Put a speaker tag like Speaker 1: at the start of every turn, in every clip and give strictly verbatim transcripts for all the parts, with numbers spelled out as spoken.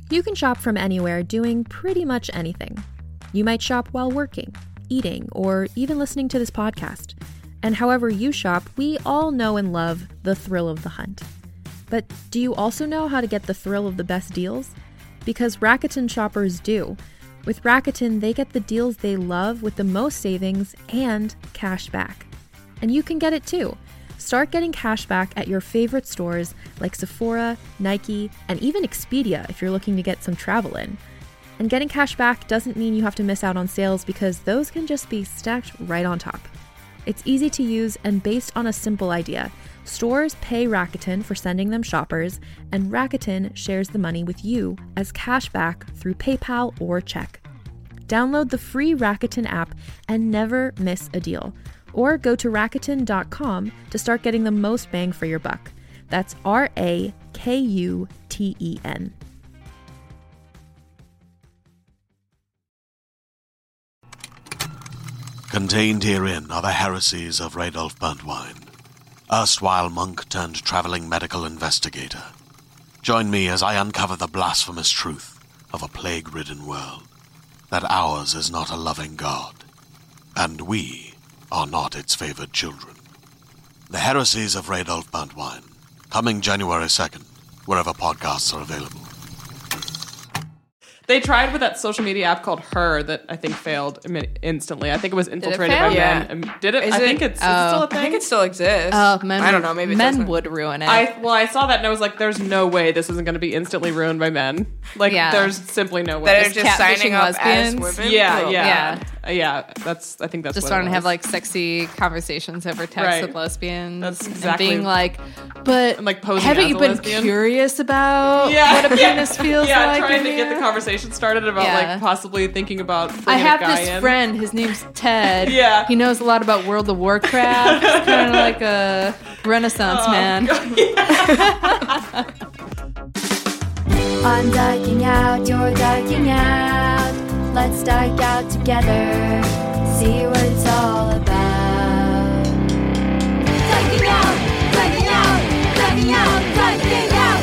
Speaker 1: You can shop from anywhere doing pretty much anything. You might shop while working, eating, or even listening to this podcast. And however you shop, we all know and love the thrill of the hunt. But do you also know how to get the thrill of the best deals? Because Rakuten shoppers do. With Rakuten, they get the deals they love with the most savings and cash back. And you can get it too. Start getting cash back at your favorite stores like Sephora, Nike, and even Expedia if you're looking to get some travel in. And getting cash back doesn't mean you have to miss out on sales because those can just be stacked right on top. It's easy to use and based on a simple idea. Stores pay Rakuten for sending them shoppers, and Rakuten shares the money with you as cash back through PayPal or check. Download the free Rakuten app and never miss a deal. Or go to Rakuten dot com to start getting the most bang for your buck. That's R A K U T E N.
Speaker 2: Contained herein are the heresies of Radolf Burntwine, erstwhile monk turned traveling medical investigator. Join me as I uncover the blasphemous truth of a plague-ridden world, that ours is not a loving God, and we are not its favored children. The Heresies of Radolf Burntwine, coming January second, wherever podcasts are available.
Speaker 3: They tried with that social media app called Her that I think failed instantly. I think it was infiltrated
Speaker 4: fail?
Speaker 3: by
Speaker 4: Yeah.
Speaker 3: men. And did it?
Speaker 4: Is
Speaker 3: I
Speaker 4: it-
Speaker 3: think it's, is it
Speaker 4: oh.
Speaker 3: still a thing.
Speaker 4: I think it still exists.
Speaker 5: Oh, men.
Speaker 4: I don't know. Maybe it
Speaker 5: men
Speaker 4: doesn't.
Speaker 5: would ruin it.
Speaker 3: I well, I saw that and I was like, "There's no way this isn't going to be instantly ruined by men. Like,
Speaker 5: Yeah.
Speaker 3: there's simply no way."
Speaker 4: That are
Speaker 5: Just
Speaker 4: just signing
Speaker 5: catfishing
Speaker 4: up
Speaker 5: lesbians?
Speaker 4: as women.
Speaker 3: yeah,
Speaker 4: Oh.
Speaker 3: yeah,
Speaker 5: Yeah.
Speaker 3: Uh, yeah. That's I think that's
Speaker 5: just
Speaker 3: what
Speaker 5: starting
Speaker 3: it
Speaker 5: to have
Speaker 3: was.
Speaker 5: like sexy conversations over text
Speaker 3: Right.
Speaker 5: with lesbians.
Speaker 3: That's
Speaker 5: and
Speaker 3: exactly-
Speaker 5: being like, but
Speaker 3: And, like, posing
Speaker 5: haven't
Speaker 3: as
Speaker 5: you
Speaker 3: a
Speaker 5: been
Speaker 3: lesbian?
Speaker 5: curious about
Speaker 3: yeah,
Speaker 5: what a
Speaker 3: yeah.
Speaker 5: penis feels
Speaker 3: yeah,
Speaker 5: like?
Speaker 3: trying
Speaker 5: in
Speaker 3: to get
Speaker 5: you?
Speaker 3: the conversation started about
Speaker 5: Yeah.
Speaker 3: like possibly thinking about.
Speaker 5: I
Speaker 3: bringing
Speaker 5: have
Speaker 3: a guy
Speaker 5: this
Speaker 3: in.
Speaker 5: friend. His name's Ted.
Speaker 3: Yeah.
Speaker 5: He knows a lot about World of Warcraft. He's kind of like a Renaissance
Speaker 3: Oh,
Speaker 5: man.
Speaker 6: I'm dyking out, you're dyking out. Let's dyke out together. See what it's all about. Dyking out, dyking out, dyking out, dyking out.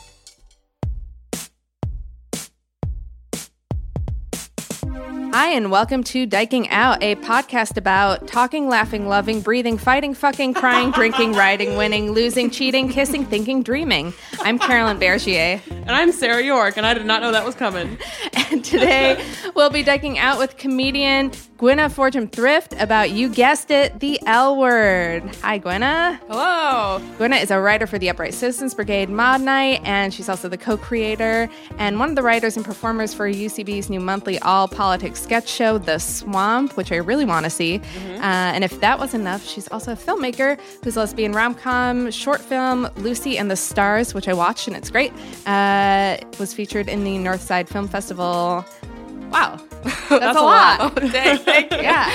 Speaker 5: Hi, and welcome to Dyking Out, a podcast about talking, laughing, loving, breathing, fighting, fucking, crying, drinking, riding, winning, losing, cheating, kissing, thinking, dreaming. I'm Carolyn Bergier.
Speaker 3: And I'm Sarah York, and I did not know that was coming.
Speaker 5: And today we'll be dyking out with comedian Gwenna Fortune Thrift about, you guessed it, the L Word. Hi, Gwenna.
Speaker 4: Hello.
Speaker 5: Gwenna is a writer for the Upright Citizens Brigade Mod Night, and she's also the co-creator and one of the writers and performers for U C B's new monthly all-politics sketch show, The Swamp, which I really want to see. Mm-hmm. Uh, and if that was enough, she's also a filmmaker whose lesbian rom-com short film, Lucy and the Stars, which I watched, and it's great, uh, was featured in the Northside Film Festival. Wow. That's,
Speaker 3: That's
Speaker 5: a
Speaker 3: a
Speaker 5: lot.
Speaker 3: lot.
Speaker 4: Oh, dang, thank you.
Speaker 5: Yeah.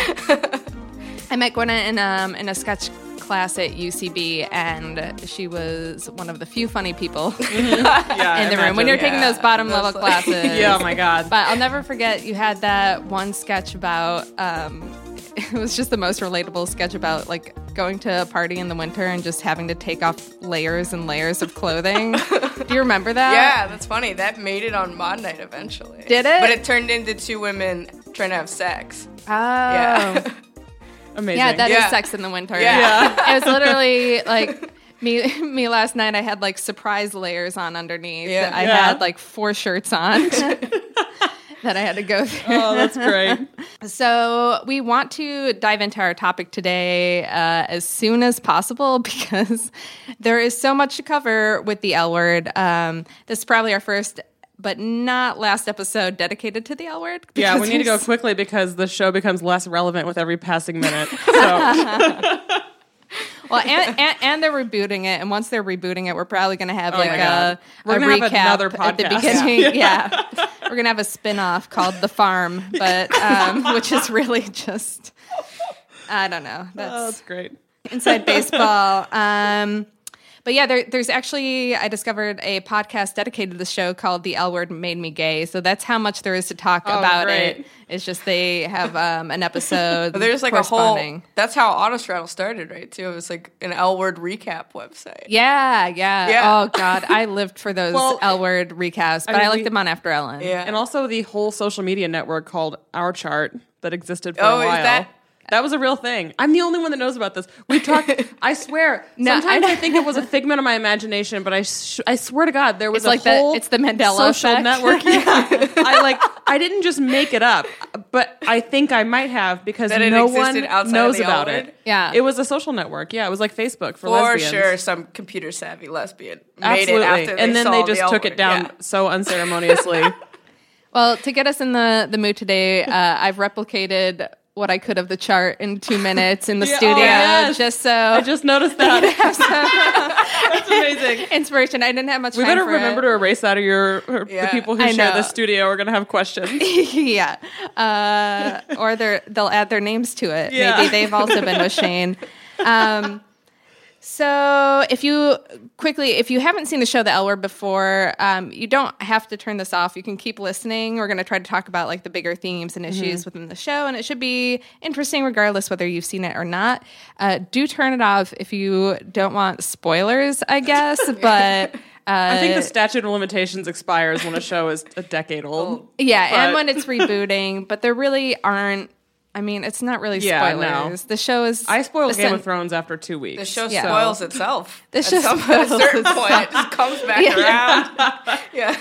Speaker 5: I met Gwenna in um in a sketch class at U C B, and she was one of the few funny people
Speaker 3: Yeah,
Speaker 5: in the room when you're taking
Speaker 4: Yeah,
Speaker 5: those bottom level
Speaker 4: that's like-
Speaker 5: classes.
Speaker 3: Yeah, oh my god.
Speaker 5: But I'll never forget, you had that one sketch about, um, it was just the most relatable sketch about like going to a party in the winter and just having to take off layers and layers of clothing. Do you remember that?
Speaker 4: Yeah, that's funny. That made it on Mod Night eventually.
Speaker 5: Did it?
Speaker 4: But it turned into two women trying to have sex.
Speaker 5: Oh.
Speaker 4: Yeah.
Speaker 3: Amazing.
Speaker 5: Yeah, that is
Speaker 4: Yeah.
Speaker 5: sex in the winter.
Speaker 4: Yeah.
Speaker 5: It was literally like me me last night. I had like surprise layers on underneath.
Speaker 4: Yeah.
Speaker 5: I
Speaker 3: Yeah.
Speaker 5: had like four shirts on that I had to go through.
Speaker 3: Oh, that's great.
Speaker 5: So we want to dive into our topic today uh, as soon as possible because there is so much to cover with the L Word. Um, this is probably our first, but not last episode dedicated to the L Word.
Speaker 3: Yeah, we
Speaker 5: because
Speaker 3: need to go
Speaker 5: there's-
Speaker 3: quickly because the show becomes less relevant with every passing minute. So
Speaker 5: Well, and, and, and they're rebooting it, and once they're rebooting it, we're probably going to have
Speaker 3: Oh
Speaker 5: like
Speaker 3: my
Speaker 5: a,
Speaker 3: God. We're
Speaker 5: a
Speaker 3: gonna have
Speaker 5: recap
Speaker 3: another
Speaker 5: at the
Speaker 3: podcast.
Speaker 5: beginning. Yeah, we're going to have a spin-off called The Farm, but um, which is really just, I don't know. That's
Speaker 3: oh, that's great.
Speaker 5: inside baseball. Um, But yeah, there, there's actually, I discovered a podcast dedicated to the show called The L Word Made Me Gay. So that's how much there is to talk
Speaker 3: Oh,
Speaker 5: about
Speaker 3: great.
Speaker 5: it. It's just they have um, an episode.
Speaker 4: But there's like a whole.
Speaker 5: corresponding.
Speaker 4: That's how Autostraddle started, right? Too. It was like an L Word recap website.
Speaker 5: Yeah, yeah,
Speaker 4: Yeah.
Speaker 5: Oh God, I lived for those
Speaker 3: Well,
Speaker 5: L Word recaps, but I,
Speaker 3: mean,
Speaker 5: liked
Speaker 3: we-
Speaker 5: them on After Ellen.
Speaker 4: Yeah.
Speaker 3: And also the whole social media network called Our Chart that existed for
Speaker 4: Oh,
Speaker 3: a
Speaker 4: is
Speaker 3: while.
Speaker 4: that-
Speaker 3: That was a real thing. I'm the only one that knows about this. We talked. I swear.
Speaker 5: No,
Speaker 3: sometimes
Speaker 5: I-
Speaker 3: I, think it was a figment of my imagination, but I, sh- I swear to God, there was
Speaker 5: It's
Speaker 3: a
Speaker 5: like the-
Speaker 3: whole
Speaker 5: it's the Mandela
Speaker 3: social
Speaker 5: effect.
Speaker 3: network. Yeah. I like. I didn't just make it up, but I think I might have because
Speaker 4: That it
Speaker 3: no
Speaker 4: existed
Speaker 3: one
Speaker 4: outside
Speaker 3: knows
Speaker 4: of the
Speaker 3: about
Speaker 4: L-word?
Speaker 3: it.
Speaker 5: Yeah.
Speaker 3: it was a social network. Yeah, it was like Facebook for,
Speaker 4: For
Speaker 3: lesbians.
Speaker 4: sure, some computer savvy lesbian made
Speaker 3: Absolutely.
Speaker 4: it after they
Speaker 3: and then
Speaker 4: saw
Speaker 3: they
Speaker 4: the
Speaker 3: just
Speaker 4: L
Speaker 3: took
Speaker 4: Word.
Speaker 3: it down
Speaker 4: Yeah.
Speaker 3: so unceremoniously.
Speaker 5: Well, to get us in the, the mood today, uh, I've replicated what I could of the chart in two minutes in the
Speaker 3: Yeah, oh,
Speaker 5: studio,
Speaker 3: yes.
Speaker 5: just so
Speaker 3: I just noticed that. That's amazing.
Speaker 5: inspiration. I didn't have much
Speaker 3: We
Speaker 5: time
Speaker 3: better
Speaker 5: for
Speaker 3: remember
Speaker 5: it.
Speaker 3: to erase that of your or
Speaker 4: Yeah.
Speaker 3: the people who
Speaker 5: I
Speaker 3: share
Speaker 5: know.
Speaker 3: the studio are going to have questions.
Speaker 5: yeah. Uh, or they're, they'll add their names to it.
Speaker 3: Yeah.
Speaker 5: Maybe they've also been with Shane. Um, so if you quickly, if you haven't seen the show The L Word before, um, you don't have to turn this off. You can keep listening. We're going to try to talk about like the bigger themes and issues within the show, and it should be interesting regardless whether you've seen it or not. Uh, do turn it off if you don't want spoilers, I guess, but...
Speaker 3: I think the statute of limitations expires when a show is a decade old.
Speaker 5: Yeah, and
Speaker 3: But-
Speaker 5: when it's rebooting, but there really aren't. I mean, it's not really
Speaker 3: Yeah,
Speaker 5: spoilers.
Speaker 3: no.
Speaker 5: The show is.
Speaker 3: I spoiled Game
Speaker 5: essen-
Speaker 3: of Thrones after two weeks.
Speaker 4: The show
Speaker 5: Yeah.
Speaker 4: spoils itself.
Speaker 5: The
Speaker 4: At
Speaker 5: show
Speaker 4: some, at a
Speaker 5: spoils
Speaker 4: certain point, it just comes back around. Yeah.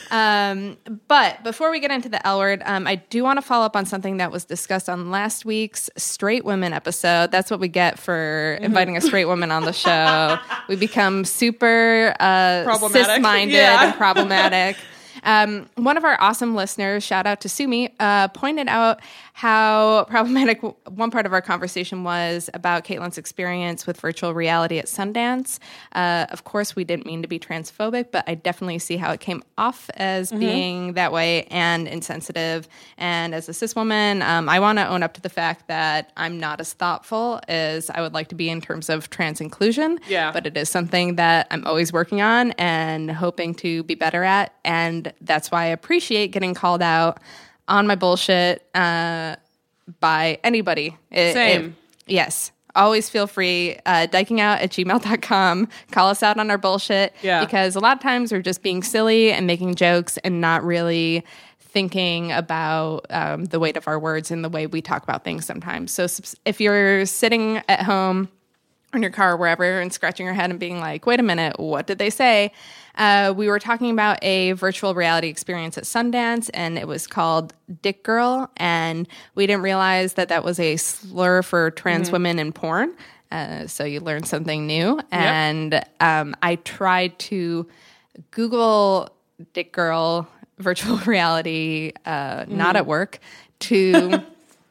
Speaker 5: Um, but before we get into the L Word, um, I do want to follow up on something that was discussed on last week's Straight Women episode. That's what we get for inviting a straight woman on the show. We become super uh,
Speaker 3: Problematic.
Speaker 5: cis-minded
Speaker 3: Yeah.
Speaker 5: and problematic. Um, one of our awesome listeners, shout out to Sumi, uh, pointed out how problematic w- one part of our conversation was about Caitlin's experience with virtual reality at Sundance. Uh, of course, we didn't mean to be transphobic, but I definitely see how it came off as being that way and insensitive. And as a cis woman, um, I want to own up to the fact that I'm not as thoughtful as I would like to be in terms of trans inclusion.
Speaker 3: Yeah.
Speaker 5: But it is something that I'm always working on and hoping to be better at. And that's why I appreciate getting called out on my bullshit uh, by anybody. It-
Speaker 3: Same.
Speaker 5: it- yes. Always feel free. Uh, dikingout at gmail dot com. Call us out on our bullshit.
Speaker 3: Yeah.
Speaker 5: Because a lot of times we're just being silly and making jokes and not really thinking about um, the weight of our words and the way we talk about things sometimes. So subs- if you're sitting at home or in your car or wherever and scratching your head and being like, wait a minute, what did they say? Uh, we were talking about a virtual reality experience at Sundance, and it was called Dick Girl, and we didn't realize that that was a slur for trans women in porn. Uh, so you learn something new. And um, I tried to Google Dick Girl virtual reality, uh, not at work, to...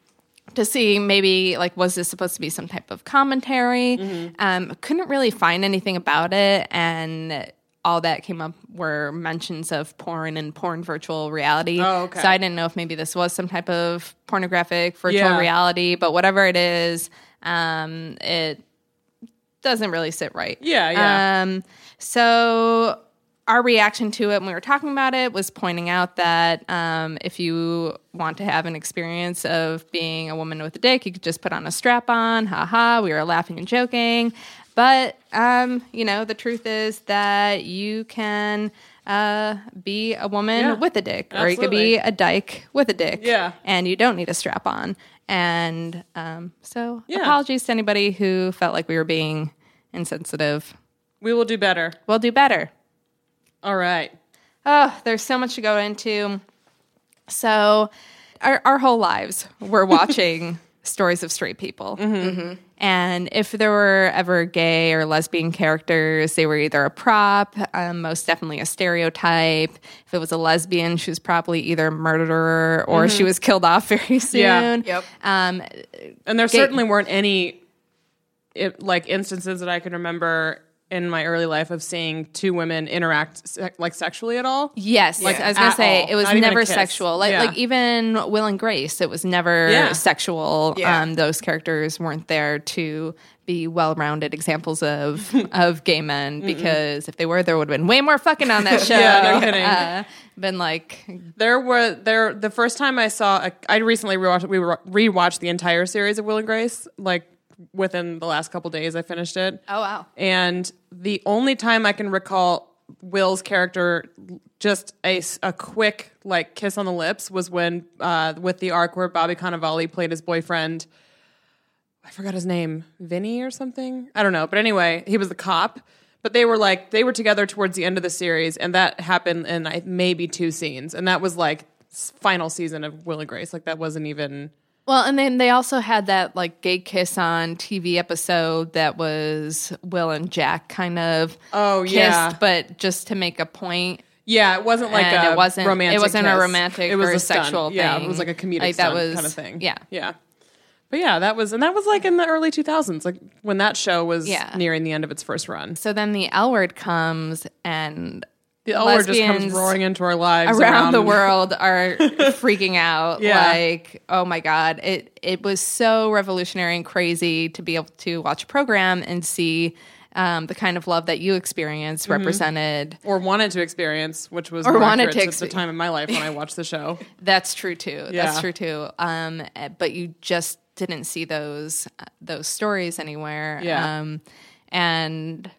Speaker 5: to see maybe like was this supposed to be some type of commentary.
Speaker 3: Mm-hmm.
Speaker 5: Um, couldn't really find anything about it, and all that came up were mentions of porn and porn virtual reality.
Speaker 3: Oh, okay.
Speaker 5: So I didn't know if maybe this was some type of pornographic virtual
Speaker 3: Yeah.
Speaker 5: reality, but whatever it is, um, it doesn't really sit right.
Speaker 3: Yeah, yeah.
Speaker 5: Um, so our reaction to it when we were talking about it was pointing out that um, if you want to have an experience of being a woman with a dick, you could just put on a strap on. Ha ha. We were laughing and joking. But, um, you know, the truth is that you can uh, be a woman
Speaker 3: Yeah,
Speaker 5: with a dick, or you could
Speaker 3: absolutely.
Speaker 5: be a dyke with a dick.
Speaker 3: Yeah.
Speaker 5: And you don't need a strap on. And um, so
Speaker 3: Yeah.
Speaker 5: apologies to anybody who felt like we were being insensitive.
Speaker 3: We will do better.
Speaker 5: We'll do better.
Speaker 3: All right.
Speaker 5: Oh, there's so much to go into. So, our our whole lives we're watching stories of straight people. Mm-hmm. And if there were ever gay or lesbian characters, they were either a prop, um, most definitely a stereotype. If it was a lesbian, she was probably either a murderer or she was killed off very soon.
Speaker 3: Yeah.
Speaker 4: Yep.
Speaker 5: Um,
Speaker 3: And there
Speaker 5: Gay-
Speaker 3: certainly weren't any it, like instances that I can remember in my early life of seeing two women interact se- like sexually at all.
Speaker 5: Yes,
Speaker 3: Like,
Speaker 5: I was gonna
Speaker 3: at
Speaker 5: say
Speaker 3: all.
Speaker 5: it was
Speaker 3: Not even a
Speaker 5: never
Speaker 3: kiss.
Speaker 5: sexual. Like
Speaker 3: Yeah.
Speaker 5: like even Will and Grace, it was never
Speaker 3: Yeah.
Speaker 5: sexual.
Speaker 4: Yeah.
Speaker 5: Um, those characters weren't there to be well-rounded examples of of gay men because if they were, there would have been way more fucking on that show.
Speaker 3: Yeah, no kidding.
Speaker 5: Uh, been like,
Speaker 3: There were there the first time I saw a, I recently rewatched we re- rewatched the entire series of Will and Grace like within the last couple days I finished it.
Speaker 5: oh wow,
Speaker 3: And the only time I can recall Will's character just a, s- a quick like kiss on the lips was when uh, with the arc where Bobby Cannavale played his boyfriend. I forgot his name, Vinny or something. I don't know, but anyway, he was the cop. But they were like they were together towards the end of the series, and that happened in I, maybe two scenes, and that was like s- final season of Will and Grace. Like that wasn't even.
Speaker 5: well, and then they also had that like gay kiss on T V episode that was Will and Jack kind of
Speaker 3: Oh,
Speaker 5: kissed,
Speaker 3: yeah.
Speaker 5: but just to make a point.
Speaker 3: Yeah, it wasn't like
Speaker 5: And
Speaker 3: a
Speaker 5: it wasn't
Speaker 3: romantic.
Speaker 5: it wasn't a
Speaker 3: kiss.
Speaker 5: romantic
Speaker 3: It was
Speaker 5: or
Speaker 3: a stunt.
Speaker 5: sexual
Speaker 3: Yeah,
Speaker 5: thing.
Speaker 3: it was like a comedic
Speaker 5: Like, that
Speaker 3: stunt
Speaker 5: was-
Speaker 3: kind of thing.
Speaker 5: yeah.
Speaker 3: yeah. But yeah, that was and that was like in the early two thousands, like when that show was
Speaker 5: Yeah.
Speaker 3: nearing the end of its first run.
Speaker 5: So then the L word comes and
Speaker 3: The L word just comes
Speaker 5: lesbians
Speaker 3: roaring into our lives
Speaker 5: around the world are freaking out.
Speaker 3: Yeah.
Speaker 5: Like, oh my God. It it was so revolutionary and crazy to be able to watch a program and see um, the kind of love that you experienced represented.
Speaker 3: or wanted to experience, which was
Speaker 5: Or
Speaker 3: more
Speaker 5: wanted
Speaker 3: accurate
Speaker 5: to
Speaker 3: to the
Speaker 5: expe-
Speaker 3: time in my life when I watched the show.
Speaker 5: That's true too.
Speaker 3: Yeah.
Speaker 5: That's true too. Um, eh, but you just didn't see those uh, those stories anywhere.
Speaker 3: Yeah.
Speaker 5: Um, and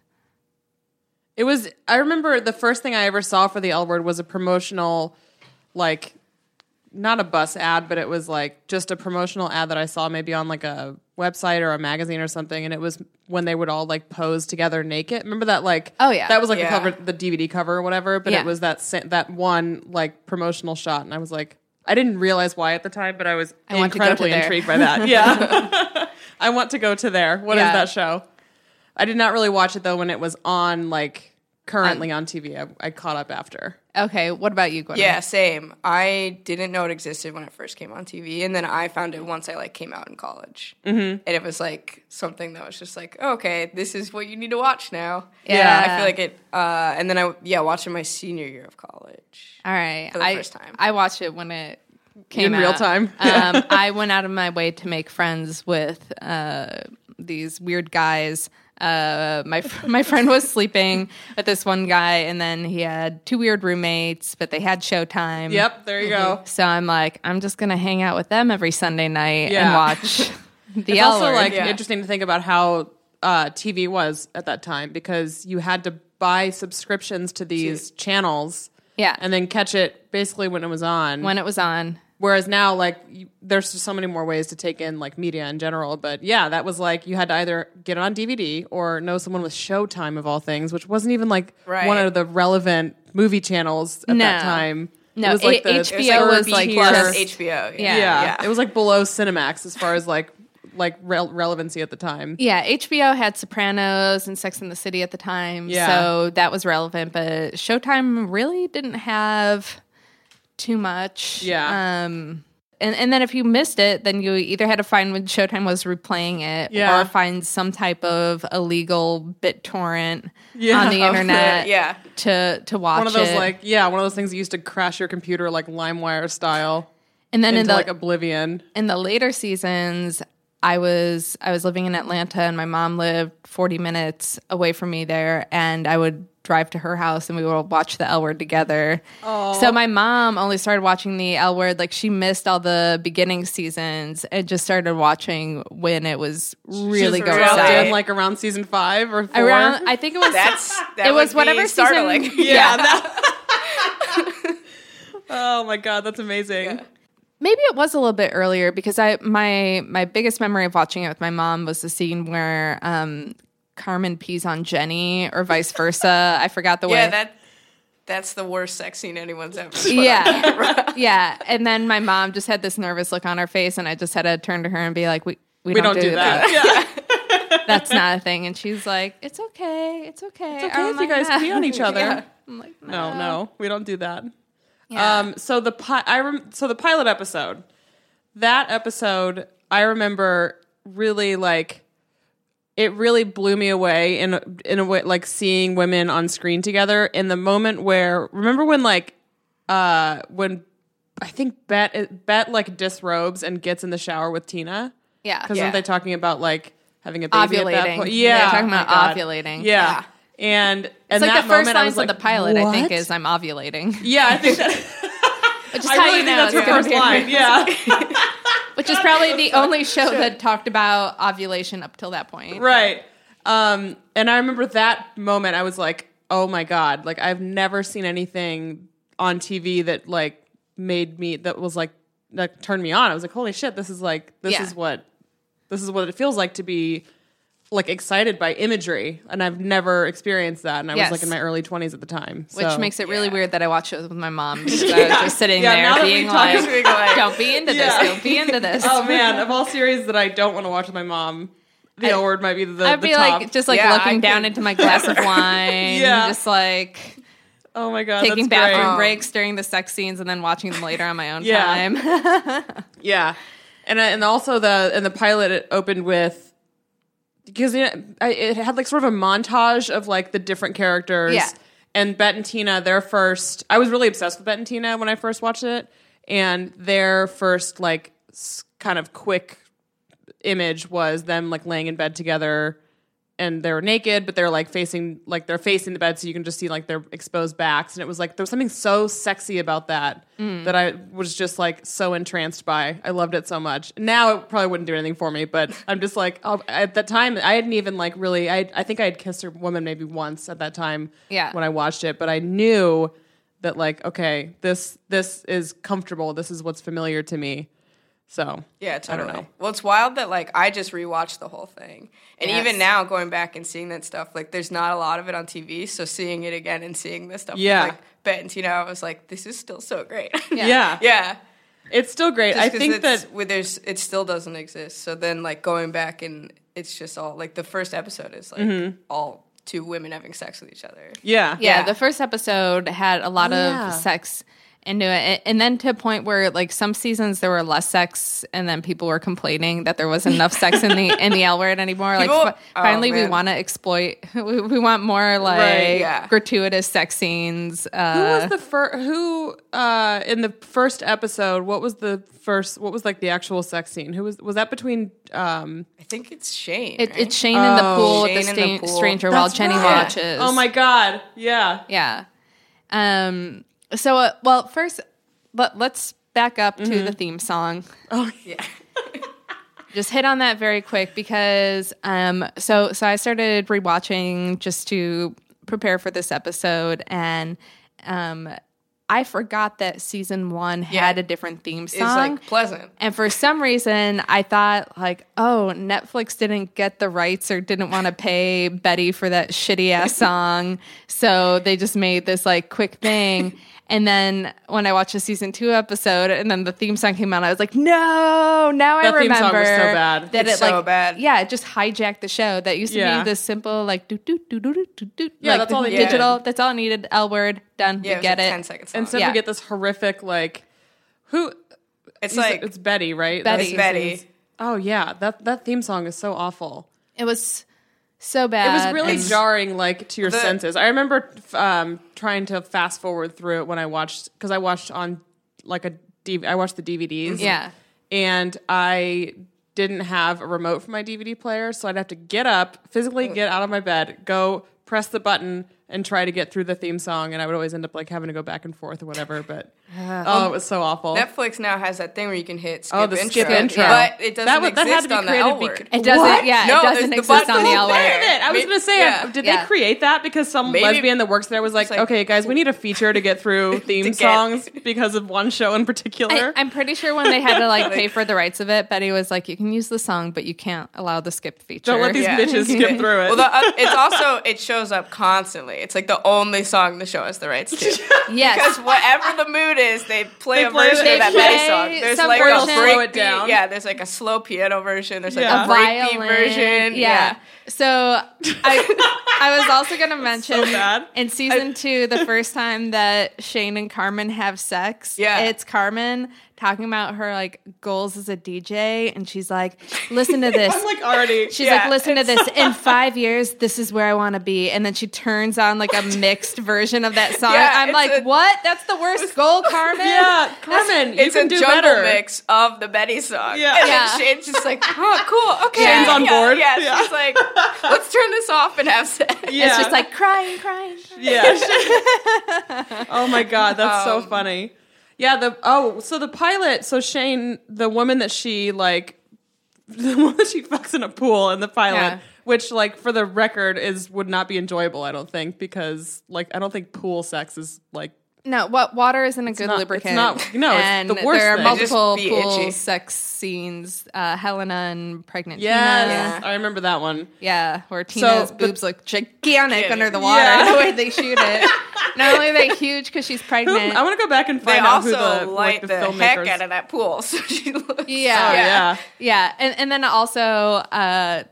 Speaker 3: It was. I remember the first thing I ever saw for the L Word was a promotional, like, not a bus ad, but it was like just a promotional ad that I saw maybe on like a website or a magazine or something, and it was when they would all like pose together naked. Remember that? Like,
Speaker 5: Oh, yeah.
Speaker 3: that was like
Speaker 4: Yeah.
Speaker 3: the cover, the D V D cover or whatever. But
Speaker 5: Yeah.
Speaker 3: it was that sa- that one like promotional shot, and I was like, I didn't realize why at the time, but I was
Speaker 5: I want to go to
Speaker 3: incredibly
Speaker 5: there.
Speaker 3: intrigued by that. Yeah, I want to go to there. What is
Speaker 5: Yeah.
Speaker 3: that show? I did not really watch it though when it was on like currently on T V. I, I caught up after.
Speaker 5: okay, what about you, Gwen?
Speaker 4: Yeah, same. I didn't know it existed when it first came on T V, and then I found it once I like came out in college, mm-hmm. and it was like something that was just like, oh, okay, this is what you need to watch now.
Speaker 5: Yeah.
Speaker 4: I feel like it. Uh, and then I yeah watched it my senior year of college.
Speaker 5: All right.
Speaker 4: For the
Speaker 5: I,
Speaker 4: first time.
Speaker 5: I watched it when it came
Speaker 3: In real
Speaker 5: out.
Speaker 3: time.
Speaker 5: um, I went out of my way to make friends with uh, these weird guys. Uh, my fr- my friend was sleeping with this one guy, and then he had two weird roommates, but they had Showtime.
Speaker 3: Yep, there you go.
Speaker 5: So I'm like, I'm just gonna hang out with them every Sunday night
Speaker 3: Yeah.
Speaker 5: and watch the
Speaker 3: It's
Speaker 5: L
Speaker 3: also
Speaker 5: Word.
Speaker 3: like
Speaker 4: Yeah.
Speaker 3: interesting to think about how uh, T V was at that time because you had to buy subscriptions to these channels,
Speaker 5: Yeah.
Speaker 3: and then catch it basically when it was on.
Speaker 5: when it was on.
Speaker 3: Whereas now, like, you, there's just so many more ways to take in like media in general. But yeah, that was like you had to either get it on D V D or know someone with Showtime of all things, which wasn't even like
Speaker 4: Right.
Speaker 3: one of the relevant movie channels at
Speaker 5: No.
Speaker 3: that time.
Speaker 5: No,
Speaker 3: it was like
Speaker 5: A-
Speaker 3: the
Speaker 5: H B O
Speaker 3: third
Speaker 5: was, like,
Speaker 3: tier-
Speaker 4: Plus
Speaker 5: just-
Speaker 4: H B O. Yeah.
Speaker 5: Yeah.
Speaker 3: yeah, it was like below Cinemax as far as like like rel- relevancy at the time.
Speaker 5: Yeah, H B O had Sopranos and Sex and the City at the time,
Speaker 3: Yeah.
Speaker 5: so that was relevant. But Showtime really didn't have too much.
Speaker 3: Yeah.
Speaker 5: Um, and and then if you missed it, then you either had to find when Showtime was replaying it,
Speaker 3: Yeah.
Speaker 5: or find some type of illegal BitTorrent
Speaker 3: Yeah.
Speaker 5: on the
Speaker 3: Oh,
Speaker 5: internet,
Speaker 4: yeah.
Speaker 5: to to watch
Speaker 3: One of those
Speaker 5: it.
Speaker 3: like yeah, one of those things that used to crash your computer like LimeWire style
Speaker 5: and then
Speaker 3: into
Speaker 5: in the
Speaker 3: like oblivion.
Speaker 5: in the later seasons, I was I was living in Atlanta, and my mom lived forty minutes away from me there, and I would drive to her house, and we would watch the L Word together. So my mom only started watching the L Word, like she missed all the beginning seasons and just started watching when it was really
Speaker 3: Just
Speaker 5: going
Speaker 3: dropped
Speaker 5: south.
Speaker 3: in like around season five or four.
Speaker 5: Around, I think it was
Speaker 4: That's that
Speaker 5: it was
Speaker 4: would be
Speaker 5: whatever
Speaker 4: startling.
Speaker 5: season.
Speaker 3: yeah. that- oh my god, that's amazing.
Speaker 5: Maybe it was a little bit earlier because I my my biggest memory of watching it with my mom was the scene where um, Carmen pees on Jenny or vice versa. I forgot the
Speaker 4: Yeah,
Speaker 5: way.
Speaker 4: that that's the worst sex scene anyone's ever. put on
Speaker 5: yeah,
Speaker 4: camera.
Speaker 5: yeah. And then my mom just had this nervous look on her face, and I just had to turn to her and be like, "We we,
Speaker 3: We don't do that. Yeah.
Speaker 5: That's not a thing." And she's like, "It's okay, it's okay.
Speaker 3: It's okay if you guys pee on each other.
Speaker 5: Yeah. I'm like,
Speaker 3: No, no, we don't do that.
Speaker 5: Yeah.
Speaker 3: Um, so the pi- I rem- so the pilot episode, that episode, I remember really like it really blew me away in a, in a way, like seeing women on screen together in the moment where, remember when like, uh, when I think Bet, Bet like disrobes and gets in the shower with Tina.
Speaker 5: Yeah.
Speaker 3: Because
Speaker 4: Yeah.
Speaker 3: aren't they talking about like having a baby at that
Speaker 5: Ovulating.
Speaker 3: point?
Speaker 5: Yeah,
Speaker 3: Yeah.
Speaker 5: talking
Speaker 3: oh my
Speaker 5: about
Speaker 3: God.
Speaker 5: ovulating.
Speaker 3: Yeah.
Speaker 4: Yeah.
Speaker 3: And,
Speaker 5: It's
Speaker 3: and
Speaker 5: like
Speaker 3: that
Speaker 5: the first
Speaker 3: moment I
Speaker 5: lines
Speaker 3: was like,
Speaker 5: of the pilot, I think,
Speaker 3: what?
Speaker 5: is I'm ovulating.
Speaker 3: Yeah, I think that.
Speaker 5: Which is
Speaker 3: I
Speaker 5: how
Speaker 3: really
Speaker 5: you
Speaker 3: think
Speaker 5: know
Speaker 3: that's
Speaker 5: it's
Speaker 3: her
Speaker 5: gonna
Speaker 3: first
Speaker 5: be a
Speaker 3: line.
Speaker 5: great-
Speaker 3: Yeah.
Speaker 5: Which is probably the only show that talked about ovulation up till that point.
Speaker 3: Right. Um, and I remember that moment, I was like, oh my God, like I've never seen anything on T V that like made me, that was like, that turned me on. I was like, holy shit, this is like, this
Speaker 5: Yeah.
Speaker 3: is what, this is what it feels like to be like excited by imagery. And I've never experienced that. And I
Speaker 5: Yes.
Speaker 3: was like in my early twenties at the time.
Speaker 5: Which
Speaker 3: So-
Speaker 5: makes it really
Speaker 4: Yeah.
Speaker 5: weird that I watched it with my mom. Because I was just sitting
Speaker 3: Yeah, now
Speaker 5: there
Speaker 3: that we
Speaker 5: being
Speaker 3: talk,
Speaker 5: like,
Speaker 3: it's being like-
Speaker 5: don't be into
Speaker 3: Yeah.
Speaker 5: this, don't be into this.
Speaker 3: Oh man, of all series that I don't want to watch with my mom, the L Word might be the,
Speaker 5: I'd
Speaker 3: the
Speaker 5: be
Speaker 3: top.
Speaker 5: like, just like
Speaker 4: Yeah,
Speaker 5: looking
Speaker 4: I
Speaker 5: down
Speaker 4: could-
Speaker 5: into my glass of wine,
Speaker 3: Yeah.
Speaker 5: just like
Speaker 3: oh my God,
Speaker 5: taking
Speaker 3: that's great.
Speaker 5: bathroom
Speaker 4: Oh.
Speaker 5: breaks during the sex scenes and then watching them later on my own
Speaker 3: Yeah.
Speaker 5: time.
Speaker 3: Yeah, and I- and also the in the pilot it opened with because you know, I, it had like sort of a montage of like the different characters.
Speaker 5: Yeah.
Speaker 3: And Bet and Tina, their first. I was really obsessed with Bet and Tina when I first watched it, and their first like s- kind of quick image was them like laying in bed together. And they were naked, but they're like facing, like they're facing the bed, so you can just see like their exposed backs. And it was like there was something so sexy about that that I was just like so entranced by. I loved it so much. Now it probably wouldn't do anything for me, but I'm just like oh, at that time I hadn't even like really. I I think I had kissed a woman maybe once at that time.
Speaker 5: Yeah.
Speaker 3: When I watched it, but I knew that like okay, this this is comfortable. This is what's familiar to me. So
Speaker 4: Yeah,
Speaker 3: I
Speaker 4: totally.
Speaker 3: don't know.
Speaker 4: Well, it's wild that like I just rewatched the whole thing, and
Speaker 5: Yes.
Speaker 4: even now going back and seeing that stuff, like there's not a lot of it on T V. So seeing it again and seeing this stuff, with,
Speaker 3: Yeah.
Speaker 4: like Bet and Tina, I was like, this is still so great.
Speaker 5: Yeah.
Speaker 3: Yeah,
Speaker 4: yeah.
Speaker 3: it's still great.
Speaker 4: Just
Speaker 3: I
Speaker 4: 'cause
Speaker 3: think
Speaker 4: it's,
Speaker 3: that
Speaker 4: with there's it still doesn't exist. So then like going back and it's just all like the first episode is like
Speaker 3: Mm-hmm.
Speaker 4: all two women having sex with each other.
Speaker 3: yeah,
Speaker 5: Yeah,
Speaker 4: Yeah.
Speaker 5: the first episode had a lot
Speaker 3: Oh,
Speaker 5: of
Speaker 3: yeah.
Speaker 5: sex into it. And then to a point where like some seasons there were less sex and then people were complaining that there wasn't enough sex in the in the L word anymore. Like
Speaker 4: People-
Speaker 5: fi-
Speaker 4: oh,
Speaker 5: finally we
Speaker 4: man.
Speaker 5: want to exploit we, we want more like
Speaker 3: Right,
Speaker 4: yeah.
Speaker 5: gratuitous sex scenes.
Speaker 3: Who
Speaker 5: Uh,
Speaker 3: was the first? Who uh, in the first episode? What was the first? What was like the actual sex scene? Who was was that between? Um,
Speaker 4: I think it's Shane.
Speaker 5: it,
Speaker 4: right?
Speaker 5: it's Shane in the
Speaker 3: Oh.
Speaker 5: pool
Speaker 4: Shane
Speaker 5: with the,
Speaker 4: in the
Speaker 5: sta-
Speaker 4: pool.
Speaker 5: stranger while
Speaker 3: That's
Speaker 5: Jenny
Speaker 3: right.
Speaker 5: watches.
Speaker 3: Oh my god! Yeah.
Speaker 5: Yeah. Um. So, uh, well, first, let, let's back up
Speaker 3: Mm-hmm.
Speaker 5: to the theme song.
Speaker 4: yeah.
Speaker 5: Just hit on that very quick because, um, so so I started rewatching just to prepare for this episode, and um, I forgot that season one
Speaker 4: Yeah.
Speaker 5: had a different theme
Speaker 4: It's
Speaker 5: song.
Speaker 4: like pleasant.
Speaker 5: And for some reason, I thought like, oh, Netflix didn't get the rights or didn't want to pay Betty for that shitty ass song, so they just made this like quick thing. And then when I watched the season two episode, and then the theme song came on, I was like, no! Now I
Speaker 3: That theme
Speaker 5: remember
Speaker 3: song was so bad.
Speaker 5: that
Speaker 4: It's
Speaker 5: it
Speaker 4: so
Speaker 5: like,
Speaker 4: bad.
Speaker 5: yeah, it just hijacked the show. That used to
Speaker 3: Yeah.
Speaker 5: be this simple like do do do do do do do.
Speaker 3: Yeah,
Speaker 5: like,
Speaker 3: that's all they
Speaker 5: digital.
Speaker 3: did.
Speaker 5: That's all I needed. L word done.
Speaker 4: Yeah,
Speaker 5: we
Speaker 4: it was
Speaker 5: get
Speaker 4: like
Speaker 5: it.
Speaker 4: ten seconds long.
Speaker 3: Instead
Speaker 5: Yeah.
Speaker 3: we get this horrific like who?
Speaker 4: It's
Speaker 3: you said-
Speaker 4: like
Speaker 3: it's Betty, right?
Speaker 5: Betty.
Speaker 3: That's
Speaker 4: It's Betty.
Speaker 3: Susan's- Oh yeah, that that theme song is so awful.
Speaker 5: It was so bad.
Speaker 3: It was really
Speaker 5: and-
Speaker 3: jarring, like to your
Speaker 4: The-
Speaker 3: senses. I remember um, trying to fast forward through it when I watched because I watched on like a D V D. I watched the D V Ds.
Speaker 5: Yeah.
Speaker 3: and I didn't have a remote for my D V D player, so I'd have to get up, physically get out of my bed, go press the button, and try to get through the theme song. And I would always end up like having to go back and forth or whatever. But oh, it was so awful.
Speaker 4: Netflix now has that thing where you can hit skip
Speaker 3: Oh, the
Speaker 4: intro,
Speaker 3: skip intro.
Speaker 4: but it doesn't
Speaker 3: That would- that had
Speaker 4: exist
Speaker 3: to be
Speaker 4: on the
Speaker 3: created
Speaker 4: L
Speaker 3: bec-
Speaker 4: word.
Speaker 5: It doesn't.
Speaker 3: What?
Speaker 5: Yeah,
Speaker 4: No,
Speaker 5: it
Speaker 4: there's
Speaker 5: doesn't
Speaker 4: the
Speaker 5: exist
Speaker 4: button
Speaker 5: on the
Speaker 4: right
Speaker 5: L word.
Speaker 4: there.
Speaker 3: It. I was
Speaker 4: Maybe-
Speaker 3: gonna say,
Speaker 4: yeah.
Speaker 3: did
Speaker 5: Yeah.
Speaker 3: they create that because some
Speaker 4: Maybe-
Speaker 3: lesbian that works there was like,
Speaker 4: like-
Speaker 3: okay, guys, we need a feature to get through theme
Speaker 4: get-
Speaker 3: songs because of one show in
Speaker 5: I,
Speaker 3: particular.
Speaker 5: I'm pretty sure when they had to like pay for the rights of it, Betty was like, "You can use the song, but you can't allow the skip feature."
Speaker 3: Don't let these
Speaker 4: Yeah.
Speaker 3: bitches skip through it.
Speaker 4: Well, the, uh, it's also it shows up constantly. It's like the only song the show has the rights to.
Speaker 5: Yes.
Speaker 4: Because whatever the mood is, they play
Speaker 3: They
Speaker 4: a
Speaker 3: play-
Speaker 4: version
Speaker 3: they
Speaker 4: of that
Speaker 5: play
Speaker 4: Betty song. There's
Speaker 5: some
Speaker 4: like
Speaker 5: version.
Speaker 4: a
Speaker 3: Slow
Speaker 4: breakbeat.
Speaker 3: it down.
Speaker 4: Yeah, there's like a slow piano version. There's like
Speaker 3: Yeah.
Speaker 4: a
Speaker 5: a
Speaker 4: breakbeat
Speaker 5: violin
Speaker 4: version.
Speaker 5: Yeah. So I, I was also going to mention
Speaker 3: bad.
Speaker 5: in season two, the first time that Shane and Carmen have sex,
Speaker 4: Yeah.
Speaker 5: it's Carmen talking about her like goals as a D J, and she's like, "Listen to this."
Speaker 3: I'm like already.
Speaker 5: She's
Speaker 4: Yeah,
Speaker 5: like, "Listen to this. In five years, this is where I want to be." And then she turns on like a mixed version of that song.
Speaker 4: Yeah,
Speaker 5: I'm
Speaker 4: it's
Speaker 5: like,
Speaker 4: a-
Speaker 5: "What? That's the worst goal, Carmen."
Speaker 3: Yeah, Carmen, you
Speaker 4: It's
Speaker 3: can
Speaker 4: a
Speaker 3: do
Speaker 4: jungle
Speaker 3: better.
Speaker 4: mix of the Betty song.
Speaker 3: Yeah.
Speaker 4: And
Speaker 5: Yeah.
Speaker 4: then Shane's just like, oh, cool, okay.
Speaker 3: Shane's on
Speaker 4: yeah,
Speaker 3: board.
Speaker 4: Yeah,
Speaker 3: Yeah.
Speaker 4: she's like, let's turn this off and have sex.
Speaker 3: Yeah.
Speaker 5: It's just like crying, crying. crying.
Speaker 3: Yeah. Oh my god, that's so
Speaker 4: Um,
Speaker 3: funny. Yeah, the oh, so the pilot, so Shane, the woman that she like the woman that she fucks in a pool in the pilot,
Speaker 5: Yeah.
Speaker 3: which like for the record is would not be enjoyable, I don't think, because like I don't think pool sex is like
Speaker 5: No, what water isn't a good
Speaker 3: not- it's
Speaker 5: lubricant.
Speaker 3: not- no, it's
Speaker 5: and
Speaker 3: the worst
Speaker 5: there are
Speaker 3: thing.
Speaker 5: multiple
Speaker 4: Just be
Speaker 5: pool
Speaker 4: itchy.
Speaker 5: sex scenes. Uh, Helena and pregnant
Speaker 3: yes,
Speaker 5: Tina.
Speaker 3: I remember that one.
Speaker 5: Yeah, where Tina's
Speaker 3: but-
Speaker 5: boobs look gigantic
Speaker 4: Yeah.
Speaker 5: under the water.
Speaker 3: Yeah.
Speaker 5: The way they shoot it. Not only are they huge because she's
Speaker 3: Who,
Speaker 5: pregnant.
Speaker 3: I want to go back and
Speaker 4: They
Speaker 3: find out
Speaker 4: also
Speaker 3: who the
Speaker 4: light
Speaker 3: like the,
Speaker 4: the,
Speaker 3: filmmakers.
Speaker 4: heck out of that pool. So she looks.
Speaker 5: Yeah.
Speaker 3: Oh, yeah.
Speaker 5: Yeah, and and then also, uh,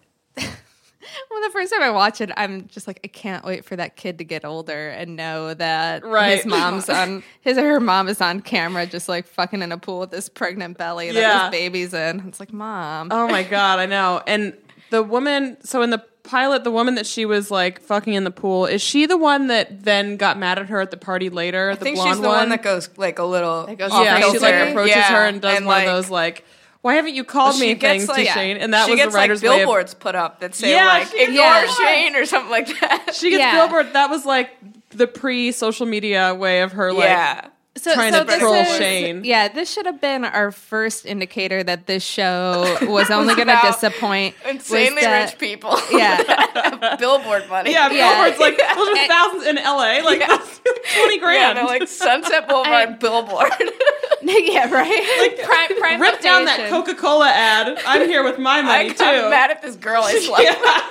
Speaker 5: well, the first time I watch it, I'm just like, I can't wait for that kid to get older and know that
Speaker 3: Right.
Speaker 5: his mom's on his or her mom is on camera, just like fucking in a pool with this pregnant belly that
Speaker 3: Yeah.
Speaker 5: this baby's in. It's like, Mom.
Speaker 3: Oh my god, I know. And the woman, so in the pilot, the woman that she was like fucking in the pool, is she the one that then got mad at her at the party later?
Speaker 4: I
Speaker 3: the
Speaker 4: think
Speaker 3: blonde
Speaker 4: she's the one that goes like a little.
Speaker 5: That goes
Speaker 4: off
Speaker 3: yeah, she
Speaker 4: kilter.
Speaker 3: like approaches
Speaker 4: Yeah,
Speaker 3: her and does one
Speaker 4: like,
Speaker 3: of those like, why haven't you called
Speaker 4: well,
Speaker 3: me
Speaker 4: she
Speaker 3: things
Speaker 4: gets,
Speaker 3: to
Speaker 4: like,
Speaker 3: Shane? And that
Speaker 4: she
Speaker 3: was
Speaker 4: gets
Speaker 3: the writer's
Speaker 4: like
Speaker 3: way of,
Speaker 4: billboards put up that say
Speaker 3: Yeah,
Speaker 4: like
Speaker 3: she gets
Speaker 4: ignore
Speaker 5: billboards.
Speaker 4: Shane or something like that.
Speaker 3: she gets
Speaker 5: Yeah.
Speaker 3: billboard. That was like the pre-social media way of her like
Speaker 4: yeah.
Speaker 5: So,
Speaker 3: trying
Speaker 5: so
Speaker 3: to
Speaker 5: this
Speaker 3: troll
Speaker 5: is-
Speaker 3: Shane.
Speaker 5: Yeah, this should have been our first indicator that this show was only going to
Speaker 4: about
Speaker 5: disappoint. was
Speaker 4: Insanely
Speaker 5: that-
Speaker 4: rich people.
Speaker 5: Yeah.
Speaker 4: Billboard money.
Speaker 3: Yeah,
Speaker 5: Yeah.
Speaker 3: billboards like those are thousands in L A, like
Speaker 4: Yeah.
Speaker 3: that's twenty
Speaker 4: Yeah,
Speaker 3: grand.
Speaker 4: they're like Sunset Boulevard
Speaker 5: I-
Speaker 4: billboard.
Speaker 5: yeah, right. Like, prime, prime
Speaker 3: Rip down that
Speaker 5: location.
Speaker 3: Coca-Cola ad. I'm here with my money
Speaker 4: I
Speaker 3: too.
Speaker 4: got mad at this girl I slept with.
Speaker 3: Yeah.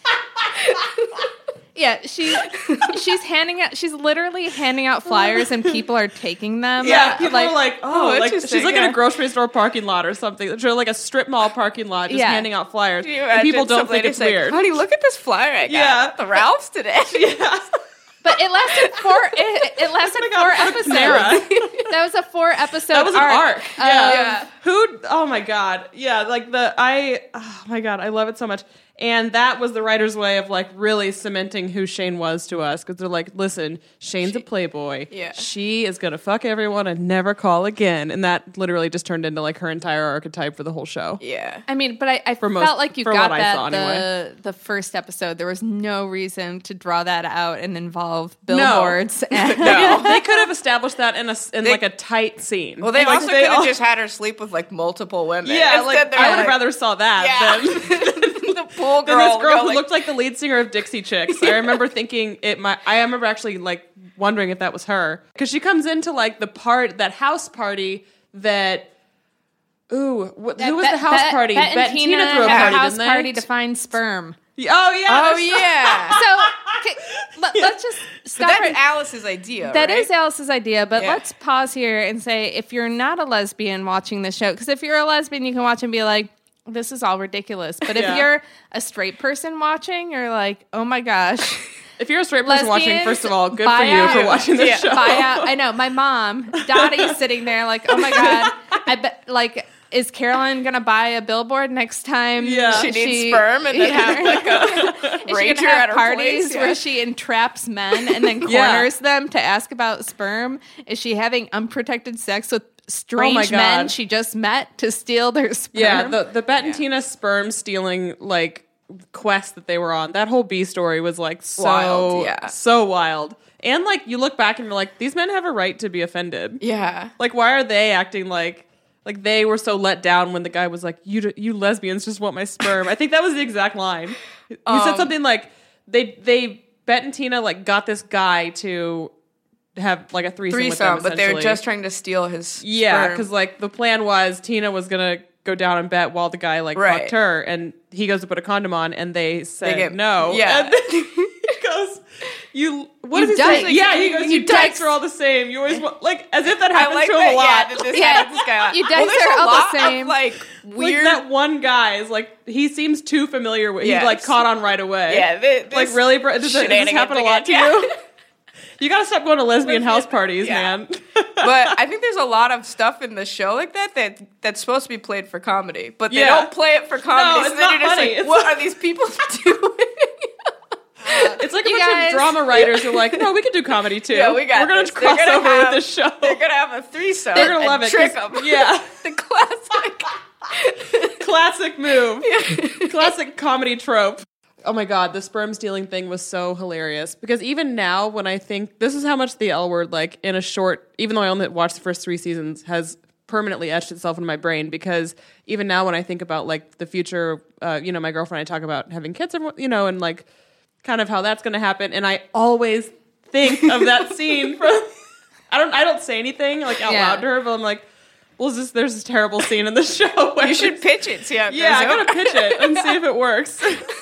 Speaker 5: Yeah, she's she's handing out. She's literally handing out flyers, and people are taking them.
Speaker 3: Yeah, people
Speaker 5: like,
Speaker 3: are like, oh,
Speaker 4: oh,
Speaker 3: like she's
Speaker 4: interesting,
Speaker 3: like in
Speaker 4: yeah.
Speaker 3: a grocery store parking lot or something. She's like a strip mall parking lot, just
Speaker 5: Yeah.
Speaker 3: handing out flyers.
Speaker 4: Can you
Speaker 3: And people
Speaker 4: imagine
Speaker 3: don't
Speaker 4: some
Speaker 3: think
Speaker 4: lady
Speaker 3: it's
Speaker 4: saying,
Speaker 3: weird.
Speaker 4: Honey, look at this flyer I got
Speaker 3: Yeah.
Speaker 4: at the Ralph's today.
Speaker 3: Yeah.
Speaker 5: but it lasted four. It, it lasted
Speaker 3: I
Speaker 5: four
Speaker 3: got
Speaker 5: episodes.
Speaker 3: Panera.
Speaker 5: That was a four episode.
Speaker 3: That was an arc.
Speaker 5: of-
Speaker 3: Yeah.
Speaker 4: Yeah.
Speaker 3: Who? Oh my god. Yeah. Like the I. Oh my god. I love it so much. And that was the writer's way of like really cementing who Shane was to us, because they're like, listen, Shane's a playboy.
Speaker 4: Yeah.
Speaker 3: She is gonna fuck everyone and never call again. And that literally just turned into like her entire archetype for the whole show.
Speaker 4: Yeah.
Speaker 5: I mean, but I, I
Speaker 3: For
Speaker 5: felt
Speaker 3: most-
Speaker 5: like you
Speaker 3: for
Speaker 5: got
Speaker 3: what I
Speaker 5: that
Speaker 3: saw
Speaker 5: the
Speaker 3: anyway.
Speaker 5: the first episode. There was no reason to draw that out and involve billboards. And
Speaker 3: No, they could have established that in a s- in
Speaker 4: They-
Speaker 3: like a tight scene.
Speaker 4: Well, they
Speaker 3: Like,
Speaker 4: also
Speaker 3: they
Speaker 4: could have
Speaker 3: all-
Speaker 4: just had her sleep with like multiple women.
Speaker 3: yeah.
Speaker 4: Instead,
Speaker 3: Like
Speaker 4: they're
Speaker 3: I would have
Speaker 4: like,
Speaker 3: rather saw that
Speaker 4: Yeah.
Speaker 3: than.
Speaker 4: the pool
Speaker 3: Then
Speaker 4: girl.
Speaker 3: this girl
Speaker 4: go,
Speaker 3: who
Speaker 4: like,
Speaker 3: looked like the lead singer of Dixie Chicks. I remember thinking it might. I remember actually like wondering if that was her, because she comes into like the part that house party that. Ooh, wh- who was
Speaker 5: Bet-
Speaker 3: the house
Speaker 5: Bet-
Speaker 3: party?
Speaker 5: Bet and
Speaker 3: Bet and
Speaker 5: Tina,
Speaker 3: Tina threw a
Speaker 5: had
Speaker 3: party,
Speaker 5: a house
Speaker 3: didn't they?
Speaker 5: party to find sperm.
Speaker 3: Oh yeah.
Speaker 4: oh
Speaker 3: there's-
Speaker 4: yeah.
Speaker 5: So okay, let, let's just
Speaker 4: But
Speaker 5: stop.
Speaker 4: that's
Speaker 5: right-
Speaker 4: Alice's idea.
Speaker 5: That
Speaker 4: right?
Speaker 5: is Alice's idea, but
Speaker 4: Yeah.
Speaker 5: let's pause here and say if you're not a lesbian watching this show, because if you're a lesbian, you can watch and be like, this is all ridiculous. But if
Speaker 3: Yeah.
Speaker 5: you're a straight person watching, you're like, oh my gosh.
Speaker 3: If you're a straight person watching,
Speaker 5: Lesbians,
Speaker 3: first of all, good for
Speaker 5: buy
Speaker 3: you for
Speaker 5: out-
Speaker 3: watching this
Speaker 4: Yeah.
Speaker 3: show.
Speaker 5: Buy out. I know. My mom, Dottie's sitting there like, oh my God. I bet, like, is Carolyn going to buy a billboard next time?
Speaker 3: Yeah.
Speaker 4: She needs sperm and then have like a
Speaker 5: Is she
Speaker 4: ranger
Speaker 5: gonna have
Speaker 4: at her
Speaker 5: parties
Speaker 4: place.
Speaker 5: where
Speaker 4: Yeah.
Speaker 5: she entraps men and then
Speaker 3: Yeah.
Speaker 5: corners them to ask about sperm? Is she having unprotected sex with strange
Speaker 3: God.
Speaker 5: men she just met to steal their sperm?
Speaker 3: Yeah, the the Bet and Tina sperm stealing like quest that they were on. That whole B story was like so
Speaker 4: Wild, yeah.
Speaker 3: so wild. And like you look back and you're like, these men have a right to be offended.
Speaker 4: Yeah.
Speaker 3: Like, why are they acting like like they were so let down when the guy was like, "You you lesbians just want my sperm"? I think that was the exact line. He said
Speaker 4: Um,
Speaker 3: something like, "They they Bet and Tina like got this guy to have like a threesome, with them,
Speaker 4: Threesome, but they were
Speaker 3: essentially.
Speaker 4: just trying to steal his
Speaker 3: Yeah,
Speaker 4: sperm.
Speaker 3: because like the plan was Tina was gonna go down and bet while the guy like
Speaker 4: Right.
Speaker 3: fucked her, and he goes to put a condom on, and they said
Speaker 4: They get-
Speaker 3: no.
Speaker 4: yeah.
Speaker 3: And then he goes, "You what
Speaker 5: You
Speaker 3: does he say?
Speaker 5: dykes.
Speaker 3: Yeah, he goes,
Speaker 5: You
Speaker 3: "You dykes
Speaker 5: dykes."
Speaker 3: are all the same. You always want, like as if that
Speaker 4: I
Speaker 3: happens
Speaker 4: like
Speaker 3: to him
Speaker 4: that.
Speaker 3: a lot."
Speaker 4: Yeah, that this
Speaker 5: Yeah.
Speaker 4: happens this guy. a lot.
Speaker 5: You
Speaker 4: well,
Speaker 5: dykes
Speaker 4: there's
Speaker 5: are
Speaker 4: a
Speaker 5: all the
Speaker 4: lot
Speaker 5: same.
Speaker 4: Of, like
Speaker 3: Like
Speaker 4: weird.
Speaker 3: that one guy is like he seems too familiar with.
Speaker 4: Yes.
Speaker 3: He like caught on right away.
Speaker 4: yeah, thi-
Speaker 3: like
Speaker 4: this
Speaker 3: really, bro, does, it, does this
Speaker 4: shenanigans
Speaker 3: happen a lot to
Speaker 4: again.
Speaker 3: you? You gotta stop going to lesbian house parties,
Speaker 4: Yeah.
Speaker 3: man.
Speaker 4: But I think there's a lot of stuff in the show like that, that that's supposed to be played for comedy, but they
Speaker 3: Yeah.
Speaker 4: don't play it for comedy.
Speaker 3: No,
Speaker 4: so
Speaker 3: it's
Speaker 4: then
Speaker 3: not
Speaker 4: you're just
Speaker 3: funny.
Speaker 4: like,
Speaker 3: It's
Speaker 4: what
Speaker 3: not-
Speaker 4: are these people doing?
Speaker 3: It's like a
Speaker 5: You
Speaker 3: bunch
Speaker 5: guys-
Speaker 3: of drama writers who are like, no, we could do comedy too.
Speaker 4: Yeah, we got
Speaker 3: We're gonna
Speaker 4: this. They're
Speaker 3: cross
Speaker 4: gonna
Speaker 3: over
Speaker 4: have-
Speaker 3: with this show.
Speaker 4: They're gonna have a threesome.
Speaker 3: They're gonna
Speaker 4: and
Speaker 3: love it,
Speaker 4: Trick
Speaker 3: 'cause-
Speaker 4: them.
Speaker 3: yeah.
Speaker 4: The classic.
Speaker 3: Classic move. Classic comedy trope. Oh my god, the sperm stealing thing was so hilarious. Because even now, when I think this is how much the L word, like in a short, even though I only watched the first three seasons, has permanently etched itself into my brain. Because even now, when I think about like the future, uh, you know, my girlfriend and I talk about having kids, and you know, and like kind of how that's going to happen, and I always think of that scene from. I don't. I don't say anything like out
Speaker 5: Yeah.
Speaker 3: loud to her, but I'm like, well, this, there's this terrible scene in the show. Where
Speaker 4: You should pitch it. See how it
Speaker 3: yeah, I
Speaker 4: goes
Speaker 3: gotta
Speaker 4: over.
Speaker 3: pitch it and see if it works.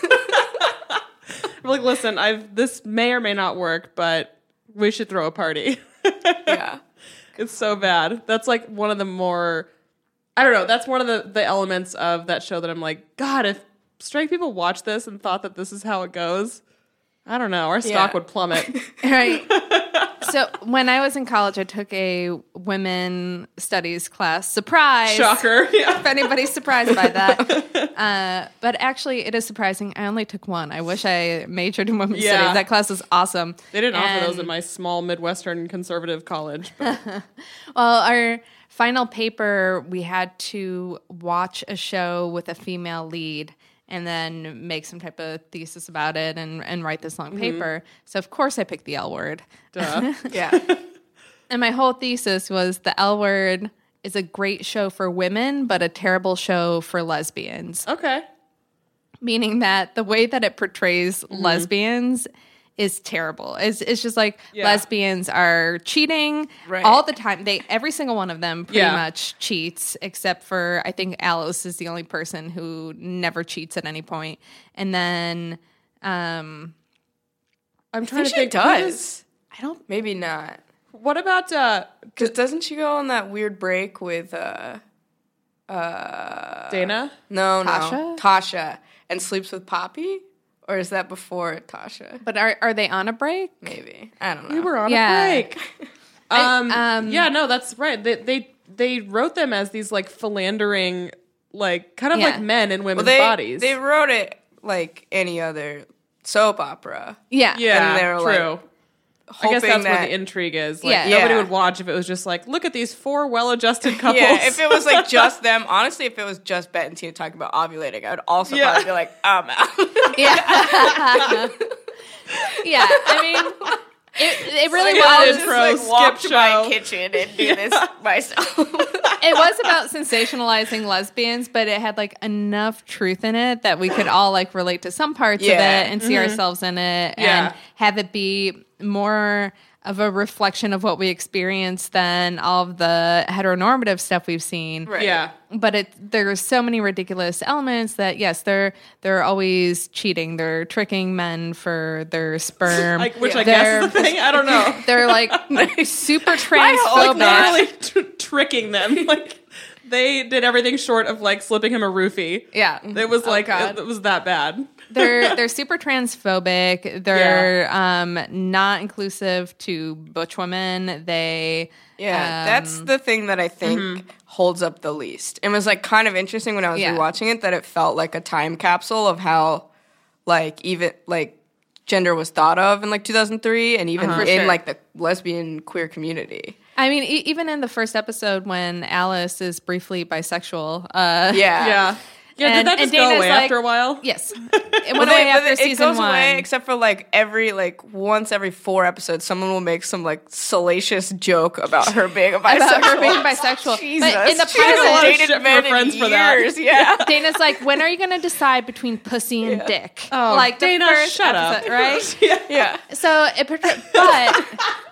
Speaker 3: I'm like, listen, I've this may or may not work, but we should throw a party.
Speaker 4: Yeah.
Speaker 3: It's so bad. That's like one of the more, I don't know. That's one of the the elements of that show that I'm like, God, if straight people watched this and thought that this is how it goes, I don't know, our stock
Speaker 4: Yeah.
Speaker 3: would plummet.
Speaker 5: Right. So when I was in college, I took a women studies class. Surprise!
Speaker 3: Shocker. Yeah.
Speaker 5: If anybody's surprised by that. Uh, but actually, it is surprising. I only took one. I wish I majored in women's
Speaker 3: Yeah.
Speaker 5: studies. That class was awesome.
Speaker 3: They didn't offer those
Speaker 5: And-
Speaker 3: in my small Midwestern conservative college. But
Speaker 5: Well, our final paper, we had to watch a show with a female lead and then make some type of thesis about it and, and write this long
Speaker 3: Mm-hmm.
Speaker 5: paper. So, of course, I picked the L word.
Speaker 3: duh.
Speaker 4: Yeah.
Speaker 5: And my whole thesis was the L word is a great show for women, but a terrible show for lesbians.
Speaker 3: Okay.
Speaker 5: Meaning that the way that it portrays
Speaker 3: Mm-hmm.
Speaker 5: lesbians is terrible. It's, it's just like
Speaker 3: Yeah.
Speaker 5: lesbians are cheating
Speaker 4: Right.
Speaker 5: all the time. They every single one of them pretty
Speaker 3: Yeah.
Speaker 5: much cheats, except for I think Alice is the only person who never cheats at any point. And then um,
Speaker 3: I'm
Speaker 4: I
Speaker 3: trying
Speaker 4: think
Speaker 3: to
Speaker 4: she
Speaker 3: think. who does-
Speaker 4: does.
Speaker 5: I don't.
Speaker 4: Maybe not.
Speaker 3: What about uh,
Speaker 4: Because doesn't she go on that weird break with uh
Speaker 3: Dana?
Speaker 4: no no
Speaker 5: Tasha?
Speaker 4: Tasha and sleeps with Poppy? Or is that before Tasha?
Speaker 5: But are are they on a break?
Speaker 4: Maybe. I don't know.
Speaker 3: We were on
Speaker 5: Yeah.
Speaker 3: a break.
Speaker 5: I-
Speaker 3: Um,
Speaker 5: um,
Speaker 3: yeah, no, that's right. They they they wrote them as these like philandering, like kind of
Speaker 5: Yeah.
Speaker 3: like men in
Speaker 4: well,
Speaker 3: women's
Speaker 4: they,
Speaker 3: bodies.
Speaker 4: they wrote it like any other soap opera.
Speaker 5: Yeah.
Speaker 3: yeah,
Speaker 4: and they're, like,
Speaker 3: true. I guess
Speaker 4: hoping
Speaker 3: that's
Speaker 4: that,
Speaker 3: where the intrigue is. Like,
Speaker 5: Yeah.
Speaker 3: nobody
Speaker 4: Yeah.
Speaker 3: would watch if it was just like, look at these four well-adjusted couples.
Speaker 4: Yeah, if it was like just them, honestly, if it was just Bet and Tina talking about ovulating, I would also
Speaker 3: Yeah.
Speaker 4: probably be like, I'm out.
Speaker 5: Yeah. Yeah. I mean, it, it really
Speaker 3: Like,
Speaker 4: I'll
Speaker 3: yeah,
Speaker 5: was.
Speaker 4: just
Speaker 3: intro,
Speaker 4: like walk
Speaker 3: skip
Speaker 4: to my
Speaker 3: show.
Speaker 4: kitchen and do this myself.
Speaker 5: It was about sensationalizing lesbians, but it had like enough truth in it that we could all like relate to some parts
Speaker 4: Yeah.
Speaker 5: of it and see ourselves in it
Speaker 3: Yeah.
Speaker 5: and have it be more of a reflection of what we experience than all of the heteronormative stuff we've seen.
Speaker 4: Right.
Speaker 3: Yeah.
Speaker 5: But it there's so many ridiculous elements that yes, they're they're always cheating. They're tricking men for their sperm.
Speaker 3: Like, which I
Speaker 5: They're-
Speaker 3: guess is the thing. I don't know.
Speaker 5: They're like super
Speaker 3: Like,
Speaker 5: transphobic.
Speaker 3: literally tr- tricking them. Like, they did everything short of like slipping him a roofie.
Speaker 5: Yeah.
Speaker 3: It was
Speaker 5: Oh,
Speaker 3: like,
Speaker 5: God.
Speaker 3: it, it was that bad.
Speaker 5: they're they're super transphobic. They're um, not inclusive to butch women. They
Speaker 4: Yeah,
Speaker 5: um,
Speaker 4: that's the thing that I think holds up the least. It was like kind of interesting when I was
Speaker 5: Yeah.
Speaker 4: rewatching it that it felt like a time capsule of how like even like gender was thought of in like two thousand three and even
Speaker 3: Uh-huh.
Speaker 4: in
Speaker 3: Sure.
Speaker 4: like the lesbian queer community.
Speaker 5: I mean, e- even in the first episode when Alice is briefly bisexual. Uh,
Speaker 4: Yeah.
Speaker 3: Yeah. Yeah,
Speaker 5: And-
Speaker 3: did that
Speaker 5: and
Speaker 3: just go
Speaker 5: Dana's
Speaker 3: away
Speaker 5: like-
Speaker 3: after a while?
Speaker 5: Yes, it went
Speaker 4: Well,
Speaker 5: away
Speaker 4: they-
Speaker 5: after
Speaker 4: but it
Speaker 5: season
Speaker 4: goes
Speaker 5: one.
Speaker 4: away except for like every like once every four episodes someone will make some like salacious joke about her being a bisexual.
Speaker 5: About her being bisexual.
Speaker 4: Jesus.
Speaker 5: But in the
Speaker 4: She hasn't
Speaker 5: pilot-
Speaker 3: A lot of
Speaker 4: dated
Speaker 3: shit from
Speaker 4: men
Speaker 3: her friends
Speaker 4: in
Speaker 3: for that.
Speaker 4: years. Yeah.
Speaker 5: Dana's like, when are you going to decide between pussy and dick?
Speaker 3: Oh,
Speaker 5: like the
Speaker 3: Dana,
Speaker 5: first
Speaker 3: shut
Speaker 5: episode,
Speaker 3: up.
Speaker 5: right?
Speaker 3: Yeah.
Speaker 4: Yeah.
Speaker 5: So it, portray- but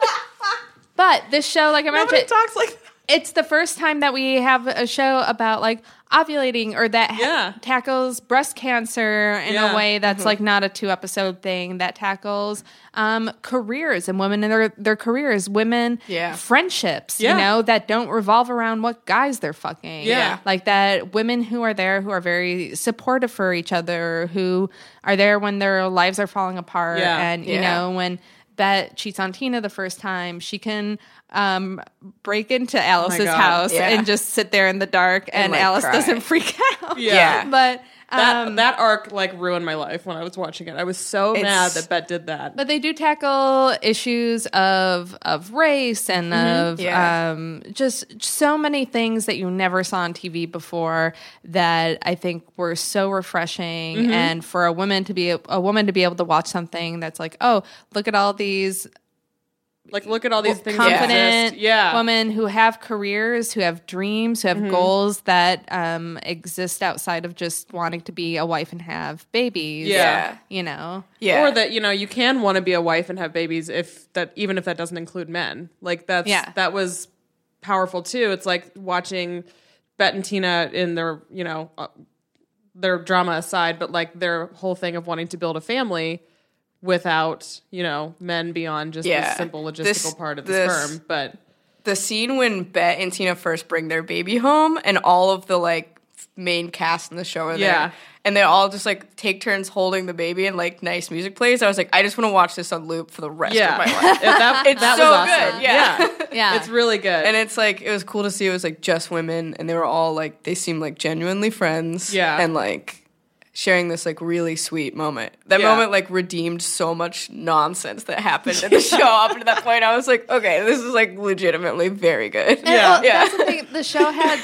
Speaker 5: but this show, like I
Speaker 3: Nobody
Speaker 5: mentioned,
Speaker 3: talks like that.
Speaker 5: it's the first time that we have a show about like ovulating or that ha-
Speaker 3: Yeah.
Speaker 5: tackles breast cancer in
Speaker 3: Yeah.
Speaker 5: a way that's like not a two episode thing that tackles um, careers and women and their their careers, women
Speaker 4: Yeah.
Speaker 5: friendships,
Speaker 3: Yeah.
Speaker 5: you know, that don't revolve around what guys they're fucking.
Speaker 3: Yeah.
Speaker 5: Like that women who are there who are very supportive for each other, who are there when their lives are falling apart
Speaker 3: Yeah.
Speaker 5: and you
Speaker 4: Yeah.
Speaker 5: know when Bet cheats on Tina the first time, she can um, break into Alice's
Speaker 3: God.
Speaker 5: house
Speaker 4: Yeah.
Speaker 5: and just sit there in the dark, and,
Speaker 4: And, like,
Speaker 5: Alice
Speaker 4: cry.
Speaker 5: doesn't freak out.
Speaker 3: Yeah.
Speaker 5: But
Speaker 3: That
Speaker 5: um,
Speaker 3: that arc like ruined my life when I was watching it. I was so
Speaker 4: It's-
Speaker 3: mad that Bet did that.
Speaker 5: But they do tackle issues of of race and of
Speaker 4: Yeah.
Speaker 5: um, just so many things that you never saw on T V before that I think were so refreshing. And for a woman to be a woman to be able to watch something that's like, oh, look at all these
Speaker 3: Like, look at all these things. that
Speaker 5: confident
Speaker 3: exist. Yeah.
Speaker 5: women who have careers, who have dreams, who have goals that um, exist outside of just wanting to be a wife and have babies.
Speaker 3: Yeah.
Speaker 5: You know?
Speaker 4: Yeah.
Speaker 3: Or that, you know, you can want to be a wife and have babies if that, even if that doesn't include men. Like, that's,
Speaker 5: Yeah.
Speaker 3: that was powerful too. It's like watching Bet and Tina in their, you know, uh, their drama aside, but like their whole thing of wanting to build a family without, you know, men beyond just
Speaker 4: Yeah.
Speaker 3: the simple logistical
Speaker 4: This-
Speaker 3: part of the
Speaker 4: this-
Speaker 3: sperm. But
Speaker 4: the scene when Bet and Tina first bring their baby home and all of the like main cast in the show are
Speaker 3: Yeah.
Speaker 4: there and they all just like take turns holding the baby and like nice music plays. I was like, I just want to watch this on loop for the rest
Speaker 3: yeah,
Speaker 4: of my life.
Speaker 3: If that,
Speaker 4: It's
Speaker 3: that
Speaker 4: so
Speaker 3: was awesome.
Speaker 4: good, yeah.
Speaker 5: Yeah.
Speaker 3: It's really good.
Speaker 4: And it's like it was cool to see it was like just women and they were all like they seemed like genuinely friends.
Speaker 3: Yeah.
Speaker 4: And like sharing this like really sweet moment. That
Speaker 3: Yeah.
Speaker 4: moment like redeemed so much nonsense that happened in the show up to that point. I was like, okay, this is like legitimately very good.
Speaker 5: And, well,
Speaker 4: Yeah.
Speaker 5: that's the thing. The show had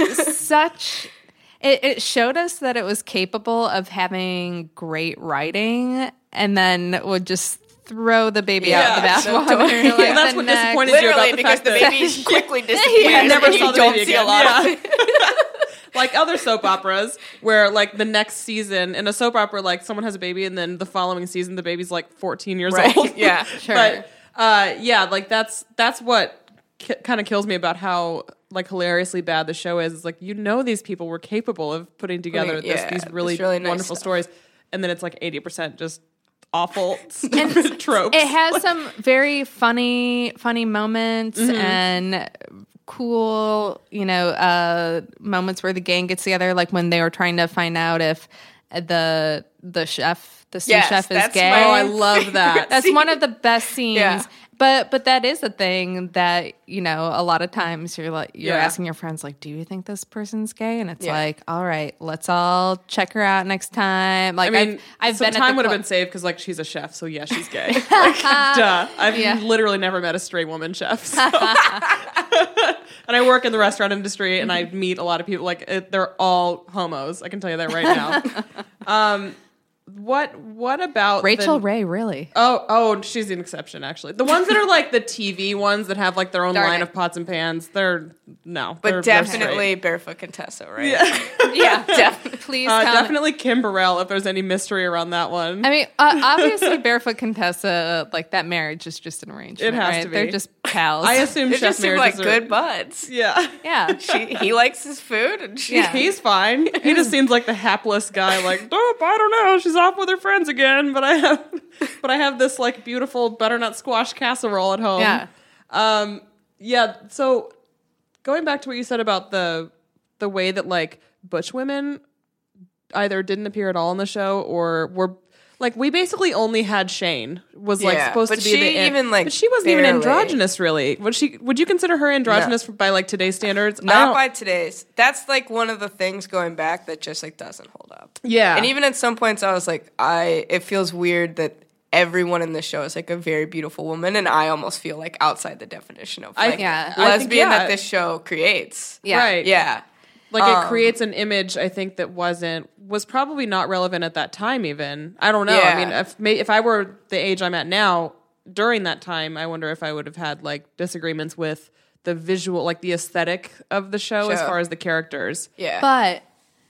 Speaker 5: such. It, it showed us that it was capable of having great writing, and then would just throw the baby out the
Speaker 3: Yeah.
Speaker 5: bathwater.
Speaker 4: Totally.
Speaker 5: like
Speaker 3: Well, that's
Speaker 5: the
Speaker 3: what
Speaker 5: next-
Speaker 3: disappointed you
Speaker 4: Literally
Speaker 3: about the
Speaker 4: because
Speaker 3: fact
Speaker 4: the
Speaker 3: that
Speaker 4: baby quickly disappears.
Speaker 3: I never
Speaker 4: and
Speaker 3: saw
Speaker 4: you
Speaker 3: the
Speaker 4: don't
Speaker 3: baby
Speaker 4: see
Speaker 3: again.
Speaker 4: a lot
Speaker 3: Yeah.
Speaker 4: of it.
Speaker 3: Like other soap operas where like the next season in a soap opera, like someone has a baby and then the following season the baby's like fourteen years
Speaker 4: Right.
Speaker 3: old.
Speaker 4: Yeah.
Speaker 5: Sure.
Speaker 3: But uh, yeah, like that's that's what ki- kind of kills me about how like hilariously bad the show is. Is like, you know, these people were capable of putting together
Speaker 4: Putting-
Speaker 3: this,
Speaker 4: yeah,
Speaker 3: these really,
Speaker 4: this really nice
Speaker 3: wonderful
Speaker 4: stuff.
Speaker 3: stories, and then it's like eighty percent just awful, stupid tropes.
Speaker 5: It has some very funny, funny moments and cool, you know, uh, moments where the gang gets together, like when they were trying to find out if the the chef, the sous
Speaker 4: Yes,
Speaker 5: chef, is
Speaker 4: that's
Speaker 5: gay.
Speaker 4: my-
Speaker 3: Oh, I love that.
Speaker 5: That's one of the best scenes.
Speaker 4: Yeah.
Speaker 5: But but that is a thing that, you know, a lot of times you're like you're
Speaker 3: Yeah.
Speaker 5: asking your friends like, do you think this person's gay? And it's
Speaker 4: Yeah.
Speaker 5: like, all right, let's all check her out next time. Like
Speaker 3: I mean,
Speaker 5: I've, I've
Speaker 3: some
Speaker 5: been at
Speaker 3: time
Speaker 5: the
Speaker 3: would have
Speaker 5: club-
Speaker 3: been saved because like she's a chef, so yeah, she's gay. Like, duh. I've
Speaker 5: Yeah.
Speaker 3: literally never met a straight woman chef. so. And I work in the restaurant industry, and I meet a lot of people. Like it, they're all homos. I can tell you that right now. um, what What about
Speaker 5: Rachel
Speaker 3: the-
Speaker 5: Ray, really?
Speaker 3: Oh, oh, she's an exception actually. The ones that are like the T V ones that have like their own
Speaker 5: Darn
Speaker 3: line
Speaker 5: it.
Speaker 3: of pots and pans, they're no,
Speaker 4: But
Speaker 3: they're- they're
Speaker 4: definitely
Speaker 3: straight.
Speaker 4: Barefoot Contessa, right?
Speaker 3: Yeah.
Speaker 5: Yeah,
Speaker 4: Definitely.
Speaker 5: please
Speaker 3: Uh,
Speaker 5: tell me.
Speaker 3: definitely Kim Burrell. If there's any mystery around that one,
Speaker 5: I mean, uh, obviously, Barefoot Contessa, like that marriage is just an arrangement.
Speaker 3: It has
Speaker 5: right?
Speaker 3: to be.
Speaker 5: They're just pals.
Speaker 3: I assume
Speaker 4: They
Speaker 3: chef
Speaker 4: just seem like
Speaker 3: marriages are
Speaker 4: good buds.
Speaker 3: Yeah.
Speaker 5: yeah.
Speaker 4: She, he likes his food, and she.
Speaker 5: Yeah.
Speaker 3: He's fine. He just seems like the hapless guy. Like, oh, I don't know. She's off with her friends again, but I have, but I have this like beautiful butternut squash casserole at home.
Speaker 5: Yeah.
Speaker 3: Um. Yeah. So, going back to what you said about the the way that like butch women either didn't appear at all in the show or were. Like, we basically only had Shane was like
Speaker 4: Yeah,
Speaker 3: supposed
Speaker 4: but
Speaker 3: to be
Speaker 4: she
Speaker 3: the
Speaker 4: even, like,
Speaker 3: but she wasn't even
Speaker 4: barely.
Speaker 3: androgynous really. Would she? Would you consider her androgynous by like today's standards? I
Speaker 4: Not
Speaker 3: don't-
Speaker 4: by today's. That's like one of the things going back that just like doesn't hold up.
Speaker 3: Yeah.
Speaker 4: And even at some points, I was like, I. It feels weird that everyone in this show is like a very beautiful woman, and I almost feel like outside the definition of
Speaker 3: I-
Speaker 4: like
Speaker 5: Yeah.
Speaker 3: I think,
Speaker 4: lesbian
Speaker 3: yeah.
Speaker 4: that this show creates.
Speaker 5: Yeah.
Speaker 3: Right.
Speaker 4: Yeah.
Speaker 3: Like it
Speaker 4: Um,
Speaker 3: creates an image, I think, that wasn't was probably not relevant at that time. Even I don't know.
Speaker 4: Yeah.
Speaker 3: I mean, if may, if I were the age I'm at now, during that time, I wonder if I would have had like disagreements with the visual, like the aesthetic of the show, as
Speaker 4: Show.
Speaker 3: far as the characters.
Speaker 4: Yeah.
Speaker 5: But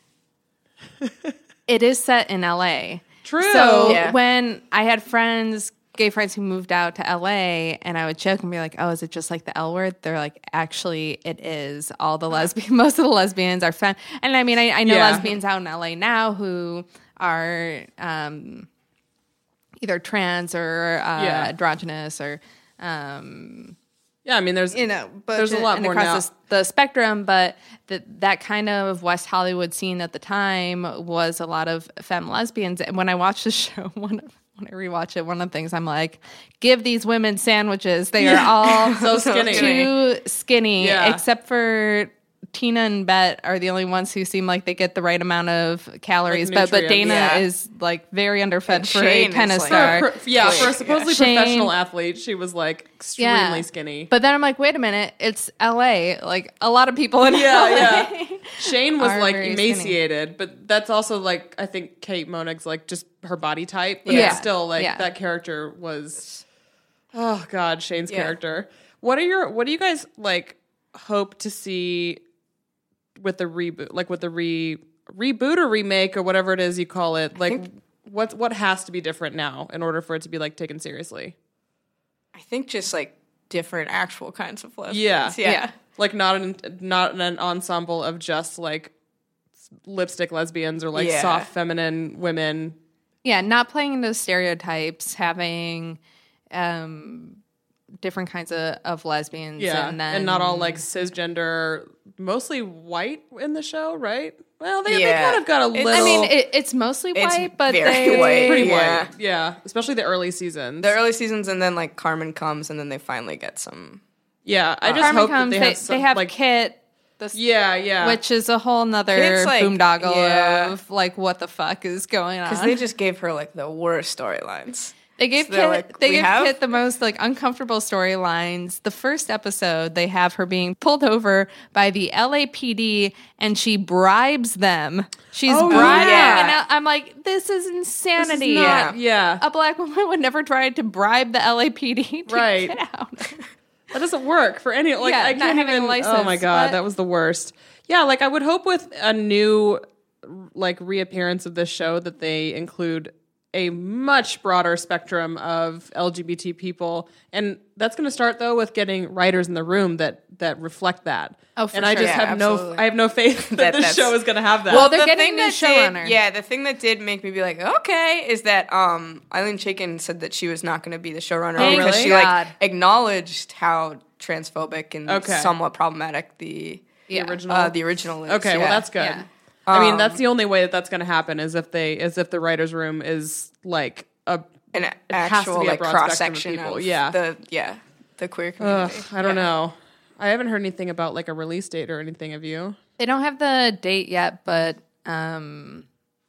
Speaker 5: it is set in L A.
Speaker 3: True.
Speaker 5: So
Speaker 4: Yeah.
Speaker 5: when I had friends, gay friends who moved out to L A, and I would joke and be like, "Oh, is it just like the L word?" They're like, "Actually, it is. All the lesbian, most of the lesbians are femme." And I mean, I, I know
Speaker 3: Yeah.
Speaker 5: lesbians out in L A now who are um, either trans or uh,
Speaker 3: Yeah.
Speaker 5: androgynous or. Um,
Speaker 3: Yeah, I mean, there's
Speaker 5: you know, but
Speaker 3: there's a lot
Speaker 5: and
Speaker 3: more
Speaker 5: across
Speaker 3: now.
Speaker 5: The, the spectrum, but that that kind of West Hollywood scene at the time was a lot of femme lesbians. And when I watched the show, one of when I rewatch it, one of the things I'm like, give these women sandwiches. They are all
Speaker 3: So skinny.
Speaker 5: too skinny,
Speaker 3: Yeah.
Speaker 5: except for Tina and Bet are the only ones who seem like they get the right amount of calories.
Speaker 3: Like
Speaker 5: but but
Speaker 3: nutrients.
Speaker 5: Dana
Speaker 4: Yeah.
Speaker 5: is like very underfed
Speaker 4: And
Speaker 5: for
Speaker 4: Shane
Speaker 5: a tennis
Speaker 4: is, like-
Speaker 5: star.
Speaker 3: For- for- yeah, for a supposedly
Speaker 5: Shane-
Speaker 3: professional athlete, she was like extremely skinny.
Speaker 5: But then I'm like, wait a minute, it's L A. Like a lot of people in
Speaker 3: Yeah,
Speaker 5: L A.
Speaker 3: yeah. Shane was
Speaker 5: Are
Speaker 3: like
Speaker 5: very skinny.
Speaker 3: emaciated, but that's also like I think Kate Monag's like just her body type. But
Speaker 5: Yeah.
Speaker 3: it's still like
Speaker 5: Yeah.
Speaker 3: that character was oh god, Shane's
Speaker 4: Yeah.
Speaker 3: character. What are your what do you guys like hope to see with the reboot? Like with the re reboot or remake or whatever it is you call it? Like
Speaker 4: think-
Speaker 3: what what has to be different now in order for it to be like taken seriously?
Speaker 4: I think just like different actual kinds of lesbians.
Speaker 3: Yeah.
Speaker 4: Yeah.
Speaker 5: Yeah.
Speaker 3: Like not an not an ensemble of just like lipstick lesbians or like
Speaker 4: Yeah.
Speaker 3: soft feminine women.
Speaker 5: Yeah, not playing into stereotypes, having um, different kinds of, of lesbians.
Speaker 3: Yeah,
Speaker 5: and,
Speaker 3: and,
Speaker 5: then,
Speaker 3: not all like cisgender, mostly white in the show, right? Well, they,
Speaker 4: Yeah.
Speaker 3: they kind of got a
Speaker 4: It's-
Speaker 3: little.
Speaker 5: I mean, it, it's mostly
Speaker 4: It's
Speaker 5: white, but
Speaker 4: very
Speaker 5: they
Speaker 4: white.
Speaker 3: pretty
Speaker 4: yeah.
Speaker 3: white. Yeah, especially the early seasons.
Speaker 4: The early seasons, and then like Carmen comes, and then they finally get some.
Speaker 3: yeah, I just
Speaker 5: Carmen
Speaker 3: hope
Speaker 5: comes.
Speaker 3: that they
Speaker 5: They,
Speaker 3: have some,
Speaker 5: they have
Speaker 3: like
Speaker 5: Kit, the,
Speaker 3: yeah, yeah,
Speaker 5: which is a whole nother
Speaker 4: Kit's like-
Speaker 5: boondoggle
Speaker 4: yeah.
Speaker 5: of like what the fuck is going on.
Speaker 4: Because they just gave her like the worst storylines.
Speaker 5: They gave
Speaker 4: So they're
Speaker 5: Kit,
Speaker 4: like,
Speaker 5: they
Speaker 4: "We
Speaker 5: gave
Speaker 4: have-"
Speaker 5: Kit the most like uncomfortable storylines. The first episode, they have her being pulled over by the L A P D, and she bribes them. She's
Speaker 3: Oh,
Speaker 5: bribing,
Speaker 4: yeah.
Speaker 5: and I- I'm like, this is
Speaker 3: This is
Speaker 5: insanity.
Speaker 3: not- yeah.
Speaker 5: A black woman would never try to bribe the L A P D to
Speaker 3: Right.
Speaker 5: get out.
Speaker 3: That doesn't work for any. Like
Speaker 5: Yeah,
Speaker 3: I
Speaker 5: not
Speaker 3: can't
Speaker 5: having a
Speaker 3: even. Oh
Speaker 5: license,
Speaker 3: my god,
Speaker 5: but-
Speaker 3: that was the worst. Yeah, like I would hope with a new like reappearance of this show that they include a much broader spectrum of L G B T people, and that's going to start though with getting writers in the room that that reflect that.
Speaker 5: Oh, for
Speaker 3: and I
Speaker 5: sure.
Speaker 3: just
Speaker 4: Yeah,
Speaker 3: have no.
Speaker 4: absolutely.
Speaker 3: I have no faith that,
Speaker 4: That-
Speaker 3: this
Speaker 4: that's-
Speaker 3: show is going to have that.
Speaker 5: Well, they're
Speaker 4: The
Speaker 5: getting
Speaker 4: thing
Speaker 5: new
Speaker 4: that
Speaker 5: showrunner.
Speaker 4: did, yeah, the thing that did make me be like, okay, is that um, Eileen Chaikin said that she was not going to be the showrunner
Speaker 5: Thank
Speaker 4: because
Speaker 3: really?
Speaker 4: she
Speaker 5: God.
Speaker 4: like acknowledged how transphobic and
Speaker 3: Okay.
Speaker 4: somewhat problematic the
Speaker 5: Yeah.
Speaker 3: original.
Speaker 4: uh, the original is.
Speaker 3: Okay, well
Speaker 4: yeah.
Speaker 3: that's good.
Speaker 5: Yeah.
Speaker 3: I mean,
Speaker 4: Um,
Speaker 3: that's the only way that that's going to happen is if they is if the writers' room is like a
Speaker 4: an
Speaker 3: has to
Speaker 4: actual
Speaker 3: be a
Speaker 4: like
Speaker 3: broad
Speaker 4: cross
Speaker 3: spectrum of
Speaker 4: section
Speaker 3: people,
Speaker 4: of
Speaker 3: yeah.
Speaker 4: the yeah the queer
Speaker 3: Ugh,
Speaker 4: community.
Speaker 3: I don't
Speaker 4: Yeah.
Speaker 3: know. I haven't heard anything about like a release date or anything. Have you?
Speaker 5: They don't have the date yet, but um,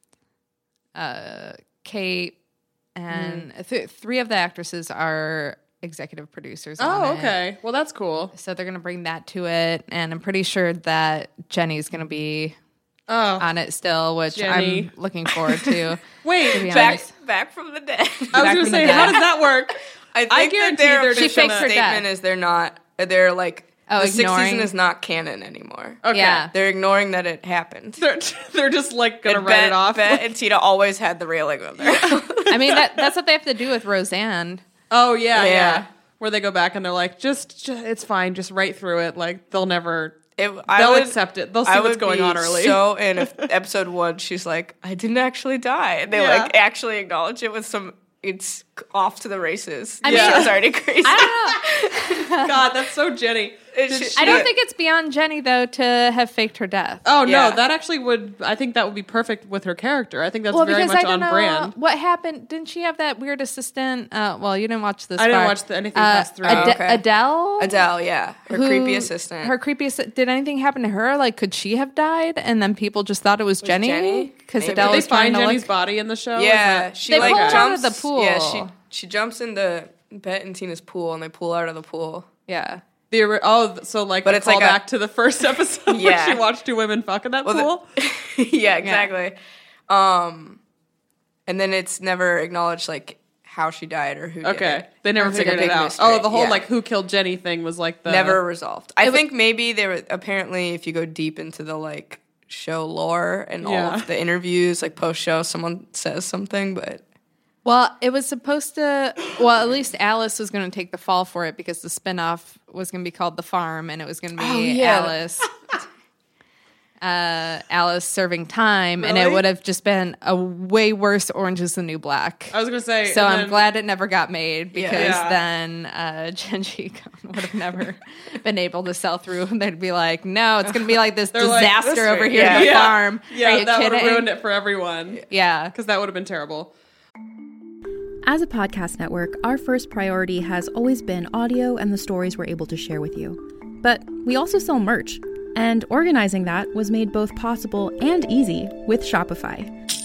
Speaker 5: uh, Kate and th- three of the actresses are executive producers. on
Speaker 3: Oh,
Speaker 5: it.
Speaker 3: okay. Well, that's cool.
Speaker 5: So they're going to bring that to it, and I'm pretty sure that Jenny's going to be
Speaker 3: Oh,
Speaker 5: on it still, which
Speaker 3: Jenny.
Speaker 5: I'm looking forward to.
Speaker 3: wait.
Speaker 5: be
Speaker 3: Back,
Speaker 5: honest.
Speaker 4: Back back from the dead.
Speaker 3: I was
Speaker 5: back
Speaker 3: going to
Speaker 5: from
Speaker 3: say,
Speaker 5: the
Speaker 3: how
Speaker 5: dead.
Speaker 3: does that work?
Speaker 4: I think
Speaker 3: I
Speaker 4: that
Speaker 3: guarantee
Speaker 4: their
Speaker 3: they're
Speaker 5: She
Speaker 4: official
Speaker 5: fakes her
Speaker 4: statement
Speaker 5: death.
Speaker 4: is they're not. They're like
Speaker 5: Oh,
Speaker 4: the sixth
Speaker 5: ignoring?
Speaker 4: season is not canon anymore.
Speaker 3: Okay.
Speaker 5: Yeah.
Speaker 4: They're ignoring that it happened.
Speaker 3: They're, they're just like going to
Speaker 4: And
Speaker 3: write
Speaker 4: Bet-
Speaker 3: it off.
Speaker 4: Bet and Tina always had the railing on there.
Speaker 5: I mean, that, that's what they have to do with Roseanne.
Speaker 3: Oh, yeah, yeah,
Speaker 4: Yeah.
Speaker 3: Where they go back and they're like, just, just it's fine. Just write through it. Like, they'll never,
Speaker 4: It, I
Speaker 3: they'll
Speaker 4: would,
Speaker 3: accept it. They'll see
Speaker 4: I
Speaker 3: what's
Speaker 4: would
Speaker 3: going
Speaker 4: be
Speaker 3: on early.
Speaker 4: So, in if episode one, she's like, I didn't actually die. And they
Speaker 3: Yeah.
Speaker 4: like actually acknowledge it with some, it's off to the races.
Speaker 5: I
Speaker 4: I
Speaker 3: mean-
Speaker 4: mean, it's already crazy.
Speaker 5: I don't know.
Speaker 3: God, that's so Jenny.
Speaker 4: It
Speaker 3: Did
Speaker 4: should-
Speaker 3: she-
Speaker 5: I don't think it's beyond Jenny, though, to have faked her death.
Speaker 3: Oh, no.
Speaker 4: Yeah.
Speaker 3: That actually would, I think that would be perfect with her character. I think that's
Speaker 5: well,
Speaker 3: very
Speaker 5: because
Speaker 3: much
Speaker 5: I don't
Speaker 3: on
Speaker 5: know
Speaker 3: brand.
Speaker 5: what happened. Didn't she have that weird assistant? Uh, well, you didn't watch this.
Speaker 3: I didn't
Speaker 5: part.
Speaker 3: watch the- anything
Speaker 5: uh,
Speaker 3: past through.
Speaker 5: Ade-
Speaker 4: Oh, okay.
Speaker 5: Adele.
Speaker 4: Adele, yeah. Her
Speaker 5: who-
Speaker 4: creepy assistant.
Speaker 5: Her creepy assistant. Did anything happen to her? Like, could she have died? And then people just thought it was, Jenny
Speaker 4: Jenny?
Speaker 5: because
Speaker 4: Maybe.
Speaker 5: Adele
Speaker 3: Did they
Speaker 5: was trying
Speaker 3: find
Speaker 5: to
Speaker 3: Jenny's
Speaker 5: look.
Speaker 3: body in the show? Is
Speaker 4: yeah,
Speaker 3: that-
Speaker 4: she
Speaker 5: They
Speaker 4: like
Speaker 5: pull her out
Speaker 4: jumps
Speaker 5: of the pool.
Speaker 4: Yeah, she she jumps into Bet and Tina's pool, and they pull her out of the pool.
Speaker 5: Yeah.
Speaker 3: The ori- oh, so like
Speaker 4: But
Speaker 3: a
Speaker 4: it's like a-
Speaker 3: callback to the first episode where
Speaker 4: Yeah.
Speaker 3: she watched two women fuck in that
Speaker 4: Well,
Speaker 3: pool.
Speaker 4: the- yeah, exactly. Um, and then it's never acknowledged like how she died or who. Did
Speaker 3: Okay,
Speaker 4: it.
Speaker 3: they never
Speaker 4: It's like a
Speaker 3: figured it
Speaker 4: big
Speaker 3: out.
Speaker 4: mystery.
Speaker 3: Oh, the whole
Speaker 4: Yeah.
Speaker 3: like who killed Jenny thing was like the
Speaker 4: never resolved. I think maybe they were apparently if you go deep into the like show lore and all
Speaker 3: Yeah.
Speaker 4: of the interviews, like post show, someone says something, but
Speaker 5: Well, it was supposed to. Well, at least Alice was going to take the fall for it because the spinoff was going to be called The Farm, and it was going to be
Speaker 4: Oh, yeah.
Speaker 5: Alice. Uh, Alice serving time, and it
Speaker 3: Really?
Speaker 5: would have just been a way worse Orange is the New Black.
Speaker 3: I was gonna say.
Speaker 5: So
Speaker 3: and
Speaker 5: I'm
Speaker 3: then-
Speaker 5: glad it never got made because
Speaker 3: Yeah.
Speaker 5: then uh, Genji would have never been able to sell through. They'd be like, "No, it's going to be like this
Speaker 3: They're like,
Speaker 5: disaster
Speaker 4: this
Speaker 5: over
Speaker 4: way-
Speaker 5: here
Speaker 4: yeah.
Speaker 5: at the
Speaker 3: Yeah.
Speaker 5: farm."
Speaker 3: Yeah,
Speaker 5: Are you
Speaker 3: that would have
Speaker 5: kidding?
Speaker 3: ruined it for everyone.
Speaker 5: Yeah,
Speaker 3: Because that would have been terrible.
Speaker 1: As a podcast network, our first priority has always been audio and the stories we're able to share with you. But we also sell merch, and organizing that was made both possible and easy with Shopify.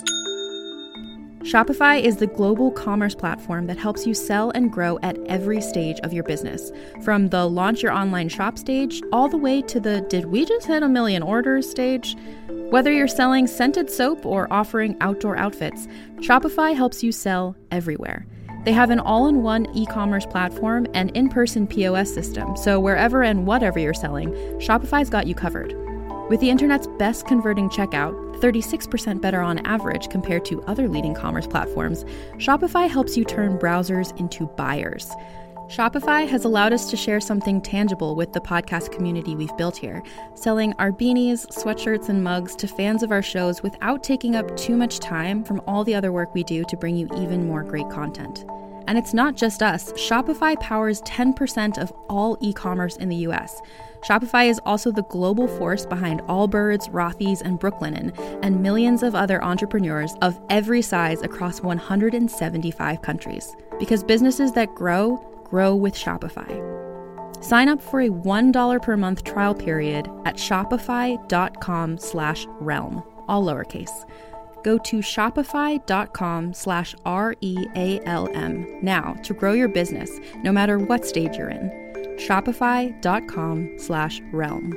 Speaker 1: Shopify is the global commerce platform that helps you sell and grow at every stage of your business, from the launch your online shop stage all the way to the did we just hit a million orders stage. Whether you're selling scented soap or offering outdoor outfits, Shopify helps you sell everywhere. They have an all-in-one e-commerce platform and in-person P O S system, so wherever and whatever you're selling, Shopify's got you covered. With the internet's best converting checkout, thirty-six percent better on average compared to other leading commerce platforms, Shopify helps you turn browsers into buyers. Shopify has allowed us to share something tangible with the podcast community we've built here, selling our beanies, sweatshirts, and mugs to fans of our shows without taking up too much time from all the other work we do to bring you even more great content. And it's not just us. Shopify powers ten percent of all e-commerce in the U S. Shopify is also the global force behind Allbirds, Rothy's, and Brooklinen, and millions of other entrepreneurs of every size across one hundred seventy-five countries. Because businesses that grow, grow with Shopify. Sign up for a one dollar per month trial period at shopify.com slash realm, all lowercase. Go to shopify.com slash R-E-A-L-M now to grow your business, no matter what stage you're in. Shopify.com slash realm.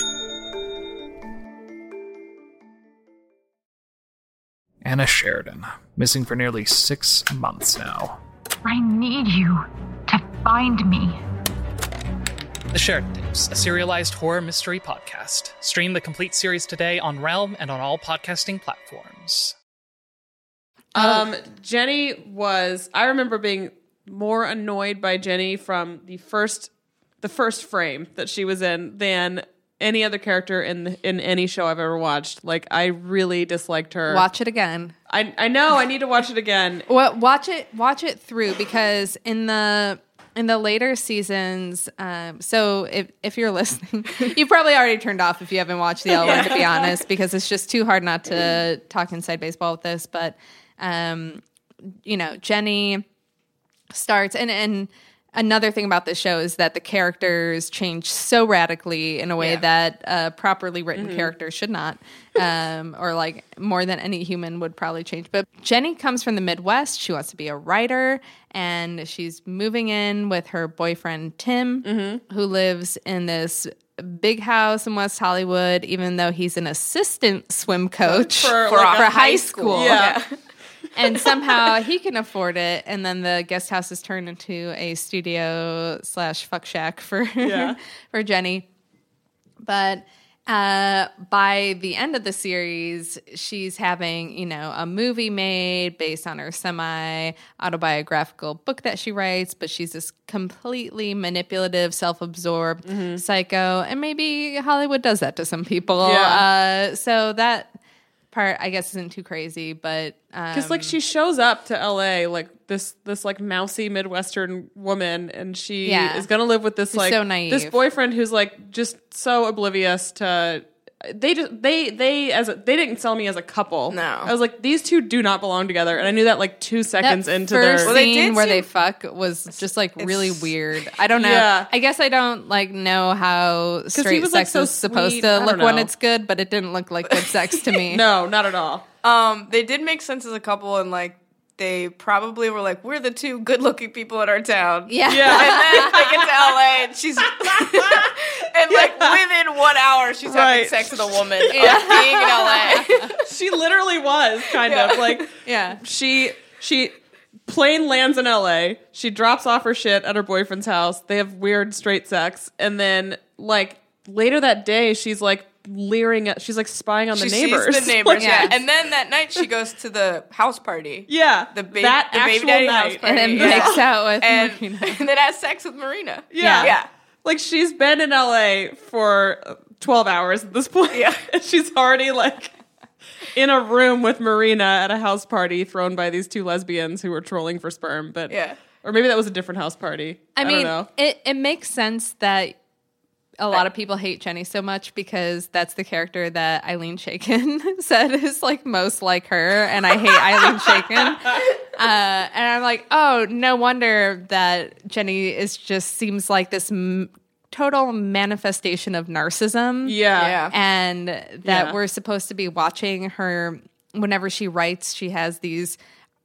Speaker 7: Anna Sheridan, missing for nearly six months now.
Speaker 8: I need you to find me.
Speaker 9: The Sheridan Tapes, a serialized horror mystery podcast. Stream the complete series today on Realm and on all podcasting platforms.
Speaker 3: Um, Jenny was, I remember being more annoyed by Jenny from the first, the first frame that she was in than any other character in the, in any show I've ever watched. Like, I really disliked her.
Speaker 5: Watch it again.
Speaker 3: I I know I need to watch it again.
Speaker 5: Well, watch it watch it through, because in the in the later seasons, um, so if if you're listening, you've probably already turned off if you haven't watched the L one, to be honest, because it's just too hard not to talk inside baseball with this. But um, you know, Jenny starts, and and another thing about this show is that the characters change so radically in a way
Speaker 3: Yeah.
Speaker 5: that a properly written
Speaker 3: Mm-hmm.
Speaker 5: character should not, um, or like more than any human would probably change. But Jenny comes from the Midwest. She wants to be a writer, and she's moving in with her boyfriend, Tim,
Speaker 3: Mm-hmm.
Speaker 5: who lives in this big house in West Hollywood, even though he's an assistant swim coach
Speaker 3: For,
Speaker 5: for,
Speaker 3: like, a
Speaker 5: high
Speaker 4: high
Speaker 5: school.
Speaker 4: school.
Speaker 3: Yeah.
Speaker 5: And somehow he can afford it, and then the guest house is turned into a studio slash fuck shack for
Speaker 3: Yeah.
Speaker 5: for Jenny. But uh, by the end of the series, she's having, you know, a movie made based on her semi autobiographical book that she writes, but she's this completely manipulative, self-absorbed
Speaker 3: Mm-hmm.
Speaker 5: psycho, and maybe Hollywood does that to some people.
Speaker 3: Yeah.
Speaker 5: Uh, so that part, I guess, isn't too crazy, but
Speaker 3: Because
Speaker 5: um,
Speaker 3: like she shows up to L A like this this like mousy Midwestern woman, and she
Speaker 5: Yeah.
Speaker 3: is gonna live with this
Speaker 5: She's
Speaker 3: like
Speaker 5: so naive.
Speaker 3: this boyfriend who's like just so oblivious to. They just they they as a, they didn't sell me as a couple.
Speaker 4: No.
Speaker 3: I was like, these two do not belong together, and I knew that like two seconds
Speaker 5: that
Speaker 3: into
Speaker 5: first
Speaker 3: their.
Speaker 4: Well, they
Speaker 5: scene
Speaker 4: did
Speaker 5: where
Speaker 4: seem-
Speaker 5: they fuck was just like really
Speaker 4: It's-
Speaker 5: weird. I don't know.
Speaker 3: Yeah.
Speaker 5: I guess I don't like know how
Speaker 3: he
Speaker 5: straight
Speaker 3: was, like,
Speaker 5: sex
Speaker 3: so
Speaker 5: is supposed
Speaker 3: sweet. I
Speaker 5: to
Speaker 3: don't
Speaker 5: look when
Speaker 3: know.
Speaker 5: it's good, but it didn't look like good sex to me.
Speaker 3: No, not at all.
Speaker 4: Um, they did make sense as a couple, and like they probably were like, we're the two good-looking people in our town.
Speaker 5: Yeah.
Speaker 3: Yeah.
Speaker 4: And then they get to L A, and she's and like within one hour, she's having
Speaker 3: Right.
Speaker 4: sex with a woman of being in L A.
Speaker 3: She literally was kind of like
Speaker 5: Yeah.
Speaker 3: she she plane lands in L A. She drops off her shit at her boyfriend's house. They have weird straight sex, and then like later that day, she's like leering at. She's like spying on
Speaker 4: She
Speaker 3: the neighbors.
Speaker 4: sees the neighbors,
Speaker 3: Like,
Speaker 4: yeah. And then that night, she goes to the house party.
Speaker 3: yeah,
Speaker 4: The, ba-
Speaker 3: that
Speaker 4: the baby
Speaker 3: actual
Speaker 4: daddy
Speaker 3: night.
Speaker 4: house party.
Speaker 5: And then
Speaker 4: yeah.
Speaker 5: makes out with
Speaker 4: and,
Speaker 5: Marina.
Speaker 4: and then has sex with Marina.
Speaker 3: Yeah.
Speaker 4: Yeah.
Speaker 3: Like she's been in L A for twelve hours at this point.
Speaker 4: Yeah.
Speaker 3: And she's already like in a room with Marina at a house party thrown by these two lesbians who were trolling for sperm. But
Speaker 4: Yeah.
Speaker 3: or maybe that was a different house party. I,
Speaker 5: I mean,
Speaker 3: don't know.
Speaker 5: it, it makes sense that a lot of people hate Jenny so much because that's the character that Eileen Shaken said is like most like her, and I hate Eileen Shaken. Uh, and I'm like, oh, no wonder that Jenny is just seems like this m- total manifestation of narcissism.
Speaker 3: Yeah.
Speaker 4: Yeah.
Speaker 5: And that
Speaker 3: Yeah.
Speaker 5: we're supposed to be watching her whenever she writes. She has these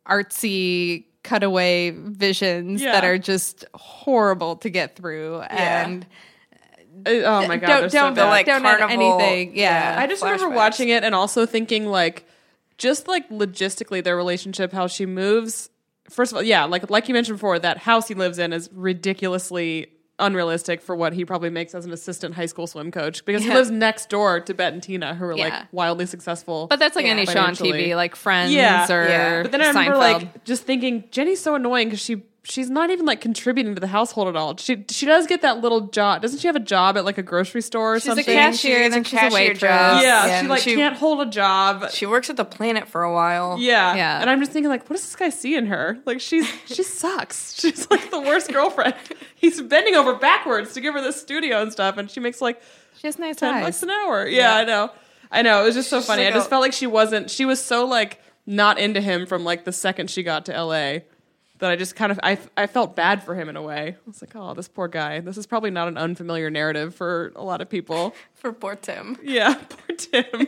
Speaker 5: artsy cutaway visions
Speaker 3: Yeah.
Speaker 5: that are just horrible to get through. And
Speaker 3: Uh, Oh my god,
Speaker 5: don't
Speaker 3: they're so
Speaker 5: don't,
Speaker 3: bad.
Speaker 4: like,
Speaker 5: don't add
Speaker 4: carnival-
Speaker 5: anything. Yeah.
Speaker 3: I just remember
Speaker 4: flashbacks.
Speaker 3: watching it and also thinking like, just like logistically their relationship, how she moves. First of all, yeah, like like you mentioned before, that house he lives in is ridiculously unrealistic for what he probably makes as an assistant high school swim coach because he
Speaker 5: Yeah.
Speaker 3: lives next door to Bet and Tina, who are
Speaker 5: Yeah.
Speaker 3: like wildly successful.
Speaker 5: But that's like
Speaker 4: Yeah.
Speaker 5: any show on T V,
Speaker 3: Financially.
Speaker 5: like Friends
Speaker 3: Yeah.
Speaker 5: or
Speaker 4: Yeah.
Speaker 3: But then I remember
Speaker 5: Seinfeld.
Speaker 3: like just thinking Jenny's so annoying because she she's not even like contributing to the household at all. She she does get that little job. Doesn't she have a job at like a grocery store or
Speaker 5: She's a
Speaker 3: something?
Speaker 5: cashier,
Speaker 4: She's
Speaker 5: and then
Speaker 4: a
Speaker 5: she's a
Speaker 4: cashier
Speaker 5: waitress.
Speaker 4: job.
Speaker 3: Yeah,
Speaker 4: Yeah,
Speaker 3: she like
Speaker 4: she-
Speaker 3: can't hold a job.
Speaker 4: She works at the Planet for a while.
Speaker 3: Yeah.
Speaker 5: Yeah.
Speaker 3: And I'm just thinking, like, what does this guy see in her? Like, she's she sucks. She's like the worst girlfriend. He's bending over backwards to give her this studio and stuff, and she makes like
Speaker 5: She has nice
Speaker 3: ten
Speaker 5: eyes.
Speaker 3: bucks an hour. Yeah, I know. I know. It was just so
Speaker 4: She's
Speaker 3: funny.
Speaker 4: like
Speaker 3: I just
Speaker 4: a-
Speaker 3: felt like she wasn't. She was so like not into him from like the second she got to L A. That I just kind of I I felt bad for him in a way. I was like, oh, this poor guy. This is probably not an unfamiliar narrative for a lot of people.
Speaker 4: For poor Tim.
Speaker 3: Yeah, poor Tim.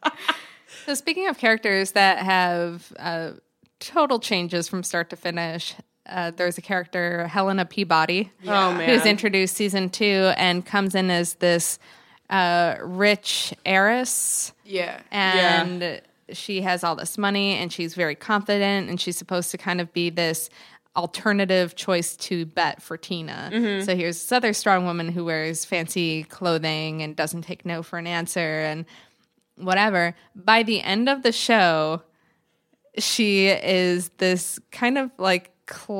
Speaker 5: So speaking of characters that have uh, total changes from start to finish, uh, there's a character, Helena Peabody,
Speaker 3: Oh man,
Speaker 5: who's introduced season two and comes in as this uh, rich heiress.
Speaker 4: Yeah.
Speaker 5: And she has all this money and she's very confident and she's supposed to kind of be this alternative choice to Bet for Tina.
Speaker 3: Mm-hmm.
Speaker 5: So here's this other strong woman who wears fancy clothing and doesn't take no for an answer and whatever. By the end of the show, she is this kind of like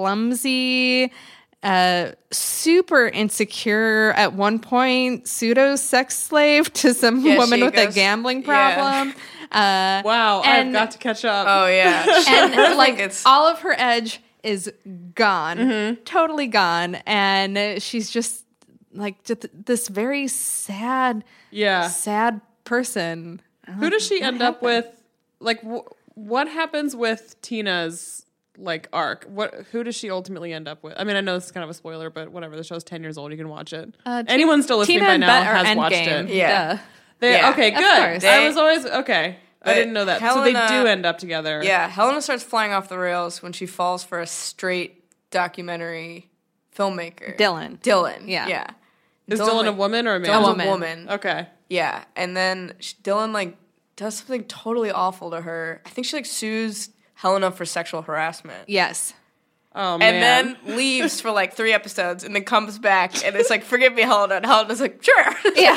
Speaker 5: clumsy, uh, super insecure at one point, pseudo sex slave to some
Speaker 4: Yeah,
Speaker 5: woman
Speaker 4: she
Speaker 5: with a
Speaker 4: goes-
Speaker 5: gambling
Speaker 4: yeah.
Speaker 5: problem. Uh,
Speaker 3: wow,
Speaker 5: and-
Speaker 3: I've got to catch up.
Speaker 4: Oh yeah.
Speaker 5: and
Speaker 4: I
Speaker 5: like
Speaker 4: think it's
Speaker 5: all of her edge is gone,
Speaker 3: Mm-hmm.
Speaker 5: totally gone, and she's just like just this very sad,
Speaker 3: yeah.
Speaker 5: sad person.
Speaker 3: Who does she end up with? Like, wh- what happens with Tina's like arc? What? Who does she ultimately end up with? I mean, I know this is kind of a spoiler, but whatever. The show's ten years old. You can watch it.
Speaker 5: Uh, Ti-
Speaker 3: Anyone still listening
Speaker 5: Tina
Speaker 3: by
Speaker 5: and
Speaker 3: now
Speaker 5: Bet are
Speaker 3: has watched
Speaker 5: Endgame.
Speaker 3: it.
Speaker 4: Yeah.
Speaker 5: Duh.
Speaker 3: They,
Speaker 4: Yeah,
Speaker 3: okay,
Speaker 5: of
Speaker 3: good.
Speaker 5: course.
Speaker 3: I
Speaker 4: They-
Speaker 3: was always okay. I
Speaker 4: But
Speaker 3: didn't know that. so
Speaker 4: Helena-
Speaker 3: they do end up together.
Speaker 4: Yeah, Helena starts flying off the rails when she falls for a straight documentary filmmaker.
Speaker 5: Dylan.
Speaker 4: Dylan.
Speaker 5: Yeah.
Speaker 4: Yeah.
Speaker 3: Is Dylan a
Speaker 4: like-
Speaker 3: woman or a man?
Speaker 4: Dylan's
Speaker 5: woman.
Speaker 4: a woman.
Speaker 3: Okay.
Speaker 4: Yeah, and then sh- Dylan like does something totally awful to her. I think she like sues Helena for sexual harassment.
Speaker 5: Yes.
Speaker 3: Oh man.
Speaker 4: And then leaves for like three episodes and then comes back and it's like, forgive me, Helena. And Helena's like, sure.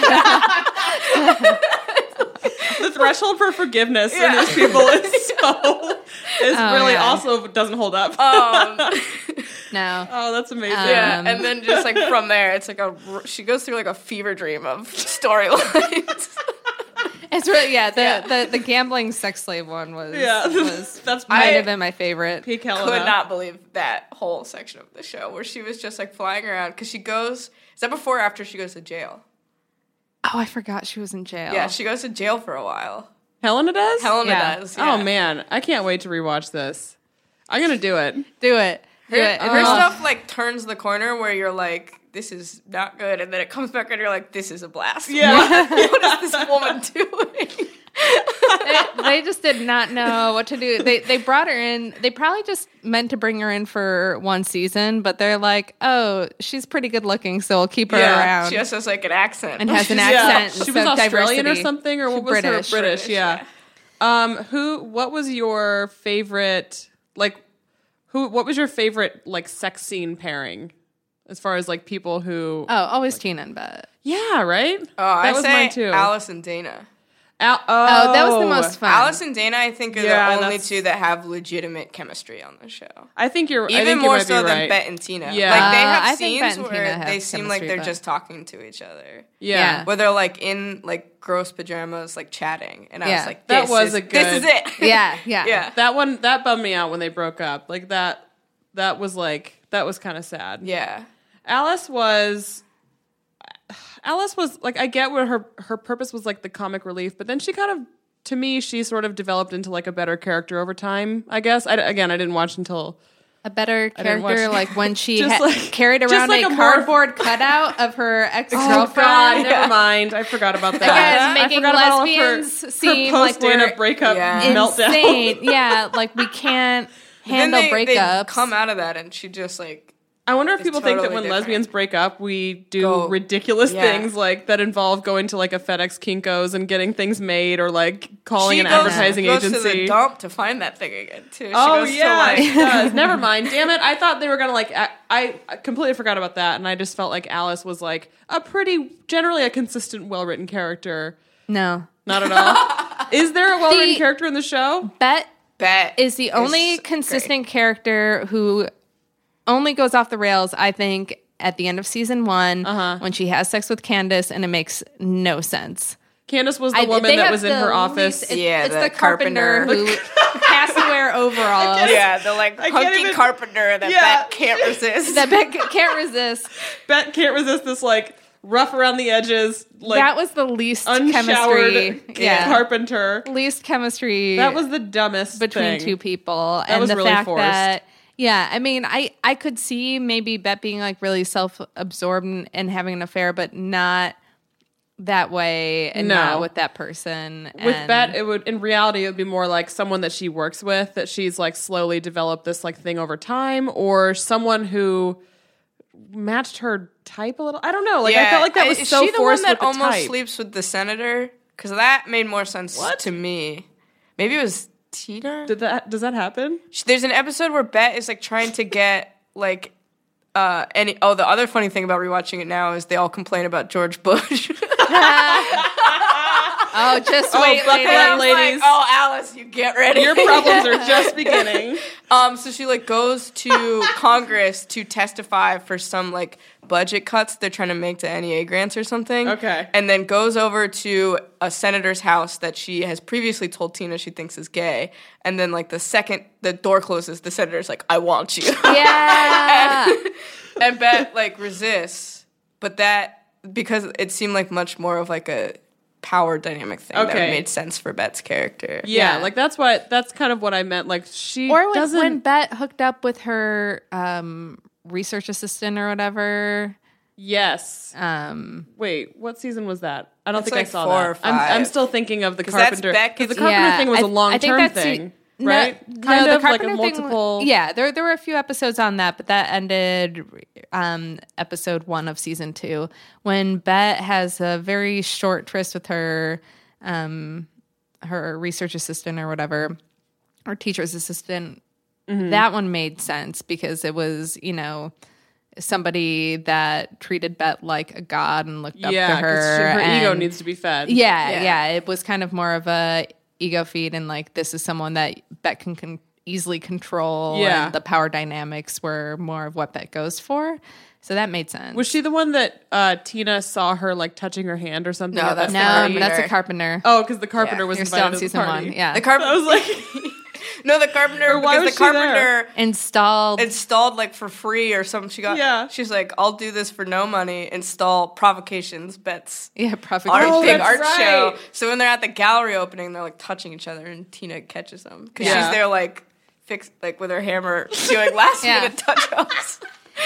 Speaker 5: Yeah.
Speaker 3: the threshold for forgiveness in
Speaker 4: Yeah.
Speaker 3: these people is so is
Speaker 5: Oh,
Speaker 3: really
Speaker 5: yeah.
Speaker 3: also doesn't hold up.
Speaker 4: um,
Speaker 5: No.
Speaker 3: oh, that's amazing.
Speaker 4: yeah,
Speaker 5: Um,
Speaker 4: and then just like from there, it's like a, r- she goes through like a fever dream of storylines.
Speaker 5: It's really yeah. The,
Speaker 4: Yeah.
Speaker 5: the the gambling sex slave one was
Speaker 3: Yeah.
Speaker 5: was
Speaker 3: That's
Speaker 5: might
Speaker 3: I-
Speaker 5: have been my favorite.
Speaker 3: Peak
Speaker 4: Could
Speaker 3: Helena.
Speaker 4: not believe that whole section of the show where she was just like flying around because she goes. Is that before or after she goes to jail?
Speaker 5: Oh, I forgot she was in jail.
Speaker 4: Yeah, she goes to jail for a while.
Speaker 3: Helena does?
Speaker 4: Helena
Speaker 5: Yeah.
Speaker 4: does.
Speaker 3: Oh
Speaker 4: yeah.
Speaker 3: man, I can't wait to rewatch this. I'm gonna do it.
Speaker 5: do it. Do
Speaker 4: Her,
Speaker 5: it.
Speaker 4: her
Speaker 5: Oh.
Speaker 4: stuff like turns the corner where you're like, this is not good, and then it comes back and you're like, this is a blast.
Speaker 3: Yeah.
Speaker 4: What is this woman doing?
Speaker 5: they, they just did not know what to do. They they brought her in. They probably just meant to bring her in for one season, but they're like, oh, she's pretty good looking, so we'll keep her around.
Speaker 4: She also has like an accent.
Speaker 5: and has an
Speaker 3: Yeah.
Speaker 5: accent.
Speaker 3: She
Speaker 5: so
Speaker 3: was Australian
Speaker 5: diversity.
Speaker 3: or something, or what
Speaker 5: She's
Speaker 3: was
Speaker 5: British.
Speaker 3: her? British,
Speaker 4: British,
Speaker 3: yeah. Um, who? What was your favorite? Like, who? What was your favorite like sex scene pairing? As far as like people who,
Speaker 5: Oh, always Tina and Bet.
Speaker 3: yeah, right.
Speaker 4: Oh,
Speaker 3: that
Speaker 4: I
Speaker 3: was
Speaker 4: say
Speaker 3: mine too.
Speaker 4: Alice and Dana.
Speaker 3: Al-
Speaker 5: Oh, that was the most fun.
Speaker 4: Alice and Dana, I think, are
Speaker 3: Yeah,
Speaker 4: the only
Speaker 3: that's-
Speaker 4: two that have legitimate chemistry on the show.
Speaker 3: I think you're I
Speaker 4: Even
Speaker 3: think you
Speaker 4: more
Speaker 3: might
Speaker 4: so
Speaker 3: be
Speaker 4: than
Speaker 3: right.
Speaker 4: Bet and Tina.
Speaker 3: Yeah.
Speaker 4: Like, they
Speaker 5: Uh,
Speaker 4: have
Speaker 5: I think Bet
Speaker 4: scenes
Speaker 5: and
Speaker 4: where
Speaker 5: Tina have
Speaker 4: they seem like
Speaker 5: chemistry,
Speaker 4: they're
Speaker 5: but-
Speaker 4: just talking to each other.
Speaker 3: Yeah.
Speaker 5: Yeah.
Speaker 4: Where they're, like, in, like, gross pajamas, like, chatting. And I
Speaker 5: Yeah.
Speaker 4: was like,
Speaker 3: That
Speaker 4: this
Speaker 3: was
Speaker 4: is,
Speaker 3: a
Speaker 4: this is
Speaker 3: good-
Speaker 4: it.
Speaker 5: Yeah, yeah,
Speaker 4: Yeah.
Speaker 3: That one that bummed me out when they broke up. Like that that was like that was kind of sad.
Speaker 4: Yeah.
Speaker 3: Alice was Alice was like, I get where her her purpose was like the comic relief, but then she kind of, to me, she sort of developed into like a better character over time. I guess. I, again, I didn't watch until.
Speaker 5: A better
Speaker 3: I didn't
Speaker 5: character,
Speaker 3: watch-
Speaker 5: like when she
Speaker 3: Just
Speaker 5: ha-
Speaker 3: like-
Speaker 5: carried
Speaker 3: just
Speaker 5: around
Speaker 3: like
Speaker 5: a,
Speaker 3: a more-
Speaker 5: cardboard cutout of her ex-girlfriend.
Speaker 3: Oh God, never mind. I forgot about that.
Speaker 5: Again,
Speaker 3: I
Speaker 5: making
Speaker 3: forgot about all of her-
Speaker 5: lesbians seem
Speaker 3: her
Speaker 5: like
Speaker 3: post-Dana
Speaker 5: we're
Speaker 3: breakup
Speaker 4: Yeah.
Speaker 3: meltdown.
Speaker 5: insane. Yeah, like we can't
Speaker 4: Then
Speaker 5: handle
Speaker 4: they, they
Speaker 5: breakups.
Speaker 4: come out of that, and she just like
Speaker 3: I wonder if
Speaker 4: It's
Speaker 3: people think that
Speaker 4: totally
Speaker 3: when
Speaker 4: different.
Speaker 3: lesbians break up, we do
Speaker 4: Go-
Speaker 3: ridiculous
Speaker 4: yeah.
Speaker 3: things like that involve going to like a FedEx Kinko's and getting things made, or like calling
Speaker 4: she
Speaker 3: an
Speaker 4: goes,
Speaker 3: advertising
Speaker 4: goes
Speaker 3: agency.
Speaker 4: to the dump to find that thing again too. She
Speaker 3: Oh
Speaker 4: goes
Speaker 3: yeah,
Speaker 4: to,
Speaker 3: she
Speaker 4: like,
Speaker 3: does. Never mind. Damn it! I thought they were gonna like. I, I completely forgot about that, and I just felt like Alice was like a pretty, generally a consistent, well-written character.
Speaker 5: No,
Speaker 3: Not at all. Is there a well-written
Speaker 5: The-
Speaker 3: character in the show?
Speaker 5: Bet
Speaker 4: Bet
Speaker 5: is the only
Speaker 4: is
Speaker 5: consistent character who only goes off the rails, I think, at the end of season one
Speaker 3: Uh-huh.
Speaker 5: when she has sex with Candace, and it makes no sense.
Speaker 3: Candace was the
Speaker 5: I-
Speaker 3: woman
Speaker 5: they
Speaker 3: that
Speaker 5: have
Speaker 3: was in
Speaker 5: the
Speaker 3: her
Speaker 5: least-
Speaker 3: office.
Speaker 5: It's,
Speaker 4: Yeah,
Speaker 5: it's
Speaker 4: the
Speaker 5: the carpenter,
Speaker 4: carpenter.
Speaker 5: who has to wear overalls.
Speaker 4: Yeah, the like
Speaker 3: can't
Speaker 4: hunky
Speaker 3: even-
Speaker 4: carpenter that
Speaker 3: Yeah.
Speaker 4: Bet can't resist.
Speaker 5: That Bet can't resist.
Speaker 3: Bet can't resist this like rough around the edges, like
Speaker 5: that was the least
Speaker 3: unshowered
Speaker 5: chemistry. Yeah,
Speaker 3: carpenter.
Speaker 5: least chemistry.
Speaker 3: That was the dumbest
Speaker 5: between
Speaker 3: thing.
Speaker 5: two people,
Speaker 3: That
Speaker 5: and
Speaker 3: was
Speaker 5: the
Speaker 3: really
Speaker 5: fact
Speaker 3: forced.
Speaker 5: that yeah, I mean, I I could see maybe Bet being like really self-absorbed and, and having an affair, but not that way, and
Speaker 3: No.
Speaker 5: not with that person.
Speaker 3: With
Speaker 5: and
Speaker 3: Bet, it would in reality it would be more like someone that she works with, that she's like slowly developed this like thing over time, or someone who matched her type a little. I don't know. Like I felt like that was
Speaker 4: Is
Speaker 3: so
Speaker 4: she the
Speaker 3: forced
Speaker 4: one that
Speaker 3: with the
Speaker 4: almost
Speaker 3: type.
Speaker 4: sleeps with the senator? Because that made more sense
Speaker 3: What?
Speaker 4: to me. Maybe it was Tina.
Speaker 3: Did that? Does that happen?
Speaker 4: There's an episode where Bet is like trying to get like uh any. Oh, the other funny thing about rewatching it now is they all complain about George Bush.
Speaker 5: oh, just
Speaker 3: Oh,
Speaker 5: wait,
Speaker 3: buckle
Speaker 5: ladies.
Speaker 3: up,
Speaker 4: I'm
Speaker 3: ladies.
Speaker 4: like, oh, Alice, you get ready.
Speaker 3: Your problems are just beginning.
Speaker 4: Um, so she like goes to Congress to testify for some like budget cuts they're trying to make to N E A grants or something.
Speaker 3: Okay.
Speaker 4: And then goes over to a senator's house that she has previously told Tina she thinks is gay. And then like the second the door closes, the senator's like, I want you.
Speaker 5: Yeah.
Speaker 4: And Bet like resists, but that because it seemed like much more of like a power dynamic thing that
Speaker 3: Okay.
Speaker 4: made sense for Bet's character.
Speaker 3: Yeah,
Speaker 5: Yeah.
Speaker 3: like that's what that's kind of what I meant. Like she
Speaker 5: Or when,
Speaker 3: doesn't.
Speaker 5: when Bet hooked up with her um, research assistant or whatever.
Speaker 3: yes.
Speaker 5: Um,
Speaker 3: Wait, what season was that? I don't
Speaker 4: That's
Speaker 3: think
Speaker 4: like
Speaker 3: I saw
Speaker 4: four or
Speaker 3: that. I'm, I'm
Speaker 4: five.
Speaker 3: still thinking of the
Speaker 4: 'Cause that's
Speaker 3: carpenter
Speaker 4: Beck-
Speaker 3: because the carpenter
Speaker 5: yeah,
Speaker 3: thing was
Speaker 5: I-
Speaker 3: a long
Speaker 5: I think
Speaker 3: term
Speaker 5: that's-
Speaker 3: thing,
Speaker 5: no-
Speaker 3: right?
Speaker 5: no,
Speaker 3: kind
Speaker 5: the
Speaker 3: of like a
Speaker 5: Carpenter thing-
Speaker 3: multiple.
Speaker 5: yeah, there there were a few episodes on that, but that ended um, episode one of season two when Bet has a very short tryst with her um, her research assistant or whatever, or teacher's assistant.
Speaker 3: Mm-hmm.
Speaker 5: That one made sense because it was, you know, somebody that treated Bet like a god and looked up
Speaker 3: yeah,
Speaker 5: to
Speaker 3: 'cause
Speaker 5: her.
Speaker 3: she- her ego
Speaker 5: and-
Speaker 3: needs to be fed.
Speaker 5: yeah,
Speaker 4: Yeah.
Speaker 5: yeah, It was kind of more of a ego feed, and like this is someone that Bet can, can easily control.
Speaker 3: Yeah.
Speaker 5: And the power dynamics were more of what Bet goes for. So that made sense.
Speaker 3: Was she the one that uh, Tina saw her like touching her hand or something?
Speaker 4: No,
Speaker 3: at that
Speaker 4: that's
Speaker 5: no,
Speaker 4: the
Speaker 3: party?
Speaker 5: that's a
Speaker 4: Carpenter.
Speaker 5: carpenter.
Speaker 3: Oh, because the carpenter
Speaker 4: Yeah,
Speaker 3: was
Speaker 5: You're still
Speaker 3: invited
Speaker 5: on
Speaker 3: to the
Speaker 5: season
Speaker 3: party.
Speaker 5: one. Yeah.
Speaker 4: The carpenter.
Speaker 3: I was like,
Speaker 4: no, the carpenter.
Speaker 3: why
Speaker 4: because
Speaker 3: was
Speaker 4: the
Speaker 3: she there?
Speaker 4: carpenter
Speaker 5: Installed.
Speaker 4: installed like for free or something. She got.
Speaker 3: Yeah.
Speaker 4: She's like, I'll do this for no money. Install provocations. Bet's
Speaker 5: yeah, perfect.
Speaker 4: art,
Speaker 3: Oh,
Speaker 4: big
Speaker 3: that's
Speaker 4: art
Speaker 3: right.
Speaker 4: show. So when they're at the gallery opening, they're like touching each other, and Tina catches them because
Speaker 3: Yeah.
Speaker 4: she's there like fix like with her hammer doing last
Speaker 5: Yeah.
Speaker 4: minute touch ups.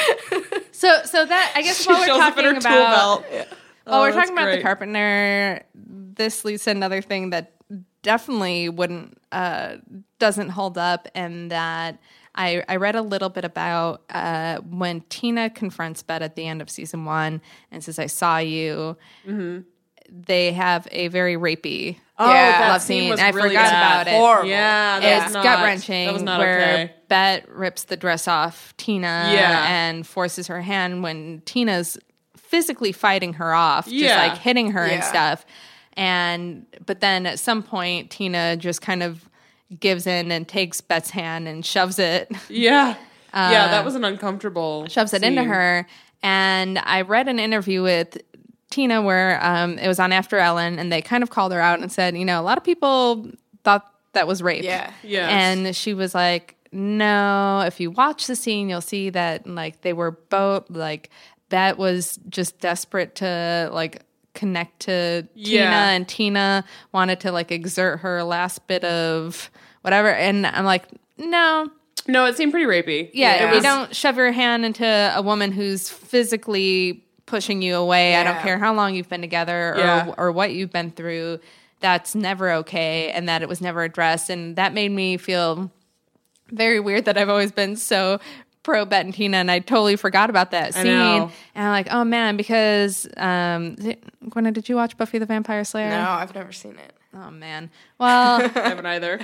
Speaker 5: So, so that I guess
Speaker 3: she
Speaker 5: while we're
Speaker 3: shows up in
Speaker 5: talking
Speaker 3: her
Speaker 5: about
Speaker 3: tool belt.
Speaker 5: While
Speaker 3: Oh,
Speaker 5: we're
Speaker 3: that's
Speaker 5: talking about
Speaker 3: great.
Speaker 5: the carpenter, this leads to another thing that definitely wouldn't uh, doesn't hold up, and that I, I read a little bit about uh, when Tina confronts Bet at the end of season one and says, "I saw you."
Speaker 3: Mm-hmm.
Speaker 5: They have a very rapey
Speaker 3: Oh,
Speaker 4: Yeah.
Speaker 3: that
Speaker 5: love
Speaker 3: scene
Speaker 5: scene.
Speaker 3: was
Speaker 5: I
Speaker 3: really
Speaker 5: forgot
Speaker 3: bad.
Speaker 5: about it.
Speaker 4: Horrible.
Speaker 3: Yeah, that
Speaker 5: It's
Speaker 3: was not,
Speaker 5: gut wrenching.
Speaker 3: That was not
Speaker 5: where
Speaker 3: okay.
Speaker 5: Bet rips the dress off Tina
Speaker 3: Yeah.
Speaker 5: and forces her hand when Tina's physically fighting her off, just
Speaker 3: Yeah.
Speaker 5: like hitting her and
Speaker 4: Yeah.
Speaker 5: stuff. And but then at some point, Tina just kind of gives in and takes Bet's hand and shoves it,
Speaker 3: Yeah, yeah,
Speaker 5: Uh,
Speaker 3: that was an uncomfortable.
Speaker 5: shoves it into
Speaker 3: scene.
Speaker 5: her. And I read an interview with Tina where um, it was on After Ellen, and they kind of called her out and said, you know, a lot of people thought that was rape.
Speaker 4: Yeah.
Speaker 3: Yes.
Speaker 5: And she was like, no, if you watch the scene, you'll see that like they were both like Bet was just desperate to like connect to Tina,
Speaker 3: Yeah.
Speaker 5: and Tina wanted to like exert her last bit of whatever. And I'm like, no.
Speaker 3: No, it seemed pretty rapey.
Speaker 5: Yeah,
Speaker 4: Yeah.
Speaker 5: you don't shove your hand into a woman who's physically pushing you away. I don't
Speaker 4: Yeah.
Speaker 5: care how long you've been together or,
Speaker 3: Yeah.
Speaker 5: or what you've been through. That's never okay, and that it was never addressed. And that made me feel very weird that I've always been so pro Bet and Tina, and I totally forgot about that
Speaker 3: I
Speaker 5: scene.
Speaker 3: know.
Speaker 5: And I'm like, oh man, because um, Gwenna, did you watch Buffy the Vampire Slayer?
Speaker 4: No, I've never seen it.
Speaker 5: Oh man. Well,
Speaker 3: I haven't either.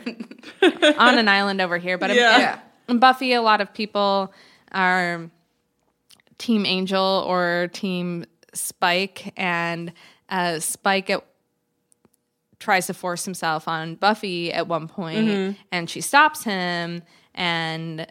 Speaker 5: on an island over here, but
Speaker 3: Yeah.
Speaker 4: Yeah.
Speaker 5: in Buffy, a lot of people are Team Angel or Team Spike, and uh, Spike at, tries to force himself on Buffy at one point,
Speaker 3: Mm-hmm.
Speaker 5: and she stops him, and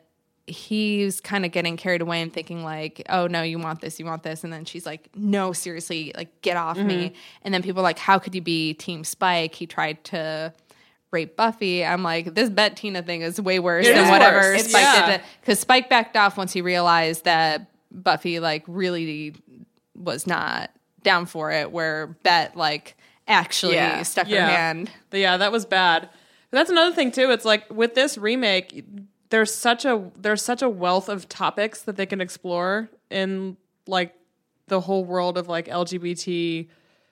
Speaker 5: he's kind of getting carried away and thinking like, oh no, you want this, you want this, and then she's like, no, seriously, like get off
Speaker 3: Mm-hmm.
Speaker 5: me. And then people are like, how could you be Team Spike? He tried to rape Buffy. I'm like, this Bet Tina thing is way worse
Speaker 3: It
Speaker 5: than
Speaker 3: is
Speaker 5: whatever
Speaker 3: worse.
Speaker 5: Spike
Speaker 3: Yeah.
Speaker 5: did. Because Spike backed off once he realized that Buffy like really was not down for it, where Bet like actually
Speaker 4: Yeah.
Speaker 5: stuck
Speaker 3: Yeah.
Speaker 5: her hand.
Speaker 3: But yeah, that was bad. But that's another thing too. It's like with this remake, there's such a there's such a wealth of topics that they can explore in like the whole world of like L G B T,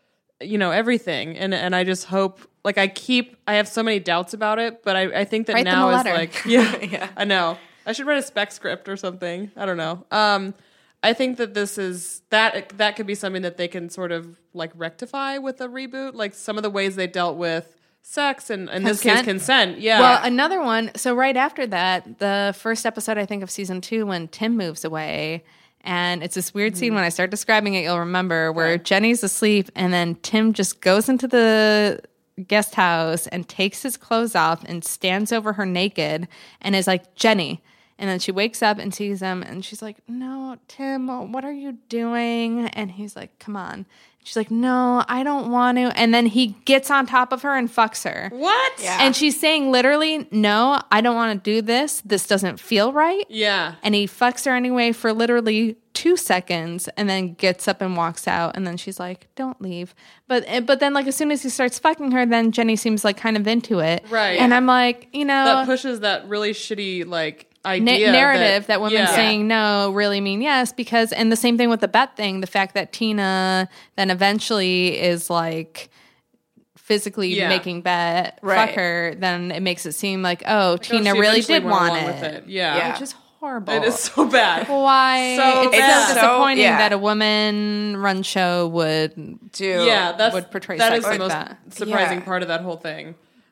Speaker 3: you know, everything. And and I just hope, like, I keep I have so many doubts about it, but I, I think that
Speaker 5: Write them
Speaker 3: now
Speaker 5: a
Speaker 3: is
Speaker 5: letter.
Speaker 3: like yeah,
Speaker 4: Yeah.
Speaker 3: I know. I should write a spec script or something. I don't know. Um I think that this is that that could be something that they can sort of like rectify with a reboot, like some of the ways they dealt with sex and in this case
Speaker 5: Consent?
Speaker 3: consent. Yeah.
Speaker 5: Well, another one. So right after that, the first episode, I think, of season two, when Tim moves away, and it's this weird scene. When I start describing it, you'll remember, where Jenny's asleep, and then Tim just goes into the guest house and takes his clothes off and stands over her naked and is like, Jenny. And then she wakes up and sees him, and she's like, no, Tim, what are you doing? And he's like, come on. She's like, no, I don't want to. And then he gets on top of her and fucks her.
Speaker 3: what?
Speaker 4: Yeah.
Speaker 5: And she's saying literally, no, I don't want to do this. This doesn't feel right.
Speaker 3: Yeah.
Speaker 5: And he fucks her anyway for literally two seconds and then gets up and walks out. And then she's like, don't leave. But but then, like, as soon as he starts fucking her, then Jenny seems like kind of into it.
Speaker 3: Right.
Speaker 5: And I'm like, you know,
Speaker 3: That pushes that really shitty like
Speaker 5: na-
Speaker 3: idea
Speaker 5: narrative that, women
Speaker 3: yeah.
Speaker 5: saying no really mean yes, because, and the same thing with the Bet thing, the fact that Tina then eventually is like physically
Speaker 3: Yeah.
Speaker 5: making Bet
Speaker 4: Right.
Speaker 5: fuck her, then it makes it seem like, oh,
Speaker 3: Oh,
Speaker 5: Tina
Speaker 3: she
Speaker 5: really
Speaker 3: eventually
Speaker 5: did
Speaker 3: went
Speaker 5: want
Speaker 3: along
Speaker 5: it.
Speaker 3: with it. Yeah.
Speaker 4: Yeah.
Speaker 5: Which is horrible.
Speaker 3: It is so bad.
Speaker 5: Why?
Speaker 3: So
Speaker 5: it's
Speaker 3: bad.
Speaker 5: so
Speaker 4: So,
Speaker 5: disappointing
Speaker 4: yeah.
Speaker 5: that a woman-run show would.
Speaker 4: Do
Speaker 3: Yeah, that's
Speaker 5: would portray
Speaker 3: that
Speaker 5: sex
Speaker 3: is the
Speaker 5: like
Speaker 3: most
Speaker 5: that.
Speaker 3: surprising
Speaker 4: Yeah.
Speaker 3: part of that whole thing.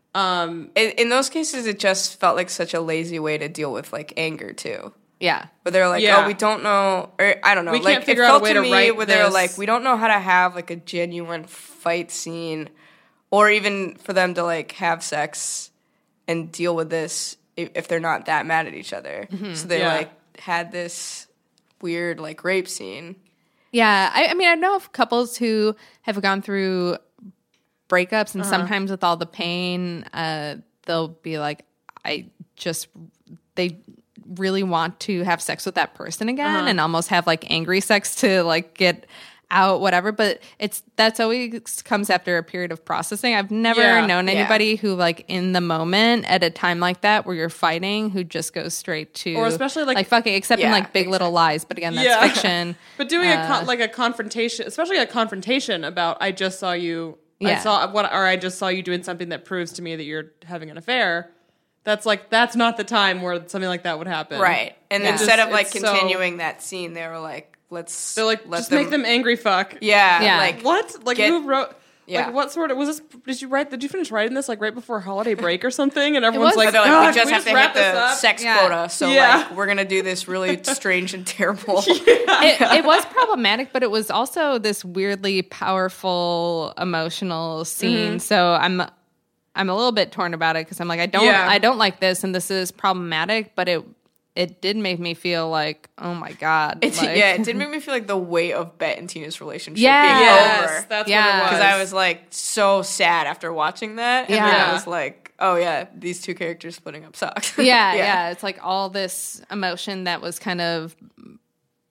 Speaker 3: Um,
Speaker 4: in, in those cases, it just felt like such a lazy way to deal with like anger too.
Speaker 5: Yeah.
Speaker 4: But they're like,
Speaker 3: Yeah.
Speaker 4: oh, we don't know, or I don't know.
Speaker 3: We
Speaker 4: like,
Speaker 3: can't figure
Speaker 4: it
Speaker 3: out a
Speaker 4: felt
Speaker 3: way
Speaker 4: to
Speaker 3: to
Speaker 4: me
Speaker 3: write
Speaker 4: where they're
Speaker 3: this.
Speaker 4: like, we don't know how to have like a genuine fight scene, or even for them to like have sex and deal with this if, if they're not that mad at each other. So they
Speaker 3: Yeah.
Speaker 4: like had this weird like rape scene.
Speaker 5: Yeah, I, I mean, I know of couples who have gone through breakups, and sometimes with all the pain, uh, they'll be like, I just, they really want to have sex with that person again, and almost have like angry sex to like get out, whatever. But it's, that's always comes after a period of processing. I've never
Speaker 3: Yeah,
Speaker 5: known
Speaker 4: yeah.
Speaker 5: anybody who like in the moment at a time like that where you're fighting, who just goes straight to,
Speaker 3: Or especially, like-
Speaker 5: like fucking, except in
Speaker 4: Yeah,
Speaker 5: like Big Little Lies. But again, that's
Speaker 3: Yeah.
Speaker 5: fiction.
Speaker 3: but doing a
Speaker 5: Uh,
Speaker 3: con- like a confrontation, especially a confrontation about I just saw you, I
Speaker 5: Yeah.
Speaker 3: saw what, or I just saw you doing something that proves to me that you're having an affair. That's like that's not the time where something like that would happen.
Speaker 4: Right. And
Speaker 5: Yeah.
Speaker 4: instead
Speaker 3: Just-
Speaker 4: of like
Speaker 3: it's so-
Speaker 4: continuing that scene, they were like, let's
Speaker 3: They're like,
Speaker 4: let
Speaker 3: just make them angry fuck.
Speaker 4: Yeah.
Speaker 5: Yeah.
Speaker 4: Like
Speaker 3: What? Like
Speaker 4: Get-
Speaker 3: who wrote?
Speaker 4: Yeah.
Speaker 3: Like what sort of was this? Did you write? Did you finish writing this like right before holiday break or something? And everyone's
Speaker 5: was-
Speaker 3: like,
Speaker 4: they're like,
Speaker 3: God,
Speaker 4: we just
Speaker 3: can
Speaker 4: have to
Speaker 3: wrap
Speaker 4: hit
Speaker 3: this
Speaker 4: the
Speaker 3: up?
Speaker 4: sex
Speaker 5: Yeah.
Speaker 4: quota, so
Speaker 3: Yeah.
Speaker 4: like we're gonna do this really strange and terrible.
Speaker 5: it, it was problematic, but it was also this weirdly powerful emotional scene.
Speaker 3: Mm-hmm.
Speaker 5: So I'm I'm a little bit torn about it because I'm like, I don't
Speaker 3: Yeah.
Speaker 5: I don't like this, and this is problematic, but it it did make me feel like, oh my god,
Speaker 4: It,
Speaker 5: like,
Speaker 4: yeah, it did make me feel like the weight of Bet and Tina's relationship
Speaker 5: Yeah.
Speaker 4: being
Speaker 3: Yes,
Speaker 4: over.
Speaker 3: that's
Speaker 5: Yeah.
Speaker 3: what it was.
Speaker 4: Because I was like so sad after watching that, and then
Speaker 5: Yeah.
Speaker 4: I was like, oh yeah, these two characters splitting up sucks.
Speaker 5: yeah, yeah, It's like all this emotion that was kind of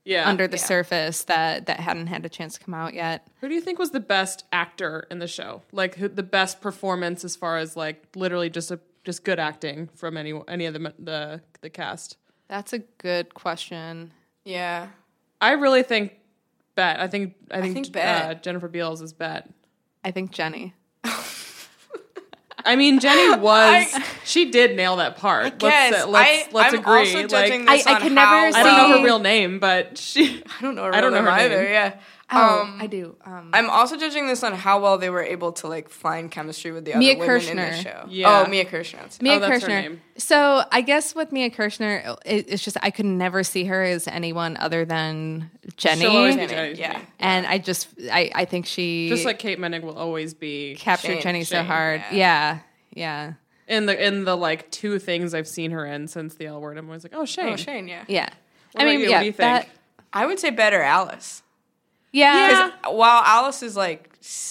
Speaker 3: Yeah.
Speaker 5: under the
Speaker 4: Yeah.
Speaker 5: surface that that hadn't had a chance to come out yet.
Speaker 3: Who do you think was the best actor in the show? Like who, the best performance as far as like literally just a just good acting from any any of the the the cast?
Speaker 5: That's a good question.
Speaker 4: Yeah.
Speaker 3: I really think Bet. I think I think,
Speaker 4: think Bet.
Speaker 3: Uh, Jennifer Beals is Bet.
Speaker 5: I think Jenny.
Speaker 3: I mean, Jenny was she did nail that part.
Speaker 4: I guess.
Speaker 3: Let's uh, let's,
Speaker 4: I,
Speaker 3: let's
Speaker 4: I'm
Speaker 3: agree.
Speaker 4: also judging
Speaker 3: like,
Speaker 4: this
Speaker 5: I- I
Speaker 4: on
Speaker 5: can
Speaker 4: how
Speaker 5: never
Speaker 3: I don't know
Speaker 4: well-
Speaker 3: her real name, but she
Speaker 4: I don't know her
Speaker 3: I don't
Speaker 4: real
Speaker 3: know
Speaker 4: name
Speaker 3: her
Speaker 4: either.
Speaker 3: name.
Speaker 4: Yeah.
Speaker 5: Oh,
Speaker 4: Um,
Speaker 5: I do. Um,
Speaker 4: I'm also judging this on how well they were able to like find chemistry with the other
Speaker 5: Mia
Speaker 4: women in the
Speaker 5: Kirshner.
Speaker 4: show.
Speaker 3: Yeah.
Speaker 4: Oh, Mia Kirshner.
Speaker 5: Mia
Speaker 3: Oh, that's her
Speaker 5: Kirshner.
Speaker 3: name.
Speaker 5: So I guess with Mia Kirshner, it, it's just I could never see her as anyone other than Jenny.
Speaker 3: She'll always be
Speaker 4: Jenny,
Speaker 3: Jenny.
Speaker 4: yeah.
Speaker 5: And I just, I, I think she
Speaker 3: Just like Kate Moennig will always be
Speaker 5: captured
Speaker 4: Shane-
Speaker 5: Jenny so
Speaker 3: Shane,
Speaker 5: hard.
Speaker 4: yeah.
Speaker 5: Yeah, yeah,
Speaker 3: in the in the like two things I've seen her in since the L Word. I'm always like, oh Shane.
Speaker 4: Oh, Shane. Yeah.
Speaker 5: yeah.
Speaker 3: What
Speaker 5: I
Speaker 3: about
Speaker 5: mean,
Speaker 3: you?
Speaker 5: yeah,
Speaker 3: What do you think?
Speaker 5: that-
Speaker 4: I would say better Alice.
Speaker 5: yeah,
Speaker 4: Because while Alice is like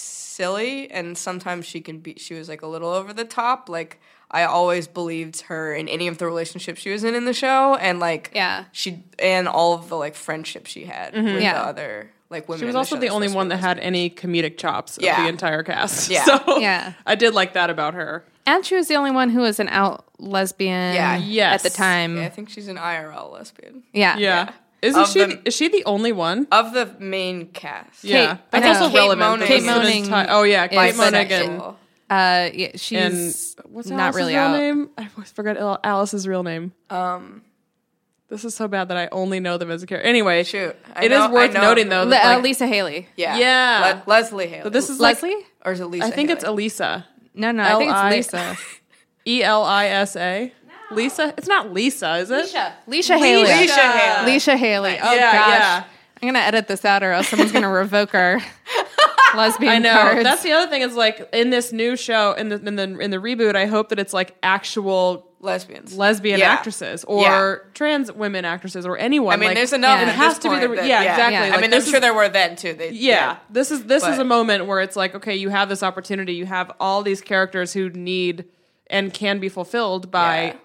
Speaker 4: silly and sometimes she can be, she was like a little over the top. Like I always believed her in any of the relationships she was in in the show, and like
Speaker 5: Yeah.
Speaker 4: she and all of the like friendships she had with
Speaker 5: Yeah.
Speaker 4: the other like women.
Speaker 3: She was
Speaker 4: in
Speaker 3: also
Speaker 4: show
Speaker 3: the
Speaker 4: that's
Speaker 3: only
Speaker 4: supposed
Speaker 3: one
Speaker 4: to
Speaker 3: that
Speaker 4: be
Speaker 3: had any comedic chops
Speaker 4: Yeah.
Speaker 3: of the entire cast.
Speaker 4: Yeah.
Speaker 3: So
Speaker 5: Yeah.
Speaker 3: I did like that about her.
Speaker 5: and she was the only one who was an out lesbian.
Speaker 4: Yeah.
Speaker 3: Yes.
Speaker 5: at the time.
Speaker 4: Yeah, I think she's an I R L lesbian.
Speaker 5: Yeah,
Speaker 3: Yeah. Isn't
Speaker 4: Of
Speaker 3: she
Speaker 4: the-
Speaker 3: the, is she the only one?
Speaker 4: Of the main cast.
Speaker 3: Yeah.
Speaker 5: I
Speaker 3: That's
Speaker 5: know.
Speaker 3: also
Speaker 4: Kate
Speaker 3: relevant.
Speaker 4: Moennig
Speaker 3: This
Speaker 5: Kate
Speaker 3: is an
Speaker 5: Moennig
Speaker 3: enti- oh yeah, Kate
Speaker 5: is
Speaker 3: Moennig
Speaker 5: bisexual.
Speaker 3: and
Speaker 4: Bisexual.
Speaker 5: Uh, yeah,
Speaker 3: and
Speaker 5: she's
Speaker 3: what's
Speaker 5: not
Speaker 3: Alice's
Speaker 5: really
Speaker 3: real
Speaker 5: out.
Speaker 3: name? I always forget Al- Alice's real name.
Speaker 4: Um,
Speaker 3: This is so bad that I only know them as a character. Anyway,
Speaker 4: shoot. I
Speaker 3: it is
Speaker 4: know-
Speaker 3: worth
Speaker 4: I know
Speaker 3: noting
Speaker 4: her.
Speaker 3: though
Speaker 5: Le-
Speaker 3: that
Speaker 5: uh,
Speaker 3: like,
Speaker 5: Lisa Haley.
Speaker 4: Yeah.
Speaker 3: Yeah.
Speaker 4: Le- Leslie Haley.
Speaker 3: but this is like
Speaker 5: Leslie?
Speaker 4: or is it Lisa
Speaker 3: I think it's
Speaker 4: Haley?
Speaker 3: Elisa.
Speaker 5: No, no, I think it's
Speaker 3: L I
Speaker 5: Lisa.
Speaker 3: E L I S A. Lisa? It's not Lisa, is it?
Speaker 5: Leisha. Leisha Haley.
Speaker 4: Leisha Haley.
Speaker 5: Leisha Haley. Oh
Speaker 3: Yeah,
Speaker 5: gosh.
Speaker 3: yeah.
Speaker 5: I'm gonna edit this out or else someone's gonna revoke our lesbian
Speaker 3: I know.
Speaker 5: cards.
Speaker 3: That's the other thing is like in this new show in the in the in the reboot, I hope that it's like actual
Speaker 4: Lesbians.
Speaker 3: lesbian
Speaker 4: Yeah.
Speaker 3: actresses or
Speaker 4: Yeah.
Speaker 3: trans women actresses or anyone.
Speaker 4: I mean,
Speaker 3: like,
Speaker 4: there's enough.
Speaker 5: Yeah.
Speaker 4: At
Speaker 3: It has
Speaker 4: this
Speaker 3: to be the
Speaker 4: point that-
Speaker 3: yeah, exactly.
Speaker 5: Yeah.
Speaker 4: I
Speaker 3: Like,
Speaker 4: mean, I'm
Speaker 3: this
Speaker 4: sure
Speaker 3: is-
Speaker 4: there were then too. They,
Speaker 3: Yeah, this is this is
Speaker 4: But-
Speaker 3: a moment where it's like, okay, you have this opportunity. You have all these characters who need and can be fulfilled by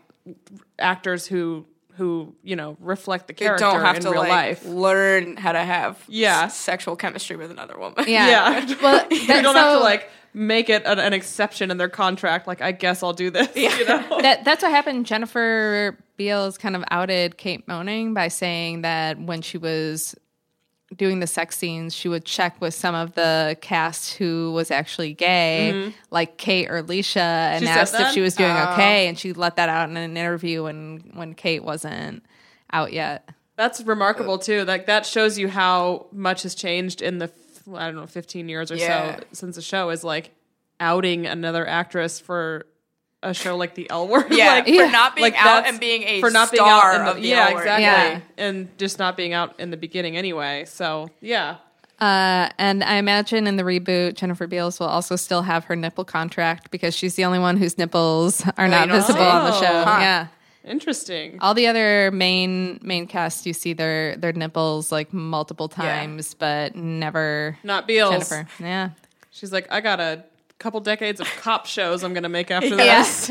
Speaker 3: actors who who you know reflect the
Speaker 4: They
Speaker 3: character
Speaker 4: don't have
Speaker 3: in
Speaker 4: to
Speaker 3: real
Speaker 4: like
Speaker 3: life.
Speaker 4: learn how to have
Speaker 3: Yeah.
Speaker 4: s- sexual chemistry with another woman.
Speaker 5: yeah.
Speaker 3: Yeah,
Speaker 5: Well,
Speaker 3: you
Speaker 5: that-
Speaker 3: don't have to
Speaker 5: so-
Speaker 3: like make it an, an exception in their contract. Like, I guess I'll do this. You know?
Speaker 5: that that's what happened. Jennifer Beals kind of outed Kate Moennig by saying that when she was doing the sex scenes, she would check with some of the cast who was actually gay, like Kate or Leisha, and
Speaker 3: She said
Speaker 5: asked if
Speaker 3: that?
Speaker 5: she was doing okay. And she let that out in an interview when when Kate wasn't out yet.
Speaker 3: That's remarkable too. Like, that shows you how much has changed in the f- I don't know fifteen years or
Speaker 4: Yeah.
Speaker 3: so since the show is like outing another actress for a show like The L Word.
Speaker 4: Yeah,
Speaker 3: like,
Speaker 4: for
Speaker 5: Yeah.
Speaker 4: not being
Speaker 3: like
Speaker 4: out
Speaker 3: that's-
Speaker 4: and being a
Speaker 3: for not being
Speaker 4: star
Speaker 3: out in the,
Speaker 4: of the
Speaker 3: yeah
Speaker 4: L Word.
Speaker 3: exactly
Speaker 5: Yeah.
Speaker 3: and just not being out in the beginning anyway. So yeah,
Speaker 5: Uh, and I imagine in the reboot, Jennifer Beals will also still have her nipple contract because she's the only one whose nipples are not
Speaker 4: you don't
Speaker 5: visible
Speaker 4: say.
Speaker 5: on the show.
Speaker 3: Oh.
Speaker 5: Yeah.
Speaker 3: interesting.
Speaker 5: All the other main main cast, you see their their nipples like multiple times, but never
Speaker 3: Not Beals.
Speaker 5: Jennifer. Yeah.
Speaker 3: She's like, I got a couple decades of cop shows I'm gonna make after
Speaker 5: Yes.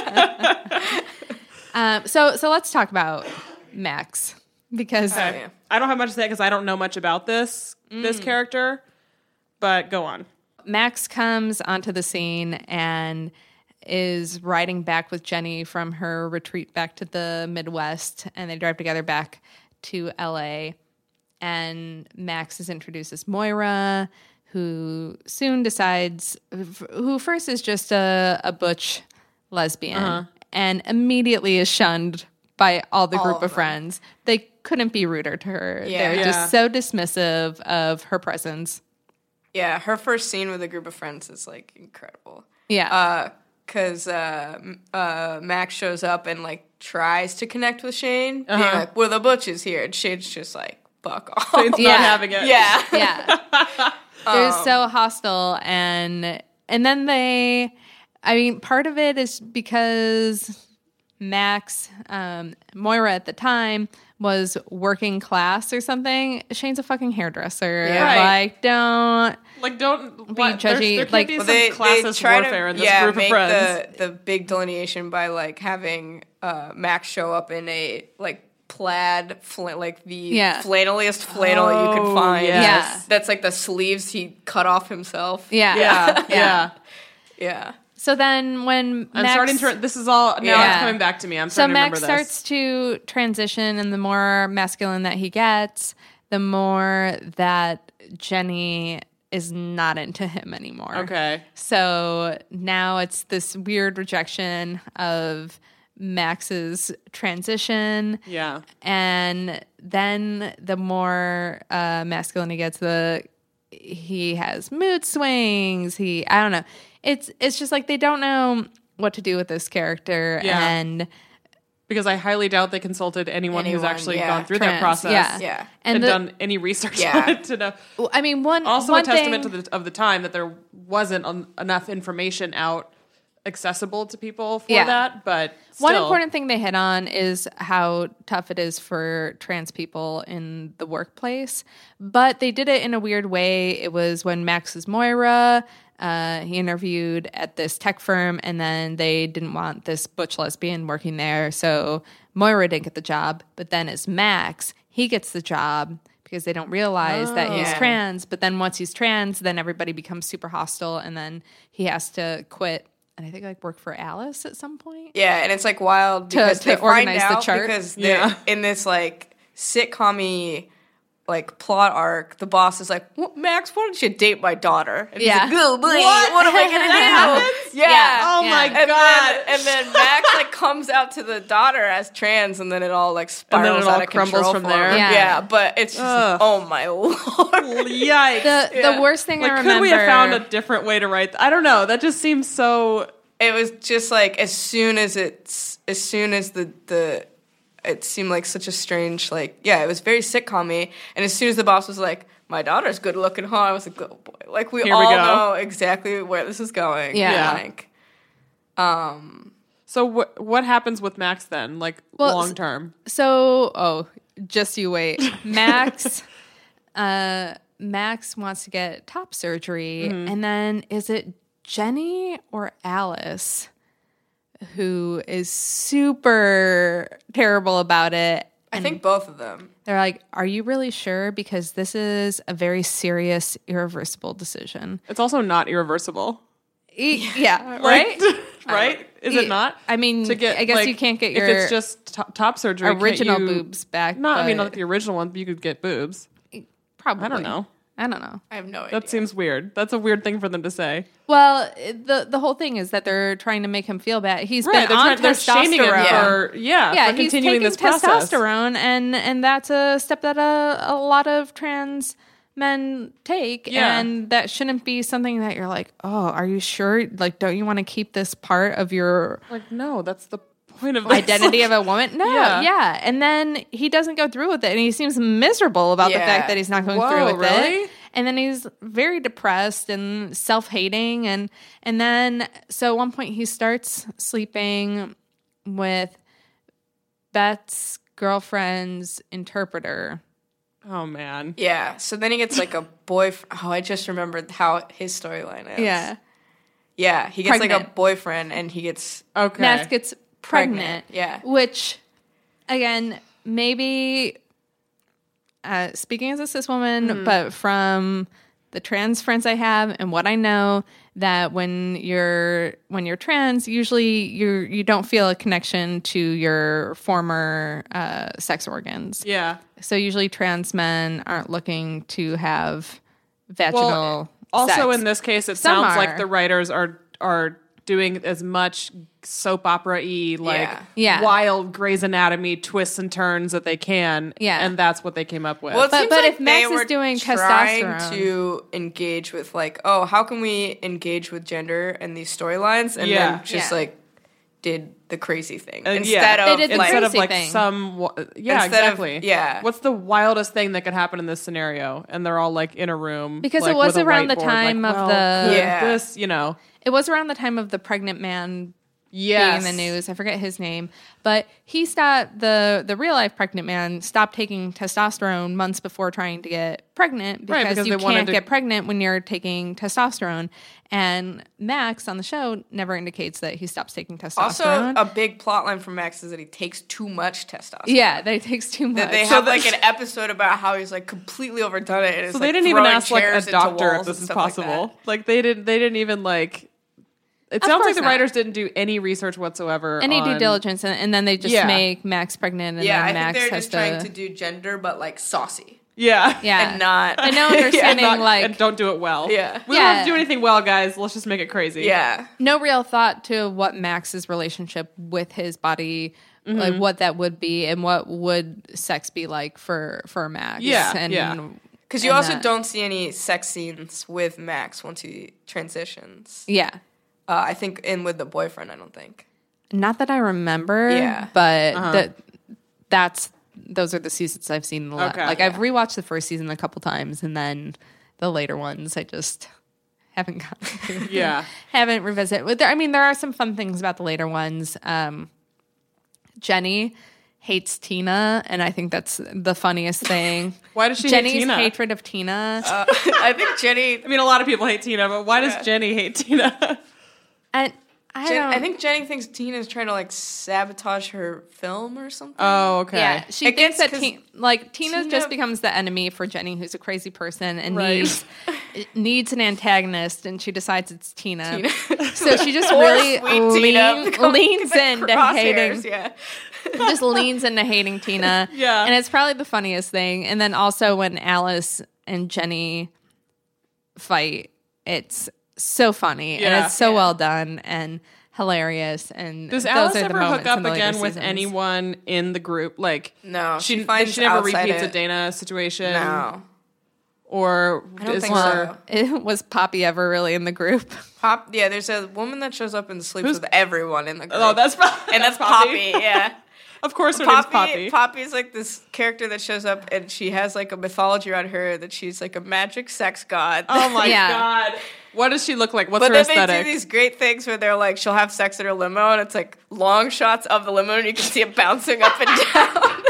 Speaker 3: this.
Speaker 5: um, so so let's talk about Max because
Speaker 3: Okay. I don't have much to say because I don't know much about this this character. But go on.
Speaker 5: Max comes onto the scene and is riding back with Jenny from her retreat back to the Midwest, and they drive together back to L A. And Max is introduced as Moira, who soon decides, who first is just a, a butch lesbian, and immediately is shunned by all the
Speaker 4: All
Speaker 5: group
Speaker 4: of
Speaker 5: of
Speaker 4: them.
Speaker 5: friends. They couldn't be ruder to her.
Speaker 4: Yeah.
Speaker 5: They're
Speaker 3: Yeah.
Speaker 5: just so dismissive of her presence.
Speaker 4: Yeah, her first scene with a group of friends is like incredible.
Speaker 5: Yeah.
Speaker 4: Uh, Cause uh, m- uh, Max shows up and like tries to connect with Shane, being
Speaker 3: Uh-huh.
Speaker 4: like, "Well, the butches here," and Shane's just like, "Fuck off."
Speaker 3: Shane's
Speaker 5: Yeah.
Speaker 3: not having it.
Speaker 4: yeah,
Speaker 5: Yeah. They're so hostile, and and then they, I mean, part of it is because Max, um, Moira at the time was working class or something. Shane's a fucking hairdresser.
Speaker 4: Yeah.
Speaker 3: Right.
Speaker 5: Like, don't.
Speaker 3: Like, don't
Speaker 5: Be
Speaker 3: what, there's-
Speaker 5: judgy,
Speaker 3: There can't
Speaker 5: like-
Speaker 3: be
Speaker 5: Well,
Speaker 3: some
Speaker 4: they, they
Speaker 3: classist
Speaker 4: try
Speaker 3: warfare
Speaker 4: to
Speaker 3: in this
Speaker 4: yeah
Speaker 3: group of
Speaker 4: make
Speaker 3: friends.
Speaker 4: the the big delineation by like having uh, Max show up in a like plaid, fl- like the
Speaker 5: Yeah.
Speaker 4: flanneliest flannel you
Speaker 3: Oh,
Speaker 4: could find.
Speaker 3: yes.
Speaker 4: That's like the sleeves he cut off himself.
Speaker 5: Yeah.
Speaker 3: Yeah, yeah.
Speaker 4: Yeah.
Speaker 5: So then when
Speaker 3: I'm
Speaker 5: Max,
Speaker 3: starting to. This is all now.
Speaker 5: Yeah.
Speaker 3: It's coming back to me. I'm
Speaker 5: so
Speaker 3: starting to
Speaker 5: Max
Speaker 3: remember this.
Speaker 5: starts to transition, and the more masculine that he gets, the more that Jenny is not into him anymore.
Speaker 3: Okay.
Speaker 5: So now it's this weird rejection of Max's transition.
Speaker 3: Yeah.
Speaker 5: And then the more uh, masculine he gets, the he has mood swings. He, I don't know. It's it's just like they don't know what to do with this character.
Speaker 3: Yeah.
Speaker 5: And
Speaker 3: Because I highly doubt they consulted anyone, who's
Speaker 4: Anyone,
Speaker 3: actually
Speaker 4: yeah.
Speaker 3: gone through
Speaker 5: Trans,
Speaker 3: that process.
Speaker 5: yeah.
Speaker 4: Yeah.
Speaker 5: And
Speaker 3: And,
Speaker 5: the-
Speaker 3: done any research
Speaker 4: Yeah.
Speaker 3: on it to know.
Speaker 5: Well, I mean, one
Speaker 3: Also,
Speaker 5: one
Speaker 3: a testament
Speaker 5: thing,
Speaker 3: to the of the time that there wasn't en- enough information out accessible to people for
Speaker 5: Yeah.
Speaker 3: that. But
Speaker 5: one
Speaker 3: still.
Speaker 5: important thing they hit on is how tough it is for trans people in the workplace. But they did it in a weird way. It was when Max was Moira. Uh, he interviewed at this tech firm, and then they didn't want this butch lesbian working there. So Moira didn't get the job. But then as Max, he gets the job because they don't realize that he's
Speaker 4: Yeah.
Speaker 5: trans. But then once he's trans, then everybody becomes super hostile, and then he has to quit. And I think like work for Alice at some point.
Speaker 4: Yeah, and it's like wild
Speaker 5: To-
Speaker 4: because
Speaker 5: to
Speaker 4: they find
Speaker 5: organize the
Speaker 4: out
Speaker 5: chart.
Speaker 4: because they're
Speaker 3: Yeah.
Speaker 4: in this like sitcom-y like plot arc. The boss is like, well, Max, why don't you date my daughter? And
Speaker 5: Yeah.
Speaker 4: he's like, oh, boy,
Speaker 3: What?
Speaker 4: what am I gonna
Speaker 3: That
Speaker 4: do? Yeah.
Speaker 5: Yeah.
Speaker 3: Oh
Speaker 5: Yeah.
Speaker 3: my
Speaker 4: And
Speaker 3: god!
Speaker 4: then, and then Max like comes out to the daughter as trans, and then it all like
Speaker 3: And
Speaker 4: spirals
Speaker 3: then it all
Speaker 4: out of
Speaker 3: crumbles
Speaker 4: control
Speaker 3: from
Speaker 4: for
Speaker 3: there.
Speaker 4: him.
Speaker 5: Yeah.
Speaker 4: Yeah. but it's just
Speaker 3: Ugh.
Speaker 4: oh my lord.
Speaker 3: Yikes!
Speaker 5: The
Speaker 4: Yeah.
Speaker 5: the worst thing I
Speaker 3: like,
Speaker 5: remember.
Speaker 3: could we have found a different way to write? Th- I don't know. That just seems so.
Speaker 4: It was just like as soon as it's as soon as the the it seemed like such a strange like yeah it was very sitcom-y, and as soon as the boss was like, my daughter's good looking, huh? I was like, oh boy, like we
Speaker 3: Here we
Speaker 4: all
Speaker 3: go.
Speaker 4: know exactly where this is going.
Speaker 5: Yeah.
Speaker 4: like um
Speaker 3: So what what happens with Max then? Like
Speaker 5: Well,
Speaker 3: long term?
Speaker 5: So, oh, just you wait. Max, uh, Max wants to get top surgery,
Speaker 3: Mm-hmm.
Speaker 5: and then is it Jenny or Alice who is super terrible about it?
Speaker 4: I think both of them.
Speaker 5: They're like, "Are you really sure? Because this is a very serious, irreversible decision."
Speaker 3: It's also not irreversible,
Speaker 5: E- yeah,
Speaker 3: right?
Speaker 5: right.
Speaker 3: right? Is
Speaker 5: E-
Speaker 3: it not?
Speaker 5: I mean,
Speaker 3: To get,
Speaker 5: I guess
Speaker 3: like,
Speaker 5: you can't get
Speaker 3: if
Speaker 5: your
Speaker 3: it's just to- top surgery. can't
Speaker 5: original
Speaker 3: you-
Speaker 5: boobs back.
Speaker 3: Not, I mean,
Speaker 5: but
Speaker 3: not the original one, but you could get boobs.
Speaker 5: probably.
Speaker 3: I don't know.
Speaker 5: I don't know.
Speaker 4: I have no idea.
Speaker 3: That seems weird. That's a weird thing for them to say.
Speaker 5: Well, it- the the whole thing is that they're trying to make him feel bad. He's
Speaker 3: Right?
Speaker 5: been
Speaker 3: They're,
Speaker 5: on
Speaker 3: trying, they're shaming him
Speaker 5: testosterone.
Speaker 3: for yeah,
Speaker 5: yeah,
Speaker 3: for
Speaker 5: he's
Speaker 3: continuing
Speaker 5: taking
Speaker 3: this process.
Speaker 5: testosterone, and and that's a step that a, a lot of trans men take,
Speaker 3: Yeah.
Speaker 5: and that shouldn't be something that you're like, oh, are you sure? Like, don't you want to keep this part of your
Speaker 3: Like, no, that's the point of this.
Speaker 5: identity of a woman? No,
Speaker 3: Yeah.
Speaker 5: yeah. And then he doesn't go through with it, and he seems miserable about the
Speaker 4: Yeah.
Speaker 5: fact that he's not going
Speaker 3: Whoa,
Speaker 5: through with
Speaker 3: really?
Speaker 5: it. And then he's very depressed and self-hating, and and then so at one point he starts sleeping with Beth's girlfriend's interpreter.
Speaker 3: Oh man.
Speaker 4: Yeah, so then he gets like a boyfriend. Oh, I just remembered how his storyline is.
Speaker 5: Yeah,
Speaker 4: Yeah, he gets like a
Speaker 5: Pregnant.
Speaker 4: boyfriend, and he gets
Speaker 3: Okay.
Speaker 5: Max gets pregnant.
Speaker 4: Pregnant, yeah.
Speaker 5: Which, again, maybe uh, speaking as a cis woman, but from the trans friends I have and what I know, that when you're when you're trans, usually you you don't feel a connection to your former uh, sex organs.
Speaker 3: Yeah.
Speaker 5: So usually trans men aren't looking to have vaginal.
Speaker 3: Well, also
Speaker 5: sex.
Speaker 3: in this case, it
Speaker 5: Some
Speaker 3: sounds
Speaker 5: are.
Speaker 3: like the writers are are doing as much soap opera-y, like
Speaker 4: Yeah.
Speaker 5: Yeah.
Speaker 3: wild Grey's Anatomy twists and turns that they can.
Speaker 5: Yeah.
Speaker 3: And that's what they came up with.
Speaker 4: Well, it
Speaker 5: But-
Speaker 4: seems
Speaker 5: but
Speaker 4: like
Speaker 5: if Max
Speaker 4: they
Speaker 5: is
Speaker 4: were
Speaker 5: doing
Speaker 4: trying
Speaker 5: testosterone-
Speaker 4: to engage with like, oh, how can we engage with gender and these storylines, and
Speaker 3: Yeah.
Speaker 4: then just
Speaker 5: Yeah.
Speaker 4: like did the crazy thing
Speaker 3: Uh,
Speaker 4: instead
Speaker 3: yeah.
Speaker 4: of
Speaker 5: They did the
Speaker 4: like
Speaker 3: Instead of
Speaker 5: crazy
Speaker 3: like
Speaker 5: thing.
Speaker 3: some, wa- yeah,
Speaker 4: Instead of-
Speaker 3: exactly.
Speaker 4: yeah.
Speaker 3: What's the wildest thing that could happen in this scenario? And they're all like in a room
Speaker 5: Because
Speaker 3: like,
Speaker 5: it was
Speaker 3: with a
Speaker 5: around the
Speaker 3: whiteboard,
Speaker 5: time
Speaker 3: like,
Speaker 5: of
Speaker 3: well,
Speaker 5: the-
Speaker 3: could
Speaker 4: Yeah.
Speaker 3: this, you know.
Speaker 5: It was around the time of the pregnant man
Speaker 3: Yes.
Speaker 5: being in the news. I forget his name, but he stopped the the real life pregnant man stopped taking testosterone months before trying to get pregnant because,
Speaker 3: Right, because
Speaker 5: you
Speaker 3: they wanted
Speaker 5: can't
Speaker 3: to-
Speaker 5: get pregnant when you're taking testosterone. And Max on the show never indicates that he stops taking
Speaker 4: Also,
Speaker 5: testosterone.
Speaker 4: a big plot line from Max is that he takes too much testosterone.
Speaker 5: yeah, that he takes too much.
Speaker 4: That they have like an episode about how he's like completely overdone it. And it's,
Speaker 3: So
Speaker 4: like,
Speaker 3: they didn't even
Speaker 4: throwing
Speaker 3: ask like a
Speaker 4: chairs into
Speaker 3: doctor if
Speaker 4: walls
Speaker 3: this
Speaker 4: and
Speaker 3: is
Speaker 4: stuff like
Speaker 3: possible.
Speaker 4: that.
Speaker 3: Like, they didn't. They didn't even like. It
Speaker 5: Of
Speaker 3: sounds like
Speaker 5: course
Speaker 3: the
Speaker 5: not.
Speaker 3: writers didn't do any research whatsoever.
Speaker 5: any
Speaker 3: on,
Speaker 5: due diligence, and, and then they just
Speaker 3: Yeah.
Speaker 5: make Max pregnant, and
Speaker 4: Yeah,
Speaker 5: then
Speaker 4: I
Speaker 5: Max
Speaker 4: think they're
Speaker 5: has
Speaker 4: just
Speaker 5: to.
Speaker 4: trying to do gender, but like saucy.
Speaker 3: Yeah.
Speaker 5: yeah,
Speaker 4: And not.
Speaker 5: and no
Speaker 3: Yeah,
Speaker 5: understanding
Speaker 3: not-
Speaker 5: like
Speaker 3: and don't do it well.
Speaker 4: Yeah.
Speaker 3: We don't have
Speaker 5: Yeah.
Speaker 3: to do anything well, guys. Let's just make it crazy.
Speaker 4: Yeah.
Speaker 5: no real thought to what Max's relationship with his body, like what that would be, and what would sex be like for for Max.
Speaker 3: Yeah,
Speaker 5: and
Speaker 3: yeah.
Speaker 4: Because you
Speaker 5: And
Speaker 4: also
Speaker 5: that-
Speaker 4: don't see any sex scenes with Max once he transitions.
Speaker 5: yeah.
Speaker 4: Uh, I think in with the boyfriend, I don't think.
Speaker 5: Not that I remember,
Speaker 4: Yeah.
Speaker 5: but
Speaker 3: Uh-huh.
Speaker 5: that that's those are the seasons I've seen. The la-
Speaker 3: Okay.
Speaker 5: like I've rewatched the first season a couple times, and then the later ones I just haven't gotten to.
Speaker 3: Yeah.
Speaker 5: haven't revisited. But there, I mean, there are some fun things about the later ones. Um, Jenny hates Tina, and I think that's the funniest thing.
Speaker 3: Why does she
Speaker 5: Jenny's
Speaker 3: hate Tina?
Speaker 5: hatred of Tina,
Speaker 4: Uh, I think Jenny.
Speaker 3: I mean, a lot of people hate Tina, but why does Jenny hate Tina?
Speaker 5: and I
Speaker 4: Jen,
Speaker 5: don't.
Speaker 4: I think Jenny thinks Tina's trying to like sabotage her film or something.
Speaker 3: Oh, okay.
Speaker 5: Yeah, she
Speaker 4: It
Speaker 5: thinks
Speaker 4: gets-
Speaker 5: that
Speaker 4: 'cause
Speaker 5: Ti- like Tina,
Speaker 4: Tina-
Speaker 5: just becomes the enemy for Jenny, who's a crazy person and
Speaker 3: Right.
Speaker 5: needs needs an antagonist, and she decides it's Tina.
Speaker 4: Tina.
Speaker 5: So she just
Speaker 4: Poor
Speaker 5: really
Speaker 4: sweet Tina
Speaker 5: lean-
Speaker 4: becomes
Speaker 5: leans
Speaker 4: the
Speaker 5: into
Speaker 4: crosshairs,
Speaker 5: hating,
Speaker 4: Yeah.
Speaker 5: just leans into hating Tina.
Speaker 3: Yeah.
Speaker 5: and it's probably the funniest thing. And then also when Alice and Jenny fight, it's so funny and
Speaker 3: Yeah.
Speaker 5: it's so well done and hilarious. And
Speaker 3: Does
Speaker 5: those
Speaker 3: Alice
Speaker 5: are the
Speaker 3: ever
Speaker 5: moments
Speaker 3: hook up
Speaker 5: in the later
Speaker 3: again with
Speaker 5: seasons.
Speaker 3: anyone in the group? Like,
Speaker 4: No,
Speaker 3: she,
Speaker 4: she finds
Speaker 3: she never
Speaker 4: outside
Speaker 3: repeats
Speaker 4: it.
Speaker 3: a Dana situation.
Speaker 4: No.
Speaker 3: Or
Speaker 4: I don't
Speaker 3: is
Speaker 4: think
Speaker 3: her-
Speaker 4: so.
Speaker 5: It, was Poppy ever really in the group?
Speaker 4: Pop. Yeah, there's a woman that shows up and sleeps
Speaker 3: Who's-
Speaker 4: with everyone in the group.
Speaker 3: Oh, that's Poppy.
Speaker 4: and that's Poppy. Yeah.
Speaker 3: Of course, her name's
Speaker 4: Poppy,
Speaker 3: Poppy.
Speaker 4: Poppy's like this character that shows up, and she has like a mythology around her that she's like a magic sex god.
Speaker 3: Oh my
Speaker 5: Yeah.
Speaker 3: god! What does she look like? What's
Speaker 4: But
Speaker 3: her
Speaker 4: then they
Speaker 3: aesthetic?
Speaker 4: do these great things where they're like, she'll have sex in her limo, and it's like long shots of the limo, and you can see it bouncing up and down.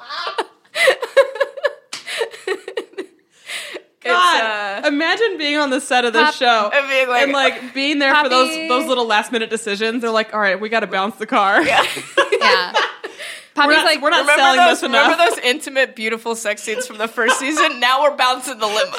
Speaker 3: God,
Speaker 4: It's, uh,
Speaker 3: imagine being on the set of this
Speaker 5: Pop-
Speaker 3: show
Speaker 4: and being like-
Speaker 3: and like being there for those
Speaker 5: Poppy-
Speaker 3: those little last minute decisions. They're like, all right, we got to bounce the car.
Speaker 4: yeah.
Speaker 5: Yeah.
Speaker 3: We're
Speaker 5: Poppy's
Speaker 3: not,
Speaker 5: like,
Speaker 3: we're not
Speaker 4: remember
Speaker 3: selling
Speaker 4: those,
Speaker 3: this enough.
Speaker 4: remember those intimate, beautiful sex scenes from the first season? Now we're bouncing the limo.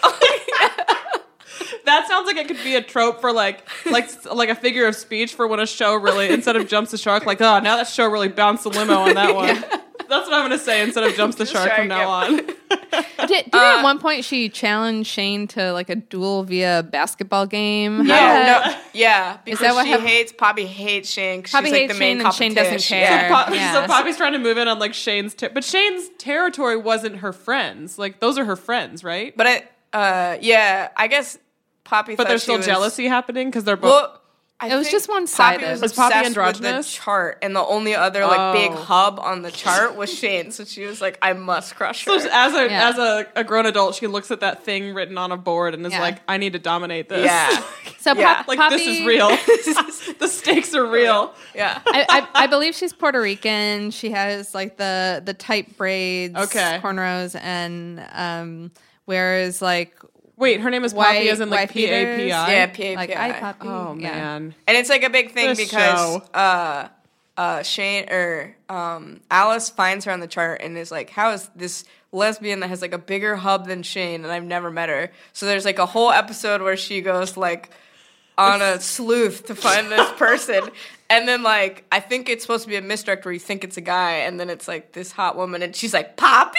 Speaker 3: That sounds like it could be a trope for like like like a figure of speech for when a show really instead of jumps the shark, like, oh, now that show really bounced the limo on that one. That's what I'm gonna say instead of jumps the shark
Speaker 4: Shark,
Speaker 3: from now
Speaker 4: yeah.
Speaker 3: on.
Speaker 5: Did, did at one point she challenge Shane to like a duel via basketball game?
Speaker 4: Yeah,
Speaker 5: How-
Speaker 4: no, yeah, because
Speaker 5: that what
Speaker 4: she
Speaker 5: hap-
Speaker 4: hates Poppy hates Shane. 'Cause
Speaker 5: Poppy
Speaker 4: she's like
Speaker 5: hates
Speaker 4: the main
Speaker 5: Shane and Shane doesn't
Speaker 4: competition.
Speaker 5: care.
Speaker 4: Yeah.
Speaker 3: Pop-
Speaker 5: Yeah.
Speaker 3: So Poppy's trying to move in on like Shane's, ter- but Shane's territory wasn't her friends. Like those are her friends, right?
Speaker 4: But I, uh, yeah, I guess Poppy.
Speaker 3: But
Speaker 4: thought
Speaker 3: there's
Speaker 4: she
Speaker 3: still
Speaker 4: was,
Speaker 3: jealousy happening because they're both.
Speaker 4: Well, I
Speaker 5: It was
Speaker 4: think
Speaker 5: just one-sided.
Speaker 4: Poppy was,
Speaker 3: Was Poppy
Speaker 4: obsessed with the
Speaker 3: androgynous?
Speaker 4: chart, and the only other like big
Speaker 3: Oh.
Speaker 4: hub on the chart was Shane. So she was like, "I must crush her."
Speaker 3: So as a
Speaker 5: Yeah.
Speaker 3: as a, a grown adult, she looks at that thing written on a board and is
Speaker 5: Yeah.
Speaker 3: like, "I need to dominate this."
Speaker 4: yeah,
Speaker 5: So
Speaker 4: Yeah.
Speaker 5: Pop-
Speaker 3: like
Speaker 5: Poppy,
Speaker 3: this is real. The stakes are real.
Speaker 4: yeah.
Speaker 5: I, I, I believe she's Puerto Rican. She has like the the tight braids,
Speaker 3: Okay.
Speaker 5: cornrows, and um, wears like
Speaker 3: Wait, her name is
Speaker 5: white,
Speaker 3: Poppy, as in like
Speaker 5: white
Speaker 3: P A P I.
Speaker 4: Yeah, P A P I.
Speaker 5: like I Poppy.
Speaker 3: Oh
Speaker 5: Yeah.
Speaker 3: man.
Speaker 4: And it's like a big thing
Speaker 3: This
Speaker 4: because
Speaker 3: show.
Speaker 4: uh, uh, Shane or um, Alice finds her on the chart and is like, "How is this lesbian that has like a bigger hub than Shane?" And I've never met her. So there's like a whole episode where she goes like on a sleuth to find this person. And then like I think it's supposed to be a misdirect where you think it's a guy, and then it's like this hot woman, and she's like, "Poppy."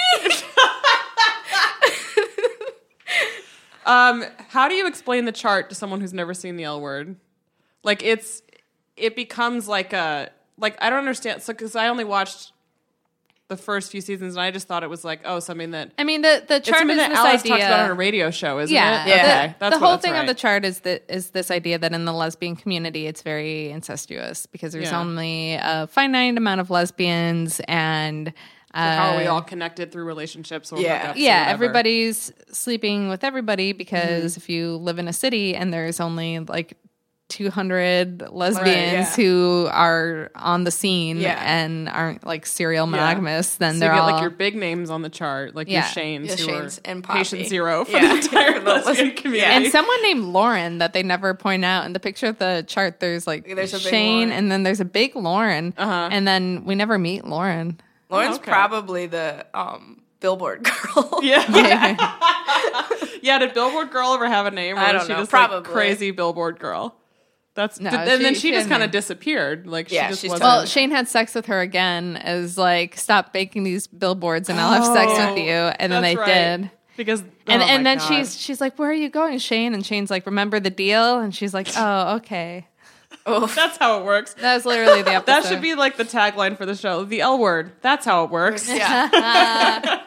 Speaker 3: Um, how do you explain the chart to someone who's never seen the L Word? Like it's, it becomes like a like I don't understand. So because I only watched the first few seasons, and I just thought it was like, oh, something that
Speaker 5: I mean, the the
Speaker 3: it's
Speaker 5: chart
Speaker 3: something
Speaker 5: is
Speaker 3: that
Speaker 5: this
Speaker 3: Alice
Speaker 5: idea.
Speaker 3: talks about on a radio show, isn't
Speaker 5: yeah,
Speaker 3: it?
Speaker 4: Yeah.
Speaker 3: Okay,
Speaker 5: The,
Speaker 3: that's
Speaker 5: the
Speaker 3: what-
Speaker 5: whole
Speaker 3: that's
Speaker 5: thing
Speaker 3: right.
Speaker 5: on the chart is that is this idea that in the lesbian community it's very incestuous because there's
Speaker 3: Yeah.
Speaker 5: only a finite amount of lesbians and.
Speaker 3: So how are we
Speaker 5: uh,
Speaker 3: all connected through relationships or
Speaker 4: Yeah.
Speaker 3: hookups or
Speaker 5: Yeah,
Speaker 3: whatever?
Speaker 5: everybody's sleeping with everybody because
Speaker 3: Mm-hmm.
Speaker 5: if you live in a city and there's only like two hundred lesbians
Speaker 4: yeah.
Speaker 5: who are on the scene
Speaker 4: Yeah.
Speaker 5: and aren't like serial monogamous, then
Speaker 3: So
Speaker 5: they're
Speaker 3: you get
Speaker 5: all
Speaker 3: like your big names on the chart, like
Speaker 5: Yeah.
Speaker 3: your Shanes,
Speaker 4: Yeah,
Speaker 3: who
Speaker 4: Shanes
Speaker 3: are
Speaker 4: and Poppy.
Speaker 3: patient zero for
Speaker 4: Yeah.
Speaker 3: the entire
Speaker 4: The
Speaker 3: lesbian
Speaker 4: lesbian-
Speaker 3: community.
Speaker 5: and someone named Lauren that they never point out in the picture of the chart. There's like
Speaker 4: There's a big
Speaker 5: Shane,
Speaker 4: Lauren.
Speaker 5: and then there's a big Lauren,
Speaker 3: Uh-huh.
Speaker 5: and then we never meet Lauren.
Speaker 4: Lauren's
Speaker 3: okay.
Speaker 4: probably the um, Billboard girl.
Speaker 3: Yeah. Yeah, did Billboard Girl ever have a name? Or
Speaker 4: I
Speaker 3: was
Speaker 4: don't
Speaker 3: she
Speaker 4: know,
Speaker 3: just like
Speaker 4: probably.
Speaker 3: crazy Billboard Girl? That's
Speaker 5: No,
Speaker 3: did- and then
Speaker 5: she-
Speaker 3: she,
Speaker 5: she
Speaker 3: just
Speaker 5: had
Speaker 3: kind
Speaker 5: a
Speaker 3: of
Speaker 5: name.
Speaker 3: disappeared. Like
Speaker 4: Yeah,
Speaker 3: she just
Speaker 4: she's
Speaker 3: wasn't.
Speaker 5: Well, Shane had sex with her again as like, stop making these billboards and I'll have sex
Speaker 3: Oh,
Speaker 5: with you. And then
Speaker 3: that's
Speaker 5: they
Speaker 3: right.
Speaker 5: did.
Speaker 3: Because
Speaker 5: And
Speaker 3: oh
Speaker 5: and
Speaker 3: my
Speaker 5: then
Speaker 3: God.
Speaker 5: she's she's like, where are you going, Shane? And Shane's like, remember the deal? And she's like, oh, okay.
Speaker 3: that's how it works.
Speaker 5: That was literally the episode.
Speaker 3: That should be like the tagline for the show. The L word. That's how it works.
Speaker 4: Yeah.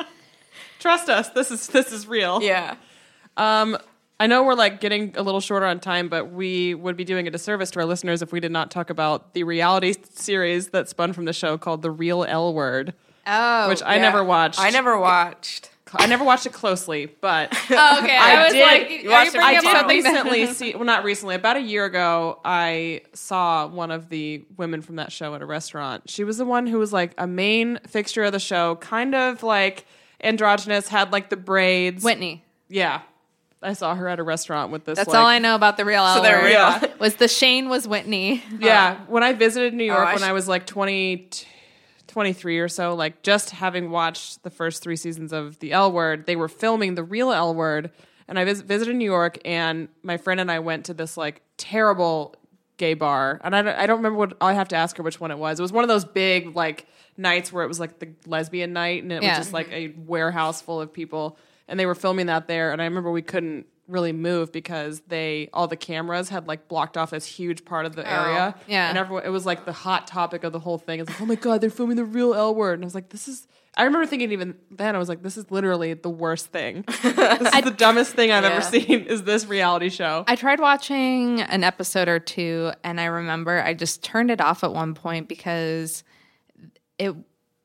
Speaker 3: Trust us. This is this is real.
Speaker 4: yeah.
Speaker 3: Um, I know we're like getting a little shorter on time, but we would be doing a disservice to our listeners if we did not talk about the reality series that spun from the show called The Real L Word,
Speaker 5: Oh.
Speaker 3: which I
Speaker 4: Yeah.
Speaker 3: never watched.
Speaker 4: I never watched.
Speaker 3: I never watched it closely, but
Speaker 5: Oh, okay. I,
Speaker 3: I
Speaker 5: was
Speaker 3: did-
Speaker 5: like,
Speaker 4: you
Speaker 5: are you
Speaker 4: watched it
Speaker 5: bringing
Speaker 3: I
Speaker 5: up
Speaker 3: did
Speaker 5: something that-
Speaker 3: recently see, well, not recently, about a year ago, I saw one of the women from that show at a restaurant. She was the one who was like a main fixture of the show, kind of like androgynous, had like the braids.
Speaker 5: Whitney.
Speaker 3: Yeah. I saw her at a restaurant with this.
Speaker 5: That's
Speaker 3: like,
Speaker 5: all I know about the real L
Speaker 4: So they're
Speaker 5: word.
Speaker 4: real.
Speaker 3: Yeah.
Speaker 5: Was the Shane was Whitney.
Speaker 3: Yeah. When I visited New York
Speaker 4: I
Speaker 3: when
Speaker 4: sh-
Speaker 3: I was like twenty, twenty-three or so, like just having watched the first three seasons of The L Word, they were filming The Real L Word. And I vis- visited New York, and my friend and I went to this like terrible gay bar. And I don't, I don't remember what, I have to ask her which one it was. It was one of those big like nights where it was like the lesbian night, and it
Speaker 5: Yeah.
Speaker 3: was just like a warehouse full of people. And they were filming that there. And I remember we couldn't really move because they all the cameras had like blocked off this huge part of the area.
Speaker 5: Yeah.
Speaker 3: And everyone, it was like the hot topic of the whole thing. It's like, oh my God, they're filming The Real L Word. And I was like, this is, I remember thinking even then, I was like, this is literally the worst thing. This is the dumbest thing I've
Speaker 4: Yeah.
Speaker 3: ever seen is this reality show.
Speaker 5: I tried watching an episode or two, and I remember I just turned it off at one point because it,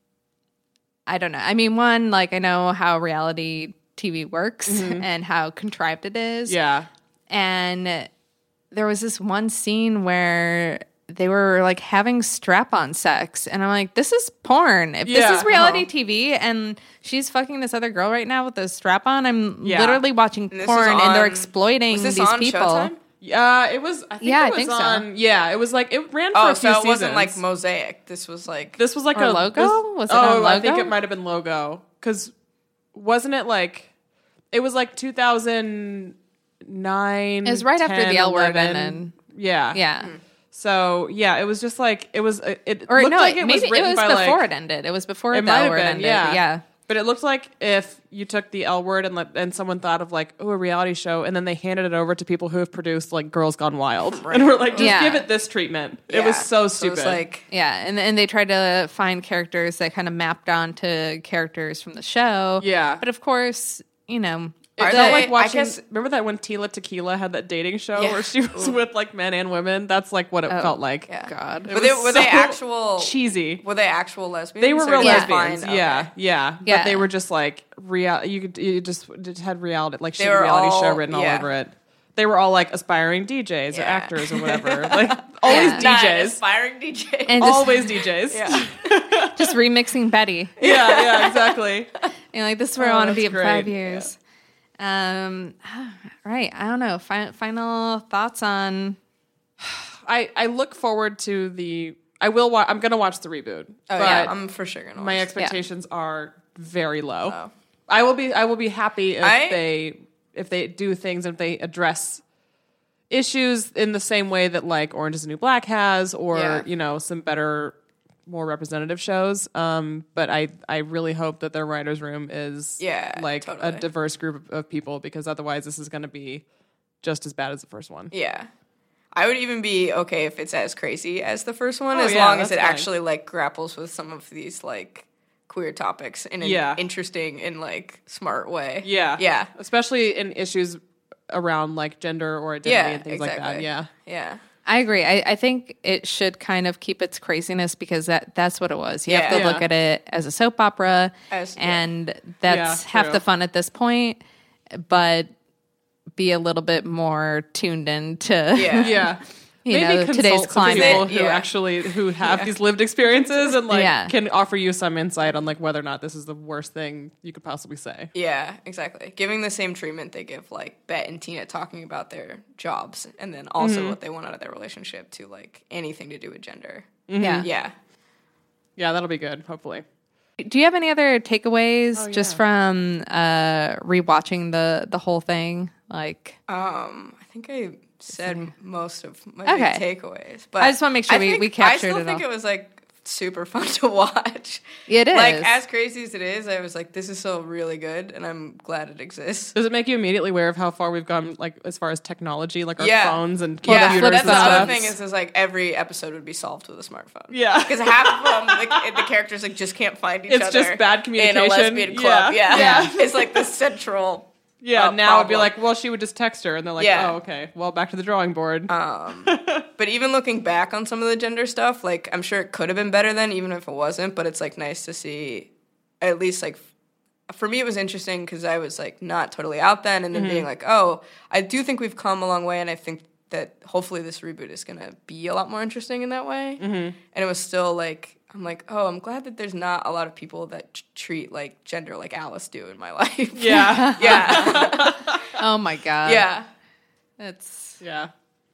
Speaker 5: I don't know. I mean, one, like I know how reality T V works and how contrived it is.
Speaker 3: Yeah.
Speaker 5: And there was this one scene where they were like having strap-on sex, and I'm like, this is porn. If
Speaker 3: Yeah,
Speaker 5: this is reality
Speaker 3: uh-huh.
Speaker 5: T V and she's fucking this other girl right now with a strap-on, I'm
Speaker 3: Yeah.
Speaker 5: literally watching
Speaker 4: And this
Speaker 5: porn
Speaker 4: is
Speaker 5: and they're
Speaker 4: on-
Speaker 5: exploiting
Speaker 4: Was this
Speaker 5: these
Speaker 4: on
Speaker 5: people.
Speaker 4: Showtime?
Speaker 3: Yeah, it was, I think
Speaker 5: Yeah, I
Speaker 3: it was
Speaker 5: think so.
Speaker 3: on, yeah, it was like, it ran for
Speaker 4: Oh,
Speaker 3: a few
Speaker 4: so it
Speaker 3: seasons.
Speaker 4: wasn't like Mosaic. This was like
Speaker 3: This was like
Speaker 5: Or
Speaker 3: a
Speaker 5: Logo?
Speaker 3: this-
Speaker 5: Was it
Speaker 3: oh,
Speaker 5: on
Speaker 3: I think
Speaker 5: Logo?
Speaker 3: it might have been Logo because wasn't it like it was like two thousand nine?
Speaker 5: It was right after
Speaker 3: ten,
Speaker 5: the L Word
Speaker 3: eleven.
Speaker 5: ended.
Speaker 3: Yeah,
Speaker 5: Yeah.
Speaker 3: So yeah, it was just like it was. It
Speaker 5: Or
Speaker 3: looked
Speaker 5: no,
Speaker 3: like it
Speaker 5: maybe
Speaker 3: was written
Speaker 5: it was
Speaker 3: by
Speaker 5: before
Speaker 3: like,
Speaker 5: it ended. It was before
Speaker 3: It
Speaker 5: the
Speaker 3: might
Speaker 5: L
Speaker 3: have
Speaker 5: Word
Speaker 3: been,
Speaker 5: ended.
Speaker 3: yeah,
Speaker 5: Yeah.
Speaker 3: But it looked like if you took the L Word and let, and someone thought of like, oh, a reality show, and then they handed it over to people who have produced like Girls Gone Wild, and we're like, just
Speaker 5: Yeah.
Speaker 3: give it this treatment. It was
Speaker 4: Yeah.
Speaker 3: so
Speaker 4: So
Speaker 3: stupid.
Speaker 4: it's like
Speaker 5: Yeah, and and they tried to find characters that kind of mapped onto characters from the show.
Speaker 3: Yeah.
Speaker 5: But of course, you know,
Speaker 3: It
Speaker 4: Are
Speaker 3: felt
Speaker 4: they-
Speaker 3: like
Speaker 4: I
Speaker 3: watching.
Speaker 4: guess-
Speaker 3: remember that when Tila Tequila had that dating show
Speaker 4: Yeah.
Speaker 3: where she was with like men and women? That's like what it
Speaker 5: Oh,
Speaker 3: felt like.
Speaker 4: yeah.
Speaker 5: God.
Speaker 3: It
Speaker 4: Were they
Speaker 3: was
Speaker 4: were they
Speaker 3: so
Speaker 4: actual
Speaker 3: cheesy?
Speaker 4: Were they actual lesbians?
Speaker 3: They were
Speaker 4: or
Speaker 3: real
Speaker 4: just
Speaker 3: lesbians.
Speaker 4: fine?
Speaker 3: Yeah,
Speaker 4: Okay.
Speaker 3: yeah,
Speaker 5: Yeah.
Speaker 3: But they were just like real. You could you just, just had reality like
Speaker 4: They
Speaker 3: shitty
Speaker 4: were
Speaker 3: reality show
Speaker 4: all-
Speaker 3: written all
Speaker 4: yeah.
Speaker 3: over it. They were all like aspiring D Js or
Speaker 4: Yeah.
Speaker 3: actors or whatever. Like always
Speaker 5: Yeah.
Speaker 4: Not
Speaker 3: D Js.
Speaker 4: aspiring D J.
Speaker 5: and just,
Speaker 3: Always D Js.
Speaker 4: yeah.
Speaker 5: just remixing Betty.
Speaker 3: yeah, yeah, exactly.
Speaker 5: And like, this is where I
Speaker 3: Oh,
Speaker 5: want to be
Speaker 3: that's
Speaker 5: in five
Speaker 3: great.
Speaker 5: years. Um, right. I don't know. Fi- final thoughts on.
Speaker 3: I I look forward to the. I will. Wa- I'm gonna watch the reboot.
Speaker 4: Oh
Speaker 3: but
Speaker 4: yeah, I'm for sure gonna.
Speaker 3: my
Speaker 4: watch.
Speaker 3: expectations are very low.
Speaker 4: Oh.
Speaker 3: I will be I will be happy if
Speaker 4: I-
Speaker 3: they if they do things, if they address issues in the same way that like Orange is the New Black has, or
Speaker 4: Yeah.
Speaker 3: you know, some better, more representative shows. Um, but I I really hope that their writers' room is
Speaker 4: Yeah,
Speaker 3: like a
Speaker 4: totally.
Speaker 3: diverse group of people, because otherwise this is going to be just as bad as the first one.
Speaker 4: Yeah. I would even be okay if it's as crazy as the first one,
Speaker 3: Oh,
Speaker 4: as
Speaker 3: yeah,
Speaker 4: long as it
Speaker 3: that's fine.
Speaker 4: actually like grapples with some of these like queer topics in an
Speaker 3: Yeah.
Speaker 4: interesting and like smart way.
Speaker 3: Yeah,
Speaker 4: Yeah.
Speaker 3: especially in issues around like gender or identity
Speaker 4: Yeah,
Speaker 3: and things like that.
Speaker 4: exactly.
Speaker 3: Yeah.
Speaker 4: Yeah.
Speaker 5: I agree. I, I think it should kind of keep its craziness, because that that's what it was. You have
Speaker 4: Yeah.
Speaker 5: to look
Speaker 3: Yeah.
Speaker 5: at it as a soap opera,
Speaker 4: As- yeah.
Speaker 5: and that's
Speaker 3: Yeah,
Speaker 5: half
Speaker 3: true.
Speaker 5: the fun at this point. But be a little bit more tuned into
Speaker 4: Yeah.
Speaker 3: Yeah.
Speaker 5: you
Speaker 3: Maybe
Speaker 5: know,
Speaker 3: consult
Speaker 5: today's
Speaker 3: some
Speaker 5: climate.
Speaker 3: people who
Speaker 4: Yeah.
Speaker 3: actually who have these lived experiences and like
Speaker 5: Yeah.
Speaker 3: can offer you some insight on like whether or not this is the worst thing you could possibly say.
Speaker 4: Yeah, exactly. Giving the same treatment they give like Bet and Tina talking about their jobs and then also what they want out of their relationship to like anything to do with gender.
Speaker 5: Yeah.
Speaker 4: Yeah.
Speaker 3: Yeah, that'll be good, hopefully.
Speaker 5: Do you have any other takeaways
Speaker 3: Oh,
Speaker 5: just
Speaker 3: yeah.
Speaker 5: from uh, rewatching the the whole thing? Like,
Speaker 4: Um, I think I said most of my
Speaker 5: Okay.
Speaker 4: big takeaways, but
Speaker 5: I just wanna make sure
Speaker 4: I
Speaker 5: we-
Speaker 4: think-
Speaker 5: we captured
Speaker 4: I still
Speaker 5: it
Speaker 4: think
Speaker 5: all.
Speaker 4: it was like super fun to watch.
Speaker 5: it is.
Speaker 4: Like as crazy as it is, I was like, this is still really good, and I'm glad it exists.
Speaker 3: Does it make you immediately aware of how far we've gone, like as far as technology, like our
Speaker 4: Yeah.
Speaker 3: phones and
Speaker 5: Well, the
Speaker 3: computers
Speaker 5: flip
Speaker 4: that's
Speaker 3: and
Speaker 4: the
Speaker 3: stuff?
Speaker 4: other thing is, is like every episode would be solved with a smartphone.
Speaker 3: Yeah.
Speaker 4: because half of them, the, the characters like just can't find each
Speaker 3: It's
Speaker 4: other.
Speaker 3: just bad
Speaker 4: in
Speaker 3: communication.
Speaker 4: a lesbian club.
Speaker 3: Yeah.
Speaker 4: Yeah,
Speaker 3: Yeah.
Speaker 4: it's like the central.
Speaker 3: Yeah,
Speaker 4: uh,
Speaker 3: now it'd be
Speaker 4: problem.
Speaker 3: like, well, she would just text her, and they're like,
Speaker 4: Yeah.
Speaker 3: oh, okay, well, back to the drawing board.
Speaker 4: Um, but even looking back on some of the gender stuff, like I'm sure it could have been better then, even if it wasn't. But it's like nice to see, at least like f- for me, it was interesting because I was like not totally out then, and then being like, oh, I do think we've come a long way, and I think that hopefully this reboot is gonna be a lot more interesting in that way. Mm-hmm. And it was still like. I'm like, oh, I'm glad that there's not a lot of people that t- treat like gender like Alice do in my life.
Speaker 3: yeah.
Speaker 4: yeah,
Speaker 5: oh my god.
Speaker 4: yeah.
Speaker 5: It's
Speaker 3: Yeah.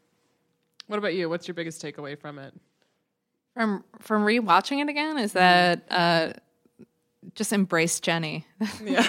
Speaker 3: What about you? What's your biggest takeaway from it?
Speaker 5: from from rewatching it again. Is that uh, just embrace Jenny?
Speaker 3: Yeah.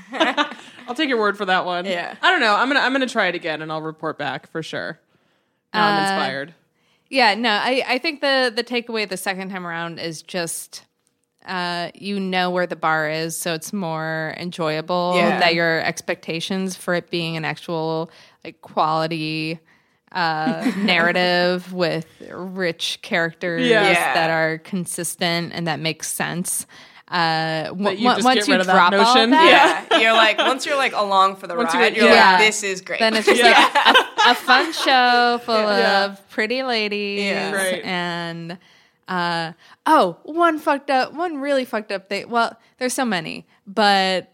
Speaker 3: I'll take your word for that one.
Speaker 4: Yeah.
Speaker 3: I don't know. I'm gonna I'm gonna try it again and I'll report back for sure. Now I'm
Speaker 5: Uh,
Speaker 3: inspired.
Speaker 5: Yeah, no, I, I think the the takeaway the second time around is just uh, you know where the bar is, so it's more enjoyable.
Speaker 4: Yeah.
Speaker 5: That your expectations for it being an actual like quality uh, narrative with rich characters
Speaker 3: Yeah.
Speaker 4: Yeah.
Speaker 5: that are consistent and that make sense. Uh, w-
Speaker 3: you just
Speaker 5: once
Speaker 3: get
Speaker 5: you
Speaker 3: rid of that
Speaker 5: drop all
Speaker 3: notion.
Speaker 5: that,
Speaker 4: Yeah, you're like once you're like along for the
Speaker 3: Once
Speaker 4: ride,
Speaker 3: you're-
Speaker 4: you're
Speaker 5: yeah.
Speaker 4: like, this is great.
Speaker 5: then it's just like a, a fun show full
Speaker 3: Yeah.
Speaker 5: of pretty ladies
Speaker 4: Yeah.
Speaker 3: Right.
Speaker 5: and uh oh one fucked up one really fucked up thing. Well, there's so many, but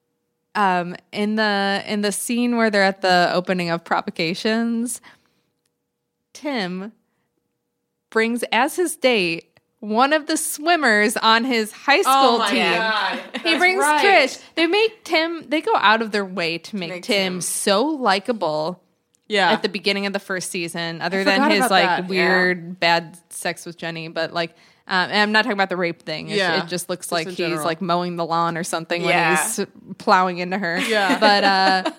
Speaker 5: um in the in the scene where they're at the opening of Provocations, Tim brings as his date one of the swimmers on his high school team.
Speaker 3: God.
Speaker 5: He brings Trish. They make Tim, they go out of their way to make,
Speaker 4: Make
Speaker 5: Tim,
Speaker 4: Tim-
Speaker 5: so likable
Speaker 3: Yeah.
Speaker 5: at the beginning of the first season, other
Speaker 3: I
Speaker 5: than
Speaker 3: forgot
Speaker 5: his
Speaker 3: about
Speaker 5: like
Speaker 3: that,
Speaker 5: weird bad sex with Jenny. But like, um, and I'm not talking about the rape thing. It's-
Speaker 3: Yeah.
Speaker 5: It just looks
Speaker 3: Just
Speaker 5: like
Speaker 3: in
Speaker 5: he's
Speaker 3: general.
Speaker 5: like mowing the lawn or something
Speaker 4: Yeah.
Speaker 5: when he's plowing into her.
Speaker 3: Yeah.
Speaker 5: But uh,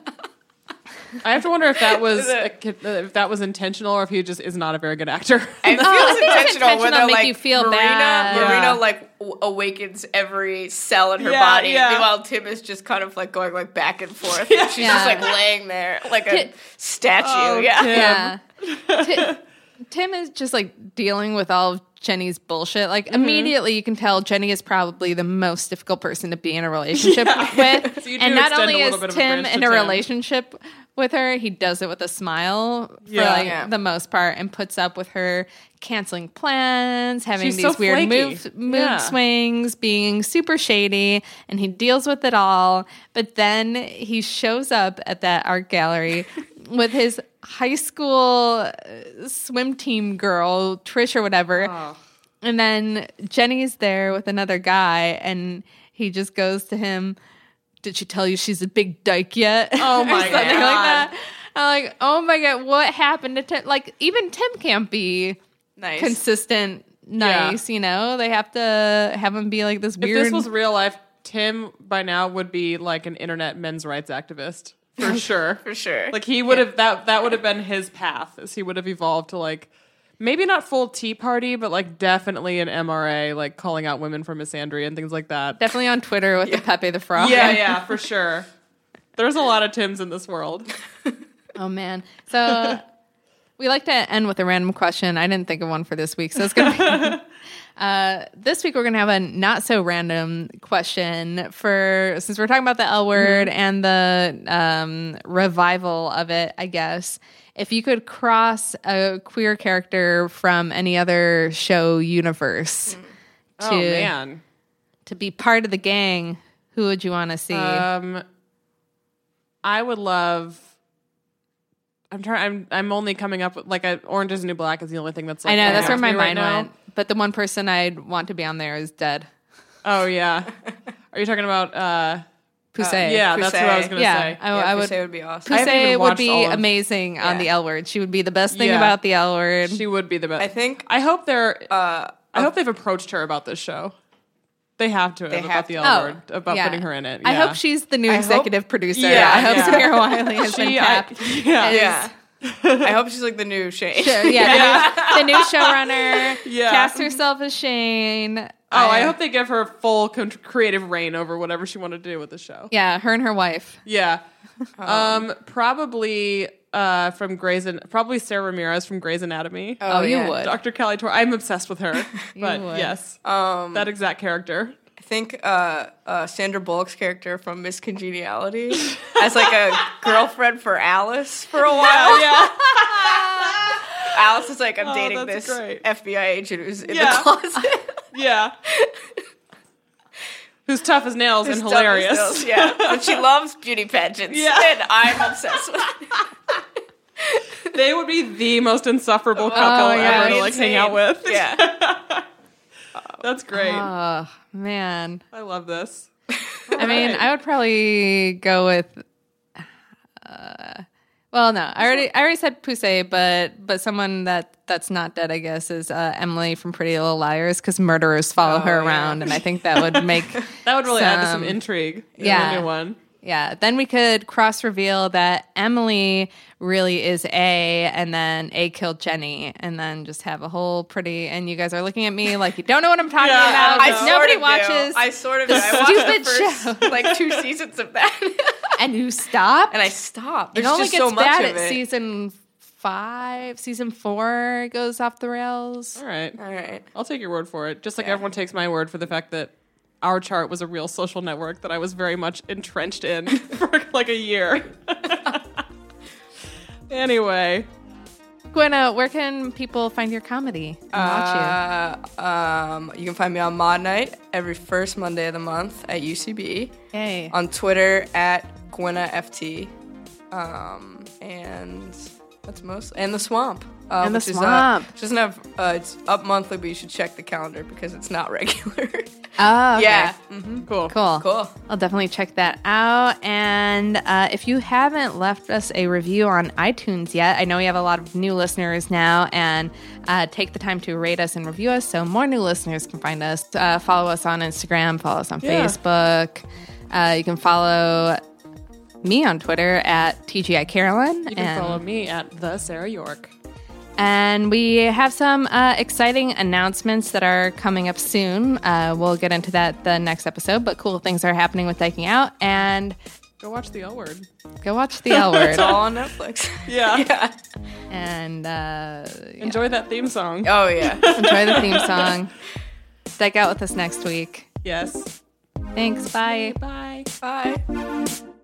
Speaker 3: I have to wonder if that was if that was intentional or if he just is not a very good actor.
Speaker 4: I feel
Speaker 5: Oh, I
Speaker 4: it's
Speaker 5: think it's
Speaker 4: intentional when
Speaker 5: intentional,
Speaker 4: they're
Speaker 5: make
Speaker 4: like
Speaker 5: you feel
Speaker 4: Marina,
Speaker 5: bad.
Speaker 4: Marina
Speaker 3: Yeah.
Speaker 4: like w- awakens every cell in her
Speaker 3: Yeah,
Speaker 4: body.
Speaker 3: yeah.
Speaker 4: Meanwhile, Tim is just kind of like going like back and forth. She's
Speaker 5: Yeah.
Speaker 4: just like laying there like a
Speaker 5: Ti-
Speaker 4: statue.
Speaker 3: Oh,
Speaker 4: yeah.
Speaker 3: Tim.
Speaker 5: yeah, Ti- Tim is just like dealing with all of Jenny's bullshit. Like immediately, you can tell Jenny is probably the most difficult person to be in a relationship with.
Speaker 3: So you do
Speaker 5: and not
Speaker 3: extend
Speaker 5: only
Speaker 3: a
Speaker 5: is
Speaker 3: little bit of a
Speaker 5: Tim
Speaker 3: branch
Speaker 5: in
Speaker 3: to
Speaker 5: a
Speaker 3: Tim.
Speaker 5: relationship with her, he does it with a smile for
Speaker 3: Yeah.
Speaker 5: like
Speaker 4: Yeah.
Speaker 5: the most part, and puts up with her canceling plans, having
Speaker 3: She's
Speaker 5: these
Speaker 3: so
Speaker 5: weird
Speaker 3: flaky.
Speaker 5: move mood
Speaker 3: Yeah.
Speaker 5: swings, being super shady, and he deals with it all. But then he shows up at that art gallery with his high school uh, swim team girl, Trish or whatever.
Speaker 3: Oh.
Speaker 5: And then Jenny's there with another guy, and he just goes to him, "Did she tell you she's a big dyke yet?"
Speaker 3: Oh my
Speaker 5: or something like
Speaker 3: God.
Speaker 5: that. I'm like, oh my God, what happened to Tim? Like, even Tim can't be
Speaker 4: Nice.
Speaker 5: consistent, nice, you know? They have to have him be like this
Speaker 3: If
Speaker 5: weird.
Speaker 3: this was real life, Tim by now would be like an internet men's rights activist for sure.
Speaker 4: For sure.
Speaker 3: Like he would have that that would have been his path as he would have evolved to like maybe not full Tea Party, but like definitely an M R A, like calling out women for misandry and things like that.
Speaker 5: Definitely on Twitter with the Pepe the Frog.
Speaker 3: Yeah, yeah, for sure. There's a lot of Tims in this world.
Speaker 5: Oh, man. So we like to end with a random question. I didn't think of one for this week, so it's going to be... Uh, this week we're going to have a not so random question for, since we're talking about the L word
Speaker 3: Mm-hmm.
Speaker 5: and the um, revival of it, I guess. If you could cross a queer character from any other show universe to,
Speaker 3: Oh man.
Speaker 5: to be part of the gang, who would you want to see?
Speaker 3: Um I would love I'm trying. I'm I'm only coming up with like a Orange Is the New Black is the only thing that's. Like,
Speaker 5: I know that's where my
Speaker 3: right
Speaker 5: mind
Speaker 3: now.
Speaker 5: went. But the one person I'd want to be on there is dead.
Speaker 3: Oh yeah. Are you talking about? uh
Speaker 5: Pusey.
Speaker 3: Uh, yeah, that's what I was gonna
Speaker 5: yeah,
Speaker 3: say.
Speaker 5: I,
Speaker 4: Yeah,
Speaker 5: I would.
Speaker 4: Pusey would be awesome.
Speaker 3: I haven't
Speaker 5: Pusey
Speaker 3: even
Speaker 5: would
Speaker 3: watched
Speaker 5: be
Speaker 3: all of-
Speaker 5: amazing on
Speaker 4: Yeah.
Speaker 5: the L Word. She would be the best thing
Speaker 3: Yeah.
Speaker 5: about the L Word.
Speaker 3: She would be the best.
Speaker 4: I think.
Speaker 3: I hope they're.
Speaker 4: Uh,
Speaker 3: I hope they've approached her about this show. They have to have
Speaker 4: They
Speaker 3: about
Speaker 4: have
Speaker 3: the
Speaker 4: to.
Speaker 3: L
Speaker 5: Oh,
Speaker 3: Word about
Speaker 5: yeah.
Speaker 3: putting her in it.
Speaker 5: I
Speaker 3: yeah.
Speaker 5: hope she's the new
Speaker 4: I
Speaker 5: executive producer.
Speaker 3: Yeah,
Speaker 5: I hope
Speaker 3: yeah.
Speaker 5: Samira Wiley has been
Speaker 3: She, I,
Speaker 5: capped.
Speaker 3: yeah,
Speaker 5: as-
Speaker 4: yeah. I hope she's like the new Shane.
Speaker 5: Sure, yeah, the, new, the new showrunner.
Speaker 3: Yeah.
Speaker 5: Cast herself as Shane.
Speaker 3: Oh, I hope they give her full con- creative reign over whatever she wanted to do with the show.
Speaker 5: Yeah, her and her wife.
Speaker 3: Yeah. Um, probably uh, from Grey's An- probably Sarah Ramirez from Grey's Anatomy.
Speaker 5: Oh, you
Speaker 4: yeah.
Speaker 5: would.
Speaker 3: Doctor Kelly Tor. I'm obsessed with her. but
Speaker 5: would.
Speaker 3: yes,
Speaker 4: Um,
Speaker 3: that exact character.
Speaker 4: I think uh, uh, Sandra Bullock's character from Miss Congeniality as like a girlfriend for Alice for a while.
Speaker 3: Yeah.
Speaker 4: Alice is like, I'm
Speaker 3: Oh,
Speaker 4: dating
Speaker 3: that's
Speaker 4: this
Speaker 3: great.
Speaker 4: F B I agent who's in
Speaker 3: Yeah.
Speaker 4: the closet.
Speaker 3: Yeah. Who's tough as nails
Speaker 4: Who's
Speaker 3: and
Speaker 4: dumb as
Speaker 3: hilarious.
Speaker 4: nails, yeah, but she loves beauty pageants.
Speaker 3: Yeah.
Speaker 4: And I'm obsessed with it.
Speaker 3: They would be the most insufferable couple
Speaker 5: Oh, yeah.
Speaker 3: ever to like hang out with.
Speaker 4: Yeah.
Speaker 3: That's great.
Speaker 5: Oh, man.
Speaker 3: I love this.
Speaker 5: I mean, I would probably go with. Uh, well, no, I already, I already said Pusey, but but someone that that's not dead, I guess, is uh, Emily from Pretty Little Liars, because murderers follow
Speaker 4: Oh,
Speaker 5: her
Speaker 4: yeah.
Speaker 5: around, and I think that would make
Speaker 3: That would really add to some
Speaker 5: some-
Speaker 3: intrigue in
Speaker 5: yeah.
Speaker 3: the new one.
Speaker 5: yeah. Then we could cross reveal that Emily really is A, and then A killed Jenny, and then just have a whole pretty. And you guys are looking at me like you don't know what I'm talking
Speaker 3: Yeah,
Speaker 5: about.
Speaker 3: I
Speaker 5: because
Speaker 3: know.
Speaker 5: Nobody
Speaker 4: sort of
Speaker 5: watches.
Speaker 4: Do. I sort of
Speaker 5: the
Speaker 4: do. I watched
Speaker 5: stupid
Speaker 4: the first
Speaker 5: show.
Speaker 4: like two seasons of that,
Speaker 5: and you stop.
Speaker 4: and I stopped.
Speaker 5: It
Speaker 4: There's
Speaker 5: only
Speaker 4: just
Speaker 5: gets
Speaker 4: so much
Speaker 5: bad
Speaker 4: of
Speaker 5: at
Speaker 4: it.
Speaker 5: season five. Season four goes off the rails.
Speaker 3: All right.
Speaker 4: All right.
Speaker 3: I'll take your word for it. Just like
Speaker 4: Yeah.
Speaker 3: everyone takes my word for the fact that our chart was a real social network that I was very much entrenched in for like a year. Anyway.
Speaker 5: Gwenna, where can people find your comedy and watch
Speaker 4: Uh, um, you can find me on Mod Night every first Monday of the month at U C B.
Speaker 5: you? Yay.
Speaker 4: On Twitter at Gwenna F T. Um, and that's most. And The Swamp. Uh,
Speaker 5: And The
Speaker 4: which is,
Speaker 5: Swamp.
Speaker 4: uh, which doesn't have, uh, it's up monthly, but you should check the calendar because it's not regular.
Speaker 5: Oh, okay.
Speaker 4: Yeah.
Speaker 3: Cool.
Speaker 5: Cool.
Speaker 4: Cool.
Speaker 5: I'll definitely check that out. And uh, if you haven't left us a review on iTunes yet, I know we have a lot of new listeners now, and uh, take the time to rate us and review us so more new listeners can find us. Uh, follow us on Instagram, follow us on
Speaker 3: Yeah.
Speaker 5: Facebook. Uh, you can follow me on Twitter at T G I Carolyn.
Speaker 3: You can
Speaker 5: and-
Speaker 3: follow me at the Sarah York.
Speaker 5: And we have some uh, exciting announcements that are coming up soon. Uh, we'll get into that the next episode, but cool things are happening with Diking Out. And
Speaker 3: Go watch the L Word.
Speaker 5: go watch the L Word.
Speaker 4: It's all on Netflix.
Speaker 3: Yeah.
Speaker 4: Yeah.
Speaker 5: And uh,
Speaker 3: Enjoy that theme song.
Speaker 4: Oh, yeah.
Speaker 5: enjoy the theme song. Dike out with us next week.
Speaker 3: Yes.
Speaker 5: Thanks. Bye.
Speaker 3: Bye.
Speaker 4: Bye.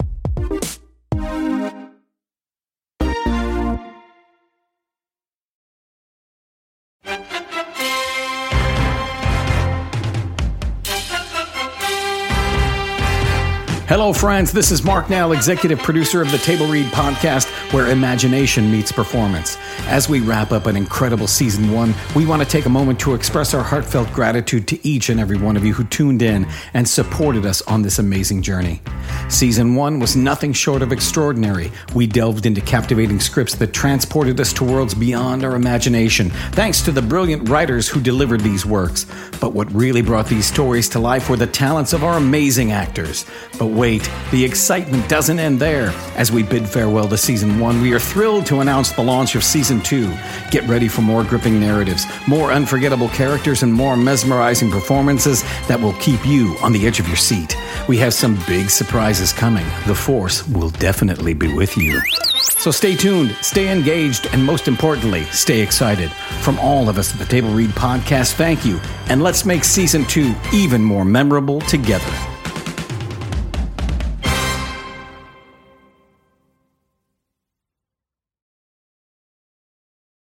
Speaker 10: Hello, friends. This is Mark Nell, executive producer of the Table Read podcast, where imagination meets performance. As we wrap up an incredible season one, we want to take a moment to express our heartfelt gratitude to each and every one of you who tuned in and supported us on this amazing journey. Season one was nothing short of extraordinary. We delved into captivating scripts that transported us to worlds beyond our imagination, thanks to the brilliant writers who delivered these works. But what really brought these stories to life were the talents of our amazing actors. But wait, the excitement doesn't end there. As we bid farewell to season one, we are thrilled to announce the launch of season two. Get ready for more gripping narratives, more unforgettable characters, and more mesmerizing performances that will keep you on the edge of your seat. We have some big surprises coming. The Force will definitely be with you. So stay tuned, stay engaged, and most importantly, stay excited. From all of us at the Table Read podcast, thank you, and let's make season two even more memorable together.